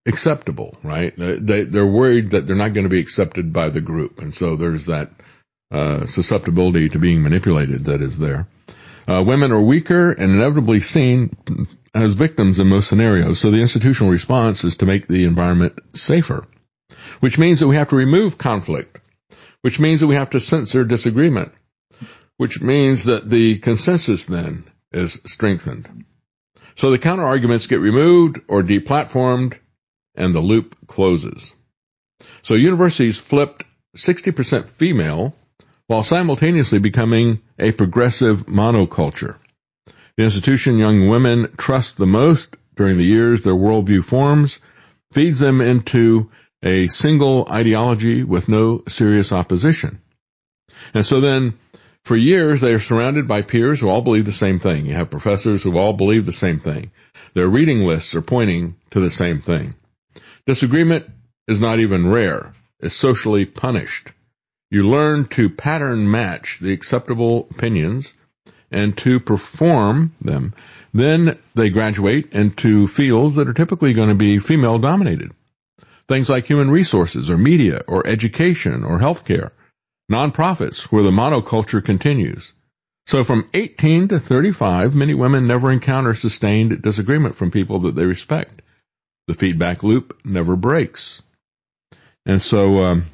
acceptable, right? They, they're worried that they're not going to be accepted by the group. And so there's that uh, susceptibility to being manipulated that is there. Uh, women are weaker and inevitably seen as victims in most scenarios. So the institutional response is to make the environment safer, which means that we have to remove conflict, which means that we have to censor disagreement, which means that the consensus then is strengthened. So the counter arguments get removed or deplatformed, and the loop closes. So universities flipped sixty percent female while simultaneously becoming a progressive monoculture. The institution young women trust the most during the years their worldview forms feeds them into a single ideology with no serious opposition. And so then, for years, they are surrounded by peers who all believe the same thing. You have professors who all believe the same thing. Their reading lists are pointing to the same thing. Disagreement is not even rare. It's socially punished. You learn to pattern match the acceptable opinions and to perform them. Then they graduate into fields that are typically going to be female dominated. Things like human resources or media or education or healthcare. Nonprofits where the monoculture continues. So from eighteen to thirty-five, many women never encounter sustained disagreement from people that they respect. The feedback loop never breaks. And so um,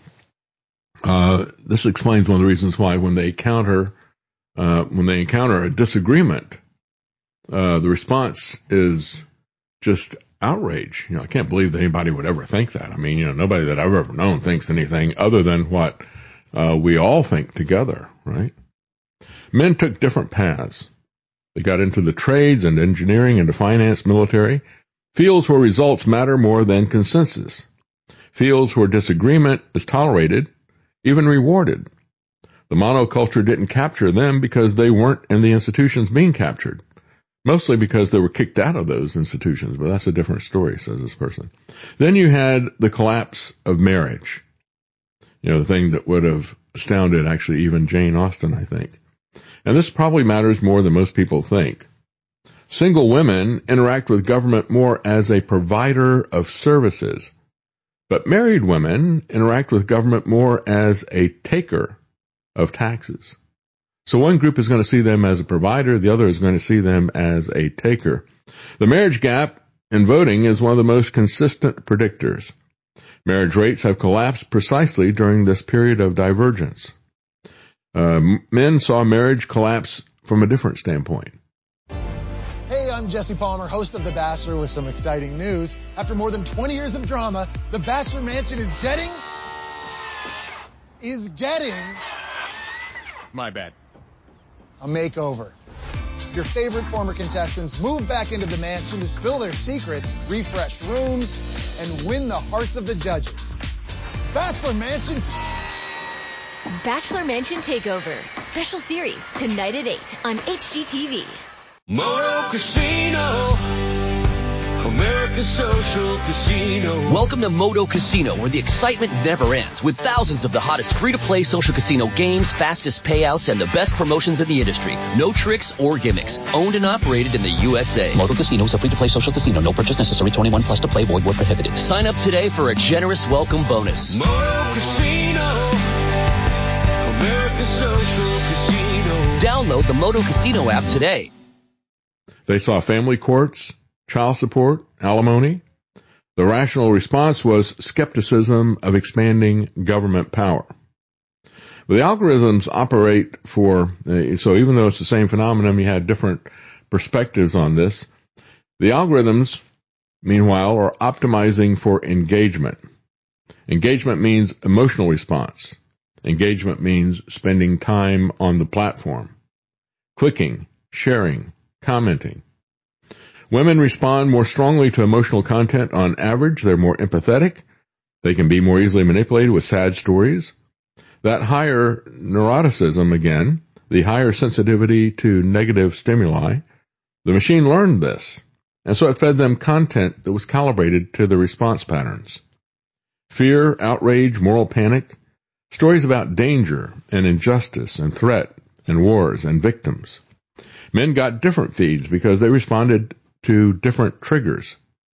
uh, this explains one of the reasons why when they counter, uh, when they encounter a disagreement, uh, the response is just outrage. You know, I can't believe that anybody would ever think that. I mean, you know, nobody that I've ever known thinks anything other than what uh, we all think together, right? Men took different paths. They got into the trades and engineering, into finance, military, fields where results matter more than consensus, fields where disagreement is tolerated, even rewarded. The monoculture didn't capture them because they weren't in the institutions being captured, mostly because they were kicked out of those institutions, but that's a different story, says this person. Then you had the collapse of marriage, you know, the thing that would have astounded actually even Jane Austen, I think. And this probably matters more than most people think. Single women interact with government more as a provider of services, but married women interact with government more as a taker of taxes. So one group is going to see them as a provider, the other is going to see them as a taker. The marriage gap in voting is one of the most consistent predictors. Marriage rates have collapsed precisely during this period of divergence. Uh, men saw marriage collapse from a different standpoint. Hey, I'm Jesse Palmer, host of The Bachelor, with some exciting news. After more than twenty years of drama, The Bachelor Mansion is getting... is getting... My bad. a makeover. Your favorite former contestants move back into the mansion to spill their secrets, refresh rooms, and win the hearts of the judges. Bachelor Mansion... Bachelor Mansion Takeover. Special series tonight at eight on H G T V. Moto Casino, America's social casino. Welcome to Moto Casino, where the excitement never ends, with thousands of the hottest free-to-play social casino games, fastest payouts, and the best promotions in the industry. No tricks or gimmicks. Owned and operated in the U S A. Moto Casino is a free-to-play social casino. No purchase necessary. twenty-one plus to play. Void where prohibited. Sign up today for a generous welcome bonus. Moto Casino, America's social casino. Download the Moto Casino app today. They saw family courts, child support, alimony. The rational response was skepticism of expanding government power. But the algorithms operate for, uh, so even though it's the same phenomenon, you had different perspectives on this. The algorithms, meanwhile, are optimizing for engagement. Engagement means emotional response. Engagement means spending time on the platform, clicking, sharing, commenting. Women respond more strongly to emotional content on average. They're more empathetic. They can be more easily manipulated with sad stories. That higher neuroticism, again, the higher sensitivity to negative stimuli, the machine learned this, and so it fed them content that was calibrated to the response patterns. Fear, outrage, moral panic, stories about danger and injustice and threat and wars and victims. Men got different feeds because they responded to different triggers.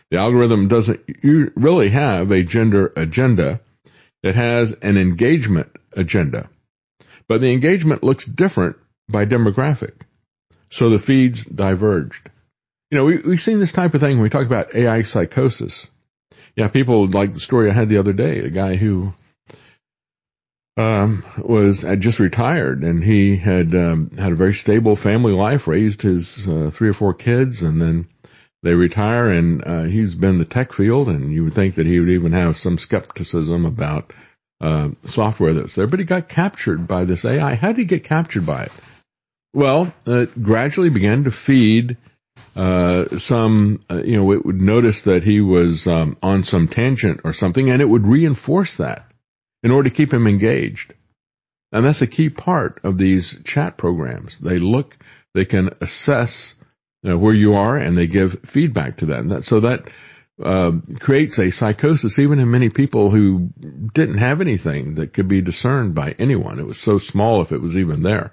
The algorithm doesn't really have a gender agenda. It has an engagement agenda. But the engagement looks different by demographic. So the feeds diverged. You know, we, we've seen this type of thing when we talk about A I psychosis. Yeah, people like the story I had the other day, a guy who um, was had just retired, and he had um, had a very stable family life, raised his uh, three or four kids, and then they retire, and uh, he's been in the tech field, and you would think that he would even have some skepticism about uh, software that's there, but he got captured by this A I. How did he get captured by it? Well, it gradually began to feed uh some, uh, you know, it would notice that he was um, on some tangent or something, and it would reinforce that in order to keep him engaged. And that's a key part of these chat programs. They look, they can assess you know, where you are, and they give feedback to that. And that so that uh, creates a psychosis even in many people who didn't have anything that could be discerned by anyone. It was so small if it was even there.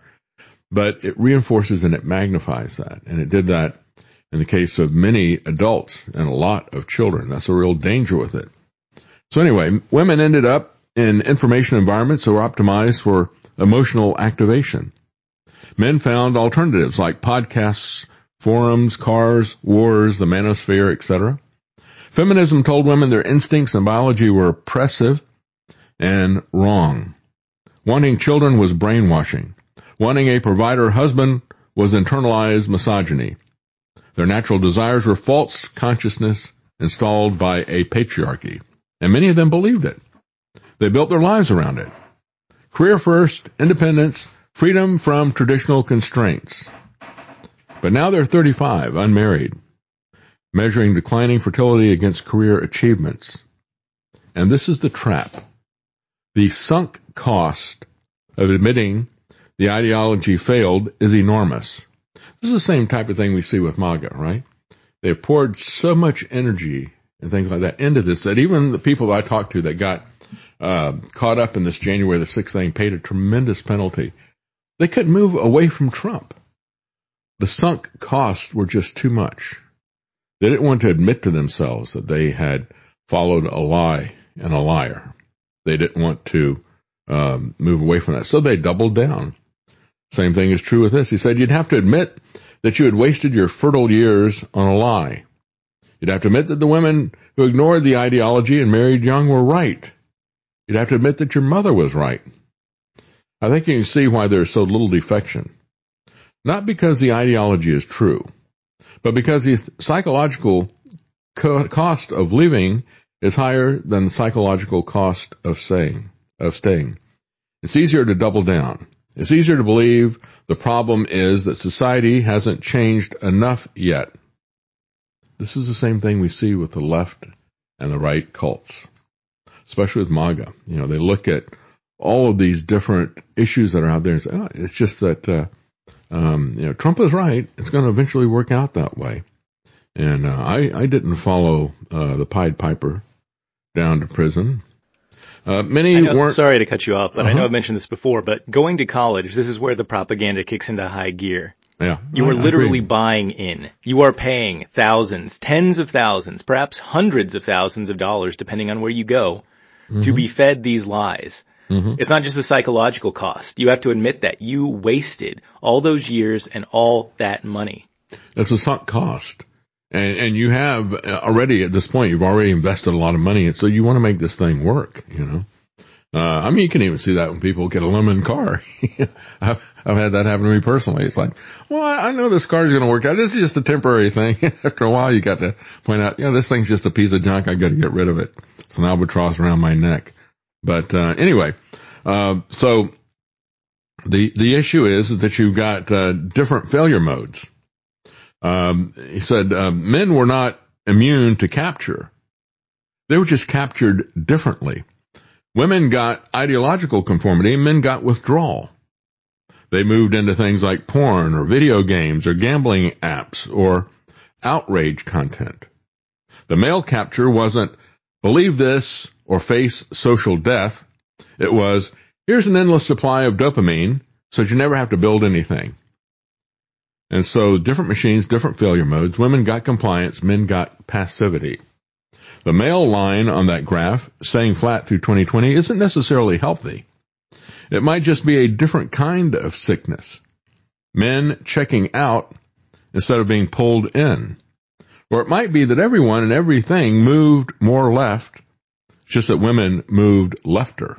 But it reinforces and it magnifies that. And it did that in the case of many adults and a lot of children. That's a real danger with it. So anyway, women ended up in information environments that were optimized for emotional activation. Men found alternatives like podcasts, forums, cars, wars, the manosphere, et cetera. Feminism told women their instincts and biology were oppressive and wrong. Wanting children was brainwashing. Wanting a provider husband was internalized misogyny. Their natural desires were false consciousness installed by a patriarchy, and many of them believed it. They built their lives around it. Career first, independence, freedom from traditional constraints. But now they're thirty-five, unmarried, measuring declining fertility against career achievements. And this is the trap. The sunk cost of admitting the ideology failed is enormous. This is the same type of thing we see with MAGA, right? They have poured so much energy and things like that into this that even the people that I talked to that got uh, caught up in this January the sixth thing paid a tremendous penalty. They couldn't move away from Trump. The sunk costs were just too much. They didn't want to admit to themselves that they had followed a lie and a liar. They didn't want to um, move away from that. So they doubled down. Same thing is true with this. He said you'd have to admit that you had wasted your fertile years on a lie. You'd have to admit that the women who ignored the ideology and married young were right. You'd have to admit that your mother was right. I think you can see why there's so little defection. Not because the ideology is true, but because the psychological co- cost of living is higher than the psychological cost of staying, of staying. It's easier to double down. It's easier to believe the problem is that society hasn't changed enough yet. This is the same thing we see with the left and the right cults, especially with MAGA. You know, they look at all of these different issues that are out there and say, oh, it's just that, uh, um, you know, Trump is right. It's going to eventually work out that way. And uh, I, I didn't follow uh, the Pied Piper down to prison. Uh, many I know, weren't. Sorry to cut you off, but uh-huh. I know I've mentioned this before, but going to college, this is where the propaganda kicks into high gear. Yeah. You are I, literally I buying in. You are paying thousands, tens of thousands, perhaps hundreds of thousands of dollars, depending on where you go, mm-hmm. to be fed these lies. Mm-hmm. It's not just a psychological cost. You have to admit that you wasted all those years and all that money. It's a sunk cost. And, and you have already, at this point, you've already invested a lot of money, and so you want to make this thing work, you know. Uh, I mean, you can even see that when people get a lemon car. I've, I've had that happen to me personally. It's like, well, I know this car is going to work out. This is just a temporary thing. After a while, you got to point out, you know, this thing's just a piece of junk. I got to get rid of it. It's an albatross around my neck. But, uh, anyway, uh, so the, the issue is that you've got, uh, different failure modes. Um, he said, uh, men were not immune to capture. They were just captured differently. Women got ideological conformity, men got withdrawal. They moved into things like porn or video games or gambling apps or outrage content. The male capture wasn't believe this or face social death. It was, here's an endless supply of dopamine so that you never have to build anything. And so different machines, different failure modes. Women got compliance, men got passivity. The male line on that graph, staying flat through twenty twenty, isn't necessarily healthy. It might just be a different kind of sickness. Men checking out instead of being pulled in. Or it might be that everyone and everything moved more left, just that women moved lefter.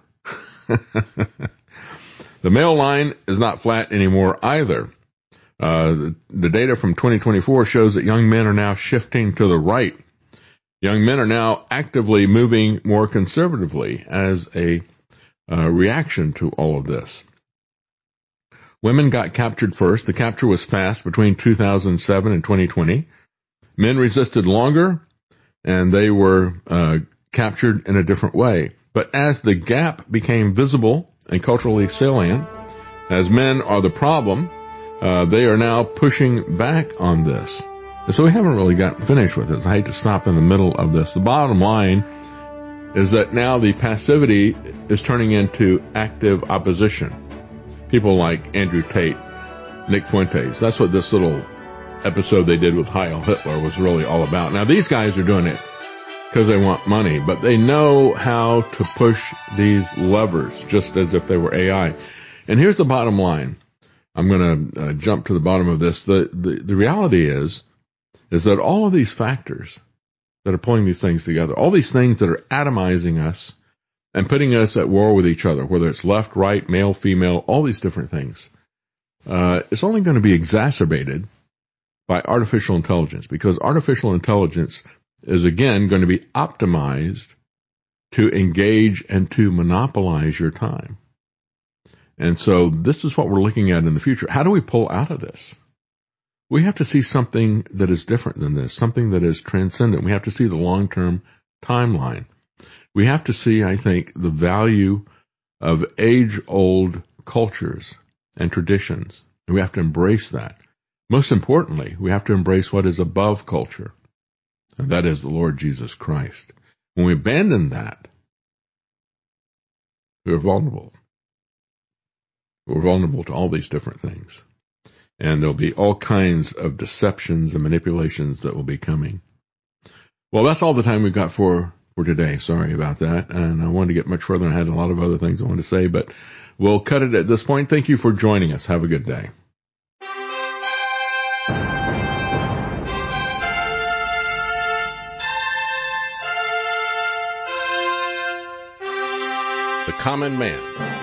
The male line is not flat anymore either. Uh, the, the data from twenty twenty-four shows that young men are now shifting to the right. Young men are now actively moving more conservatively as a uh, reaction to all of this. Women got captured first. The capture was fast between two thousand seven and twenty twenty. Men resisted longer, and they were uh, captured in a different way. But as the gap became visible and culturally salient, as men are the problem, uh, they are now pushing back on this. And so we haven't really gotten finished with this. I hate to stop in the middle of this. The bottom line is that now the passivity is turning into active opposition. People like Andrew Tate, Nick Fuentes. That's what this little episode they did with Heil Hitler was really all about. Now, these guys are doing it because they want money, but they know how to push these levers just as if they were A I. And here's the bottom line. I'm going to uh, jump to the bottom of this. The, the, the reality is, is that all of these factors that are pulling these things together, all these things that are atomizing us and putting us at war with each other, whether it's left, right, male, female, all these different things, uh, it's only going to be exacerbated by artificial intelligence, because artificial intelligence is, again, going to be optimized to engage and to monopolize your time. And so this is what we're looking at in the future. How do we pull out of this? We have to see something that is different than this, something that is transcendent. We have to see the long-term timeline. We have to see, I think, the value of age-old cultures and traditions. And we have to embrace that. Most importantly, we have to embrace what is above culture, and that is the Lord Jesus Christ. When we abandon that, we're vulnerable. We're vulnerable to all these different things. And there'll be all kinds of deceptions and manipulations that will be coming. Well, that's all the time we've got for, for today. Sorry about that. And I wanted to get much further, and I had a lot of other things I wanted to say, but we'll cut it at this point. Thank you for joining us. Have a good day. The Common Man.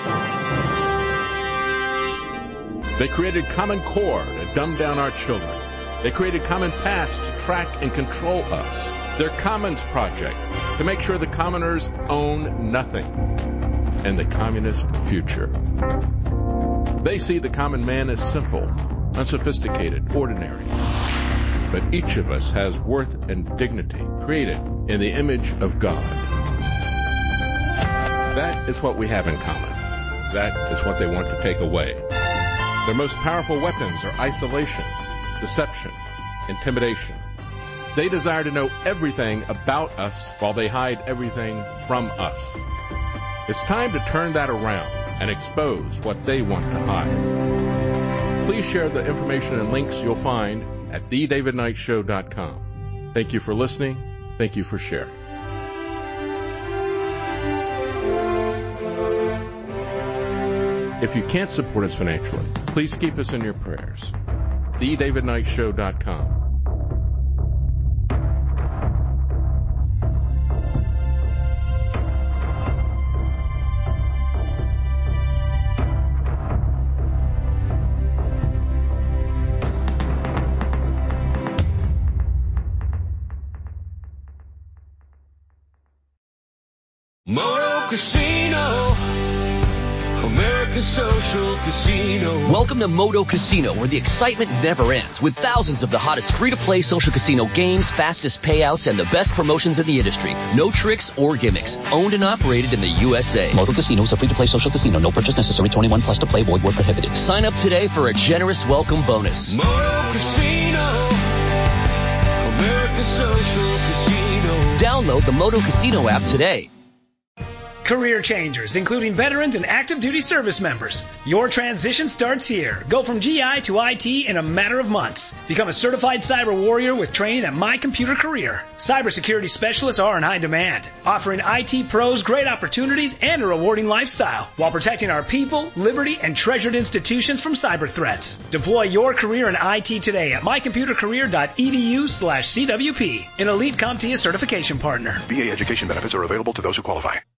They created Common Core to dumb down our children. They created Common Pass to track and control us. Their Commons Project to make sure the commoners own nothing. And the communist future. They see the common man as simple, unsophisticated, ordinary. But each of us has worth and dignity, created in the image of God. That is what we have in common. That is what they want to take away. Their most powerful weapons are isolation, deception, intimidation. They desire to know everything about us while they hide everything from us. It's time to turn that around and expose what they want to hide. Please share the information and links you'll find at the david knight show dot com. Thank you for listening. Thank you for sharing. If you can't support us financially, please keep us in your prayers. the david knight show dot com. Moto Casino, America's social casino. Welcome to Moto Casino, where the excitement never ends, with thousands of the hottest free-to-play social casino games, fastest payouts, and the best promotions in the industry. No tricks or gimmicks. Owned and operated in the U S A. Moto Casino is a free-to-play social casino. No purchase necessary. twenty-one plus to play. Void where prohibited. Sign up today for a generous welcome bonus. Moto Casino, America's social casino. Download the Moto Casino app today. Career changers, including veterans and active duty service members. Your transition starts here. Go from G I to I T in a matter of months. Become a certified cyber warrior with training at My Computer Career. Cybersecurity specialists are in high demand, offering I T pros great opportunities and a rewarding lifestyle while protecting our people, liberty, and treasured institutions from cyber threats. Deploy your career in I T today at mycomputercareer.edu slash CWP, an elite CompTIA certification partner. V A education benefits are available to those who qualify.